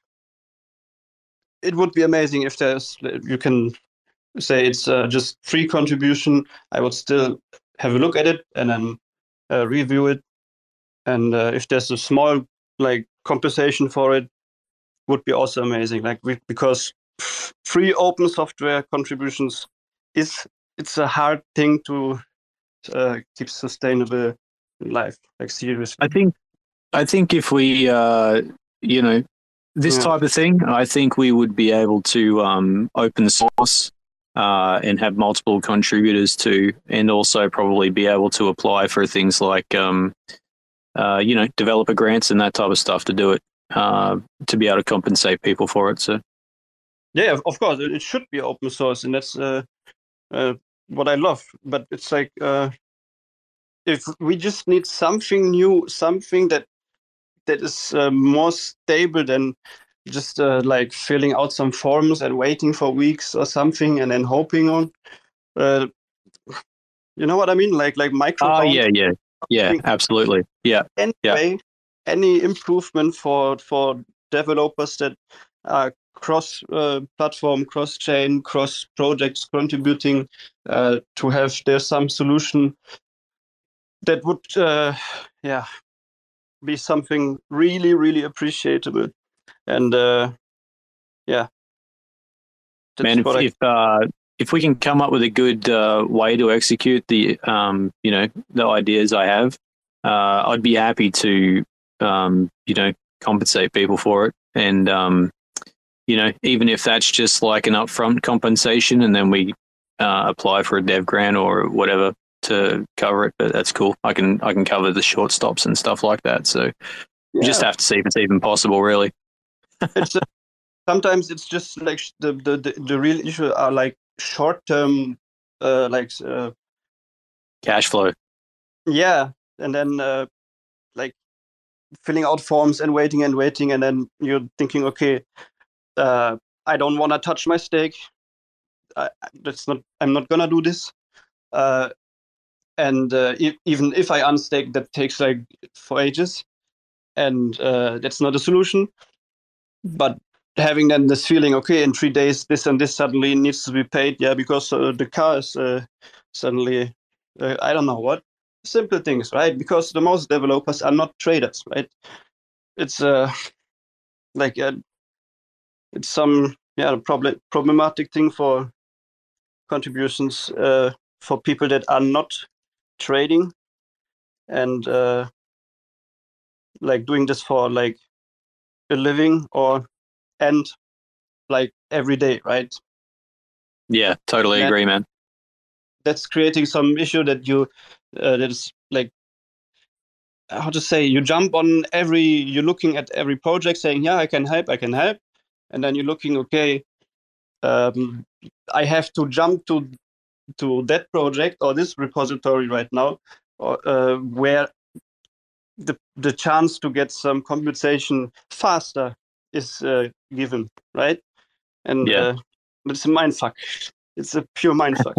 it would be amazing if there's you can say it's uh, just free contribution. I would still have a look at it and then uh, review it, and uh, if there's a small like compensation for it, would be also amazing. Like we, because free open software contributions is it's a hard thing to uh, keep sustainable in life. Like seriously, I think I think if we uh, you know this Yeah. type of thing, I think we would be able to um, open source uh, and have multiple contributors to, and also probably be able to apply for things like um, uh, you know developer grants and that type of stuff to do it. Uh, to be able to compensate people for it. So, yeah, of course, it should be open source, and that's uh, uh, what I love. But it's like uh, if we just need something new, something that that is uh, more stable than just uh, like filling out some forms and waiting for weeks or something, and then hoping on. Uh, you know what I mean? Like like micro. oh yeah, yeah, yeah, absolutely, yeah, Anyway, yeah. any improvement for for developers that are cross uh, platform, cross chain, cross projects contributing uh, to have there's some solution that would uh, yeah be something really really appreciable, and uh, yeah that's Man, if what I- if, uh, if we can come up with a good uh, way to execute the um, you know the ideas I have, uh, I'd be happy to um, you know compensate people for it, and um, you know even if that's just like an upfront compensation, and then we uh, apply for a dev grant or whatever to cover it. But that's cool. I can I can cover the short stops and stuff like that. So we just Yeah. have to see if it's even possible, really. it's uh, sometimes it's just like sh- the the the, the real issue are like short term uh, like uh, Cash flow. yeah, and then uh, like filling out forms and waiting and waiting, and then you're thinking, okay, uh, I don't want to touch my stake. I, that's not. I'm not gonna do this. Uh, and uh, if, even if I unstake, that takes like for ages, and uh, that's not a solution. But having then this feeling, okay, in three days, this and this suddenly needs to be paid, yeah, because uh, the car is uh, suddenly, uh, I don't know what. Simple things, right? Because the most developers are not traders, right? It's uh, like uh, it's some yeah problem problematic thing for contributions uh, for people that are not trading, and uh, like doing this for like a living or and like every day, right? Yeah, totally That- agree, man. That's creating some issue that you uh, that is like how to say you jump on every you're looking at every project saying yeah I can help I can help, and then you're looking okay um, I have to jump to to that project or this repository right now, or uh, where the the chance to get some compensation faster is uh, given, right? And Yeah. uh, it's a mindfuck. It's a pure mindfuck.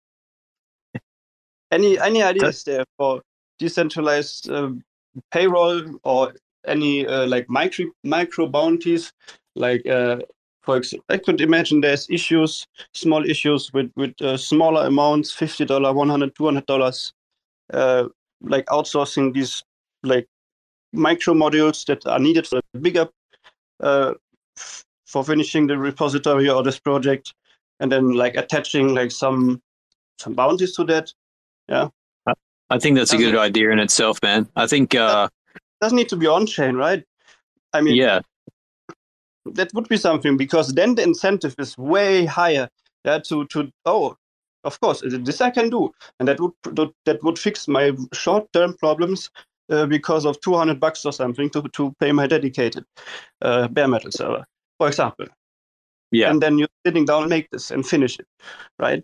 any any ideas there for decentralized uh, payroll or any uh, like micro micro bounties? Like uh, for example, I could imagine there's issues, small issues with with uh, smaller amounts, fifty dollars, one hundred, two hundred dollars, uh, like outsourcing these like micro modules that are needed for the bigger uh, f- for finishing the repository or this project, and then like attaching like some some bounties to that. Yeah, I think that's a good idea in itself, man. I think, uh, doesn't need to be on chain, right? I mean, yeah, that would be something, because then the incentive is way higher. Yeah, to to oh, of course, this I can do, and that would that would fix my short term problems uh, because of two hundred bucks or something to to pay my dedicated uh, bare metal server, for example. yeah. And then you're sitting down and make this and finish it, right?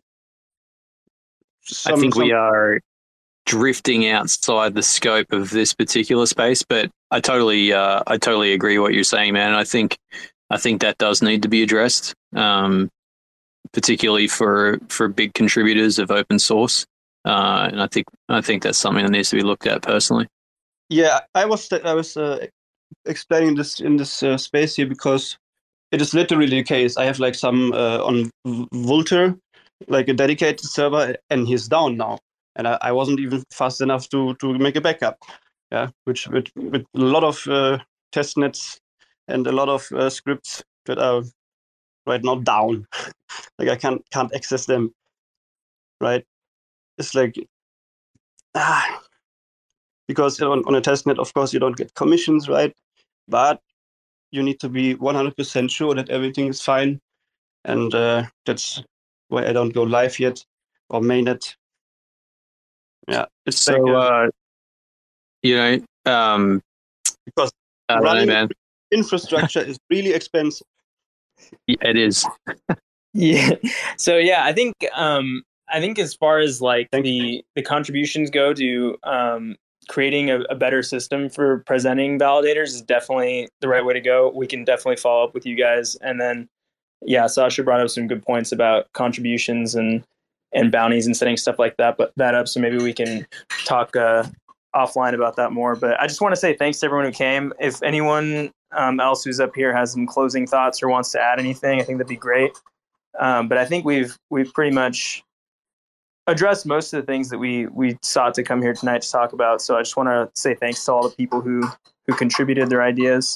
I think we some- are drifting outside the scope of this particular space, but I totally, uh, I totally agree what you're saying, man. I think, I think that does need to be addressed, um, particularly for for big contributors of open source, uh, and I think I think that's something that needs to be looked at personally. Yeah, I was I was uh, explaining this in this uh, space here because it is literally the case. I have like some uh, on V- Vultr, like a dedicated server, and he's down now, and I, I wasn't even fast enough to to make a backup. Yeah, which with with a lot of uh, test nets and a lot of uh, scripts that are right now down. Like I can't can't access them. Right, it's like ah. Because on, on a testnet, of course, you don't get commissions, right? But you need to be one hundred percent sure that everything is fine. And uh, that's why I don't go live yet, or mainnet. Yeah, it's So, like, uh, uh, you know, um, because I don't know, running man. infrastructure is really expensive. Yeah, it is. Yeah. So yeah, I think um I think as far as like the the contributions go to um creating a, a better system for presenting validators is definitely the right way to go. We can definitely follow up with you guys. And then yeah, Sasha brought up some good points about contributions and and bounties and setting stuff like that, but that up. So maybe we can talk uh offline about that more. But I just want to say thanks to everyone who came. If anyone um, else who's up here has some closing thoughts or wants to add anything, I think that'd be great. Um, but I think we've we've pretty much addressed most of the things that we we sought to come here tonight to talk about. So I just want to say thanks to all the people who who contributed their ideas.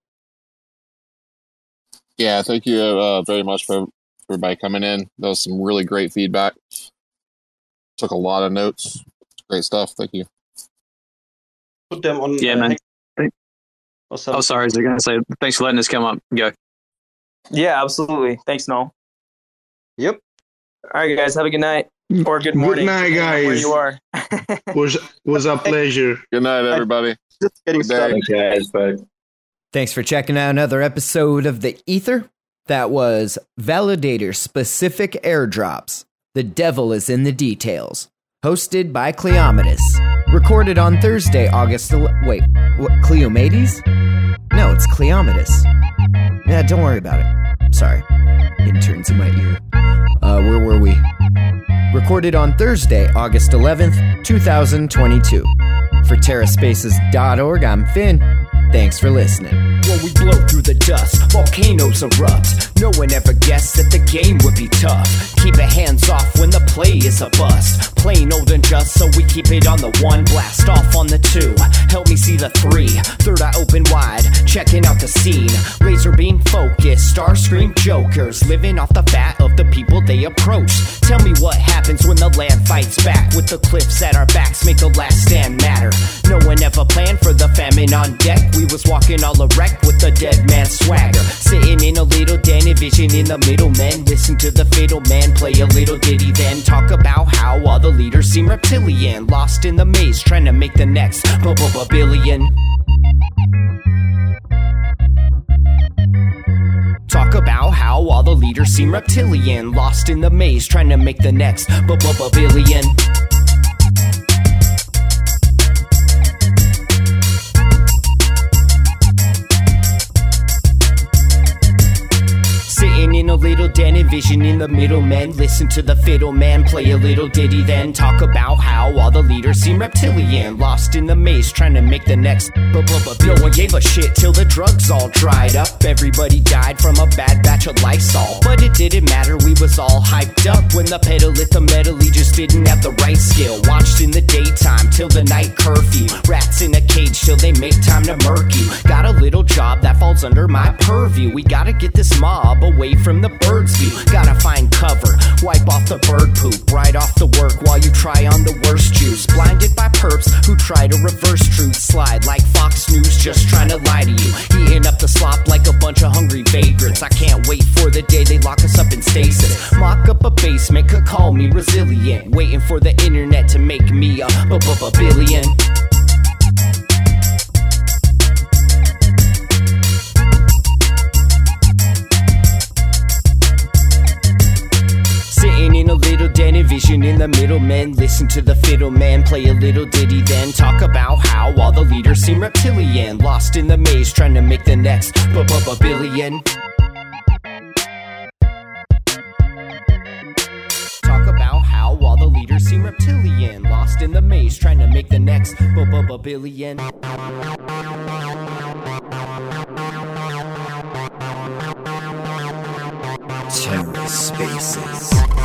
Yeah, thank you uh, very much for everybody coming in. That was some really great feedback. Took a lot of notes. Great stuff. Thank you. Put them on. Yeah, uh, man. Or Oh, something. sorry. I was going to say thanks for letting us come up. Go. Yeah, absolutely. Thanks, Noel. Yep. All right, guys. Have a good night or good morning. Good night, depending on Where guys. you are. was was a pleasure. Good night, everybody. Just getting Good day. started. Okay, bye. Thanks for checking out another episode of The Ether. That was Validator Specific Airdrops. The devil is in the details. Hosted by Cleometis. Recorded on Thursday, August... ele- Wait, what, Cleomades? No, it's Cleometis. Yeah, don't worry about it. Sorry. Interns in my ear. Uh, where were we? Recorded on Thursday, August eleventh, twenty twenty-two. For TerraSpaces dot org, I'm Finn. Thanks for listening. When we blow through the dust, volcanoes erupt. No one ever guessed that the game would be tough. Keep it hands off when the play is a bust. Plain old and just, so we keep it on the one. Blast off on the two, help me see the three. Third eye open wide, checking out the scene. Laser beam focus, Starscream jokers. Living off the fat of the people they approach. Tell me what happens when the land fights fights back with the cliffs at our backs, make the last stand matter. No one ever planned for the famine on deck. We was walking all erect with the dead man swagger. Sitting in a little den, envisioning the middlemen. Listen to the fiddle man play a little ditty, then talk about how all the leaders seem reptilian, lost in the maze, trying to make the next b-b-billion. Talk about how all the leaders seem reptilian, lost in the maze, trying to make the next b-b-billion. Sitting in a little den, envisioning the middlemen. Listen to the fiddle man play a little ditty, then talk about how all the leaders seem reptilian, lost in the maze, trying to make the next b-b-b. No one gave a shit till the drugs all dried up. Everybody died from a bad batch of Lysol, but it didn't matter, we was all hyped up. When the pedal hit the metal, he just didn't have the right skill. Watched in the daytime till the night curfew. Rats in a cage till they make time to murk you. Got a little job that falls under my purview. We gotta get this mob away from the bird's view. Gotta find cover, wipe off the bird poop right off the work while you try on the worst juice. Blinded by perps who try to reverse truth, slide like Fox News just trying to lie to you. Eating up the slop like a bunch of hungry vagrants. I can't wait for the day they lock us up in stasis. Mock up a basement, could call me resilient. Waiting for the internet to make me a b-b-billion. In a little den, envisioning the middlemen. Listen to the fiddle man play a little ditty, then talk about how all the leaders seem reptilian, lost in the maze, trying to make the next b-b-billion. Talk about how all the leaders seem reptilian, lost in the maze, trying to make the next b-b-billion. TerraSpaces.